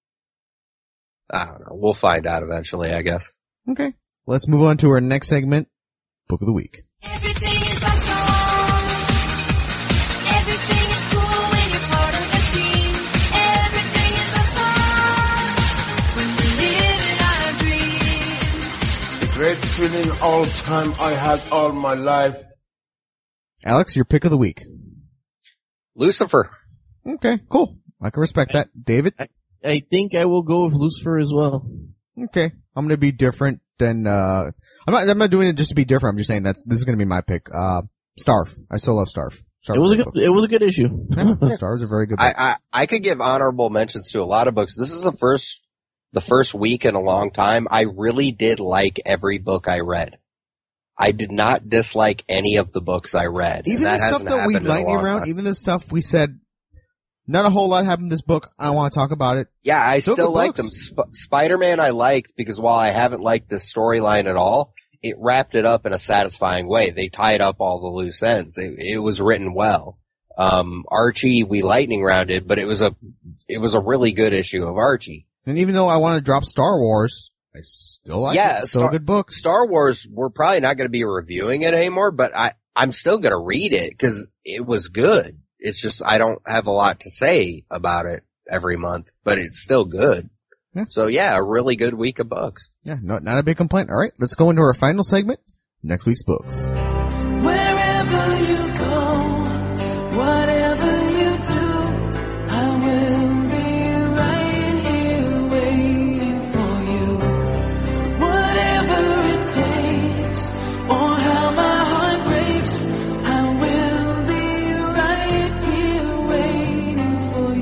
I don't know. We'll find out eventually, I guess. Okay. Let's move on to our next segment, Book of the Week. Everything is awesome. Everything is cool when you're part of the team. Everything is awesome when we live in our dream. The great feeling all time I had all my life. Alex, your pick of the week. Lucifer. Okay, cool. I can respect that. David? I, I think I will go with Lucifer as well. Okay. I'm gonna be different than, uh, I'm not, I'm not doing it just to be different. I'm just saying that's, this is gonna be my pick. Uh, Starf. I still love Starf. Starf It was a good, book. it was a good issue. Yeah, Starf is a very good book. I, I, I could give honorable mentions to a lot of books. This is the first, the first week in a long time. I really did like every book I read. I did not dislike any of the books I read. Even that the stuff hasn't that we happened in a lightning long around, time. even the stuff we said, not a whole lot happened in this book. I don't want to talk about it. Yeah, I Still still good like books. them. Sp- Spider-Man I liked because while I haven't liked this storyline at all, it wrapped it up in a satisfying way. They tied up all the loose ends. It, it was written well. Um, Archie, we lightning rounded, but it was a, it was a really good issue of Archie. And even though I want to drop Star Wars, I still like Yeah, it. It's still Star- a good book. Star Wars, we're probably not going to be reviewing it anymore, but I, I'm still going to read it because it was good. It's just I don't have a lot to say about it every month, but it's still good. Yeah. So yeah, a really good week of books. Yeah, no, not a big complaint. All right, let's go into our final segment, next week's books. Wherever you go, whatever you do, I will be right here waiting for you. Whatever it takes, or how my heart breaks, I will be right here waiting for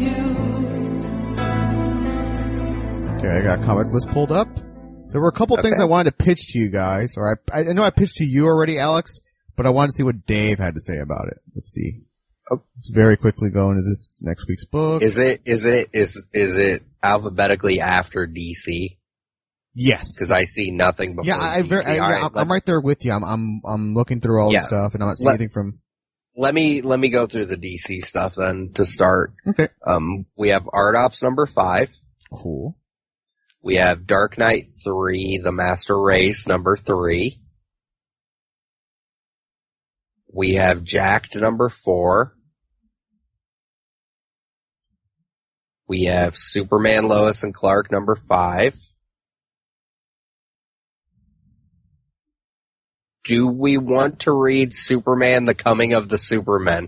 you. Okay, I got a comic list pulled up. There were a couple Okay. things I wanted to pitch to you guys, or I, I know I pitched to you already, Alex, but I wanted to see what Dave had to say about it. Let's see. Oh. Let's very quickly go into this next week's book. Is it is it is is it alphabetically after D C? Yes. Because I see nothing before Yeah, I, D C. very, I, All yeah, right, I'm, let, I'm right there with you. I'm, I'm, I'm looking through all Yeah. the stuff and I'm not seeing Let- anything from, let me let me go through the D C stuff then to start. okay. Um, we have Art Ops number five. Cool. We have Dark Knight three, The Master Race number three. We have Jacked number four. We have Superman, Lois and Clark number five. Do we want to read Superman, The Coming of the Supermen?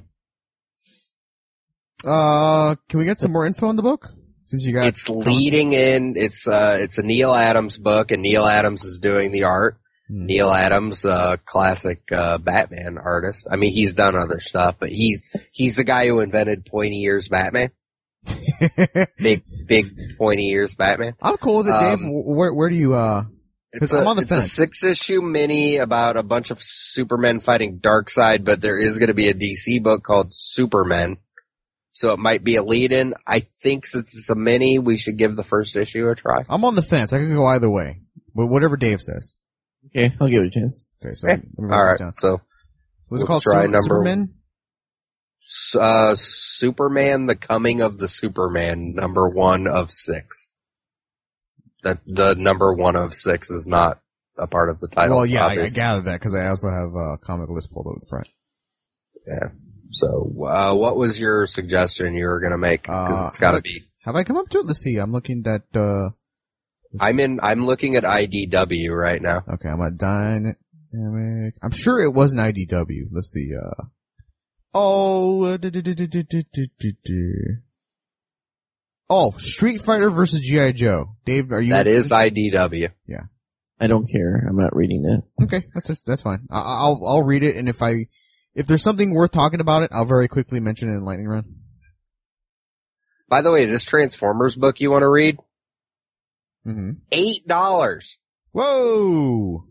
Uh, can we get some more info on the book? Since you got It's leading in, it's, uh, it's a Neil Adams book and Neil Adams is doing the art. Hmm. Neil Adams, uh, classic, uh, Batman artist. I mean, he's done other stuff, but he's, he's the guy who invented pointy ears Batman. Big, big pointy ears Batman. I'm cool with it, Dave. Um, Where, where do you, uh, It's, I'm a, on the it's a fence. six issue mini about a bunch of Supermen fighting Darkseid, but there is going to be a D C book called Supermen. So it might be a lead-in. I think since it's a mini, we should give the first issue a try. I'm on the fence. I could go either way. But whatever Dave says. Okay, I'll give it a chance. Okay, so Okay. let me write All this right. down. So Was it we'll called try Super, number- Superman? S- Uh, Superman, The Coming of the Superman, number one of six. That the number one of six is not a part of the title. Well, yeah, I, I obviously. gathered that because I also have a comic list pulled up in front. Yeah. So, uh, what was your suggestion you were gonna make? Because Uh, it's gotta have I- be. Have I come up to it? Let's see. I'm looking at, uh, I'm in, I'm looking at I D W right now. okay, I'm at Dynamic. I'm sure it was an I D W. Let's see, uh, oh, uh, du- du- du- du- du- du- du- du- du. Oh, Street Fighter versus G I. Joe. Dave, are you? That is interested? I D W. I don't care. I'm not reading that. Okay, that's just, that's fine. I, I'll I'll read it, and if I if there's something worth talking about it, I'll very quickly mention it in Lightning Round. By the way, this Transformers book you want to read? Mm-hmm. Eight dollars. Whoa!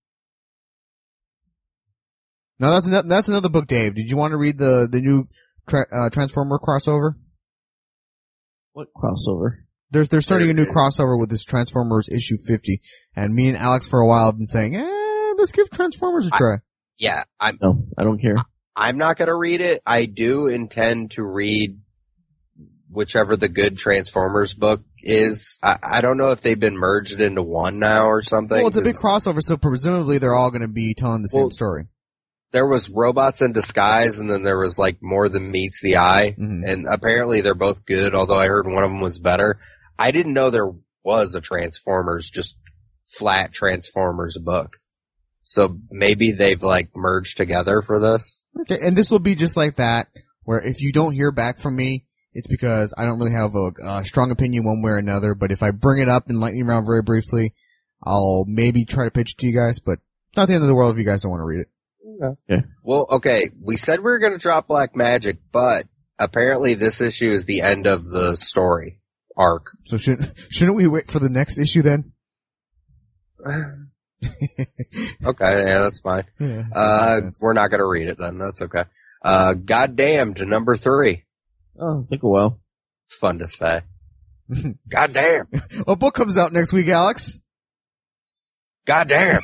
Now that's another, that's another book, Dave. Did you want to read the the new tra- uh, Transformer crossover? What crossover? There's they're starting a new There- crossover with this Transformers issue fifty, and me and Alex for a while have been saying, eh, let's give Transformers a try. Yeah, I'm No, I don't care. I'm not gonna read it. I do intend to read whichever the good Transformers book is. I, I don't know if they've been merged into one now or something. Well, it's a big 'cause crossover, so presumably they're all going to be telling the same Well, story. there was Robots in Disguise, and then there was like More Than Meets the Eye, Mhm. and apparently they're both good, although I heard one of them was better. I didn't know there was a Transformers, just flat Transformers book. So maybe they've like merged together for this. Okay, and this will be just like that, where if you don't hear back from me, it's because I don't really have a, a strong opinion one way or another, but if I bring it up in lightning round very briefly, I'll maybe try to pitch it to you guys, but it's not the end of the world if you guys don't want to read it. Okay. Well, okay, we said we were going to drop Black Magic, but apparently this issue is the end of the story arc. So shouldn't, shouldn't we wait for the next issue then? Okay, yeah, that's fine. Yeah, that Uh, makes sense. we're not going to read it then. That's okay. Uh, Goddamned, number three. Oh, took a while. It's fun to say. Goddamn. What book comes out next week, Alex? Goddamn.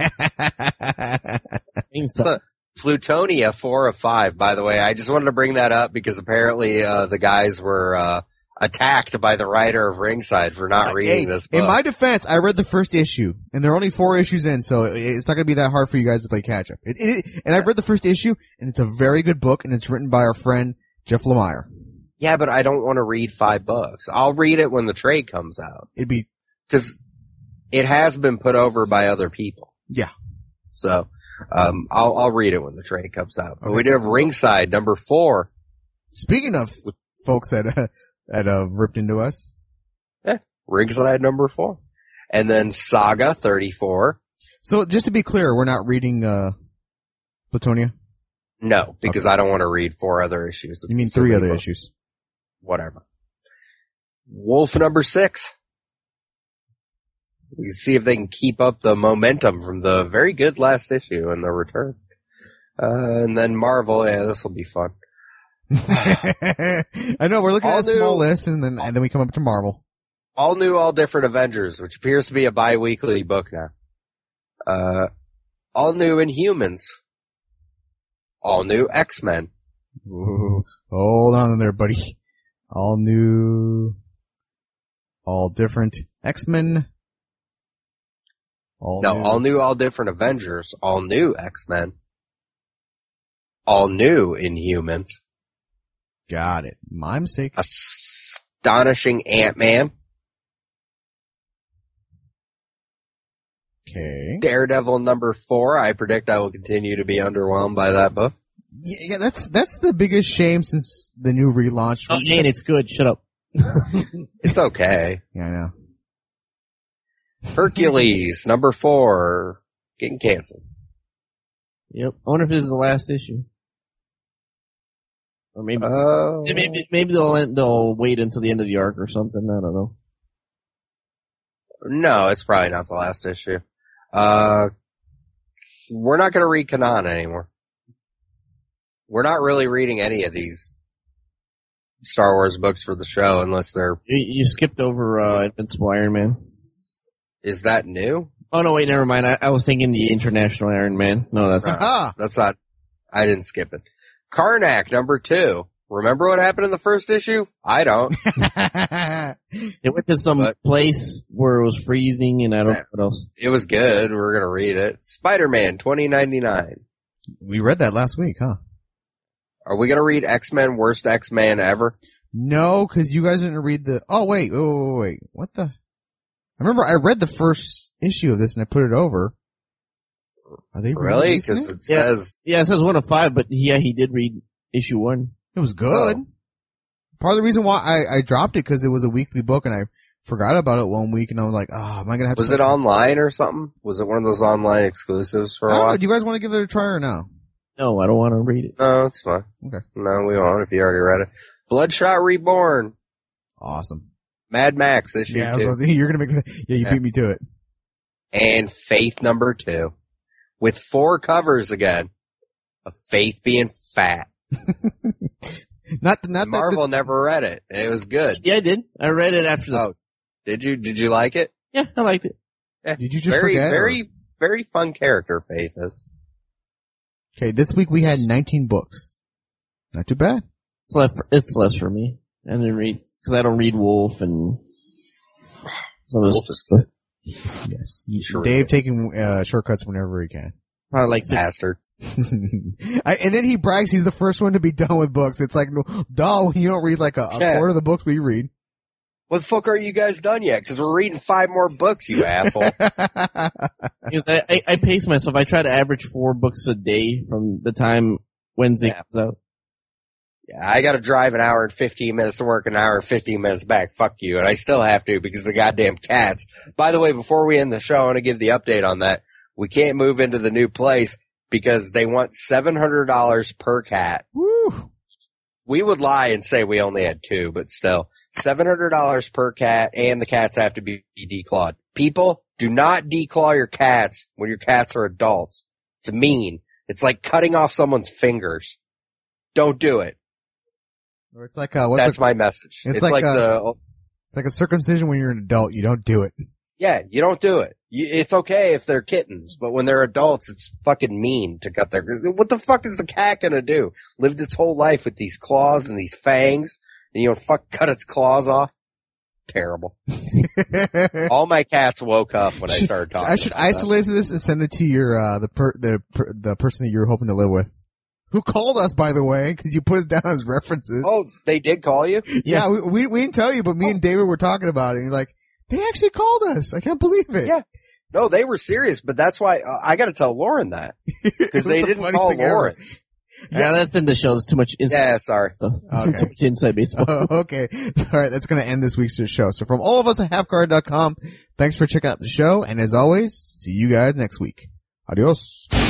Things suck. Plutonia, four of five, by the way. I just wanted to bring that up because apparently, uh, the guys were, uh, attacked by the writer of Ringside for not reading Hey, this book. in my defense, I read the first issue, and there are only four issues in, so it's not going to be that hard for you guys to play catch up. It, it, and I've read the first issue, and it's a very good book, and it's written by our friend Jeff Lemire. Yeah, but I don't want to read five books. I'll read it when the trade comes out. It'd be Cause it has been put over by other people. yeah. So, um, I'll, I'll read it when the trade comes out. But Okay, we do so- have Ringside, number four. Speaking of folks that uh, that uh, ripped into us, Yeah, Ringside, number four. And then Saga, thirty-four. so just to be clear, we're not reading uh, Plutonia. No, because I don't want to read four other issues. You mean It's too three many other books. issues? Whatever. Wolf, number six. We see if they can keep up the momentum from the very good last issue and the return. Uh, and then Marvel, yeah, this will be fun. I know we're looking All at a small new- list, and then and then we come up to Marvel. All new, all different Avengers, which appears to be a bi-weekly book now. Uh, all new Inhumans. All new X-Men. Ooh, hold on there, buddy. All new, all different X-Men. All no, new. all new, all different Avengers. All new X-Men. All new Inhumans. Got it. My mistake. Astonishing Ant-Man. Okay. Daredevil number four. I predict I will continue to be underwhelmed by that book. Yeah, yeah, that's that's the biggest shame since the new relaunch. Oh, and it's good. Shut up. It's okay. Yeah, I know. Hercules number four. Getting canceled. Yep. I wonder if this is the last issue. Or maybe, Uh, maybe, maybe they'll, end, they'll wait until the end of the arc or something. I don't know. no, it's probably not the last issue. Uh, we're not going to read Kanan anymore. We're not really reading any of these Star Wars books for the show unless they're, You, you skipped over, uh, Invincible Iron Man. is that new? Oh no, wait, never mind. I, I was thinking the International Iron Man. No, that's not. Ah, That's not, I didn't skip it. Karnak number two. Remember what happened in the first issue? I don't. They went to some But- place where it was freezing and I don't know what else. It was good. We're going to read it. Spider-Man twenty ninety-nine. we read that last week, huh? Are we going to read X-Men, worst X-Men ever? No, because you guys didn't read the. Oh wait, oh wait, wait, what the? I remember I read the first issue of this and I put it over. Are they Really? releasing Because it? it says, Yeah, it says one of five, but yeah, he did read issue one. It was good. Oh. Part of the reason why I, I dropped it because it was a weekly book and I forgot about it one week and I was like, oh, am I gonna have was to? it online or something? Was it one of those online exclusives for I a don't know, while? do you guys want to give it a try or no? No, I don't want to read it. No, it's fine. Okay. No, we won't if you already read it. Bloodshot Reborn. Awesome. Mad Max issue Yeah, I was two. about to, you're gonna make. Yeah, you Yeah. beat me to it. And Faith number two. With four covers again. Of Faith being fat. Not Not, not Marvel that. never read it. It was good. Yeah, I did. I read it after the. Oh, did you? Did you like it? Yeah, I liked it. Yeah. Did you just very, forget, very, or- very fun character, Faith is. Okay, this week we had nineteen books. Not too bad. It's less. For, it's less for me. I didn't read because I don't read Wolf and. Some of Wolf is good. Yes. Sure Dave taking uh, shortcuts whenever he can. Probably like six. Bastard. I, and then he brags he's the first one to be done with books. It's like, no, duh, you don't read like a, a Yeah. quarter of the books we read. What the fuck are you guys done yet? Because we're reading five more books, you asshole. Because I, I, I pace myself. I try to average four books a day from the time Wednesday Yeah. comes out. Yeah, I gotta drive an hour and fifteen minutes to work, an hour and fifteen minutes back. Fuck you. And I still have to because of the goddamn cats. By the way, before we end the show, I want to give the update on that. We can't move into the new place because they want seven hundred dollars per cat. Woo! We would lie and say we only had two, but still. seven hundred dollars per cat, and the cats have to be declawed. People, do not declaw your cats when your cats are adults. It's mean. It's like cutting off someone's fingers. Don't do it. Or it's like, uh, what's That's the, my message. it's It's, like, like, uh, the, it's like a circumcision when you're an adult. You don't do it. yeah, you don't do it. You, it's okay if they're kittens, but when they're adults, it's fucking mean to cut their, what the fuck is the cat gonna do? Lived its whole life with these claws and these fangs, and you know, fuck, cut its claws off? Terrible. All my cats woke up when I started talking. I should about that. isolate this and send it to your, uh, the per, the, per, the person that you're hoping to live with. Who called us, by the way, because you put us down as references. Oh, they did call you? Yeah, we, we, we didn't tell you, but me and David were talking about it, and you're like, they actually called us. I can't believe it. Yeah. No, they were serious, but that's why uh, I gotta tell Lauren that. Because they the didn't funniest call thing ever. Lauren. Yeah, that's in the show. There's too much inside Yeah, sorry. stuff. Okay. Too much inside baseball. Oh, okay. All right, that's going to end this week's show. So from all of us at half guard dot com, thanks for checking out the show, and as always, see you guys next week. Adios.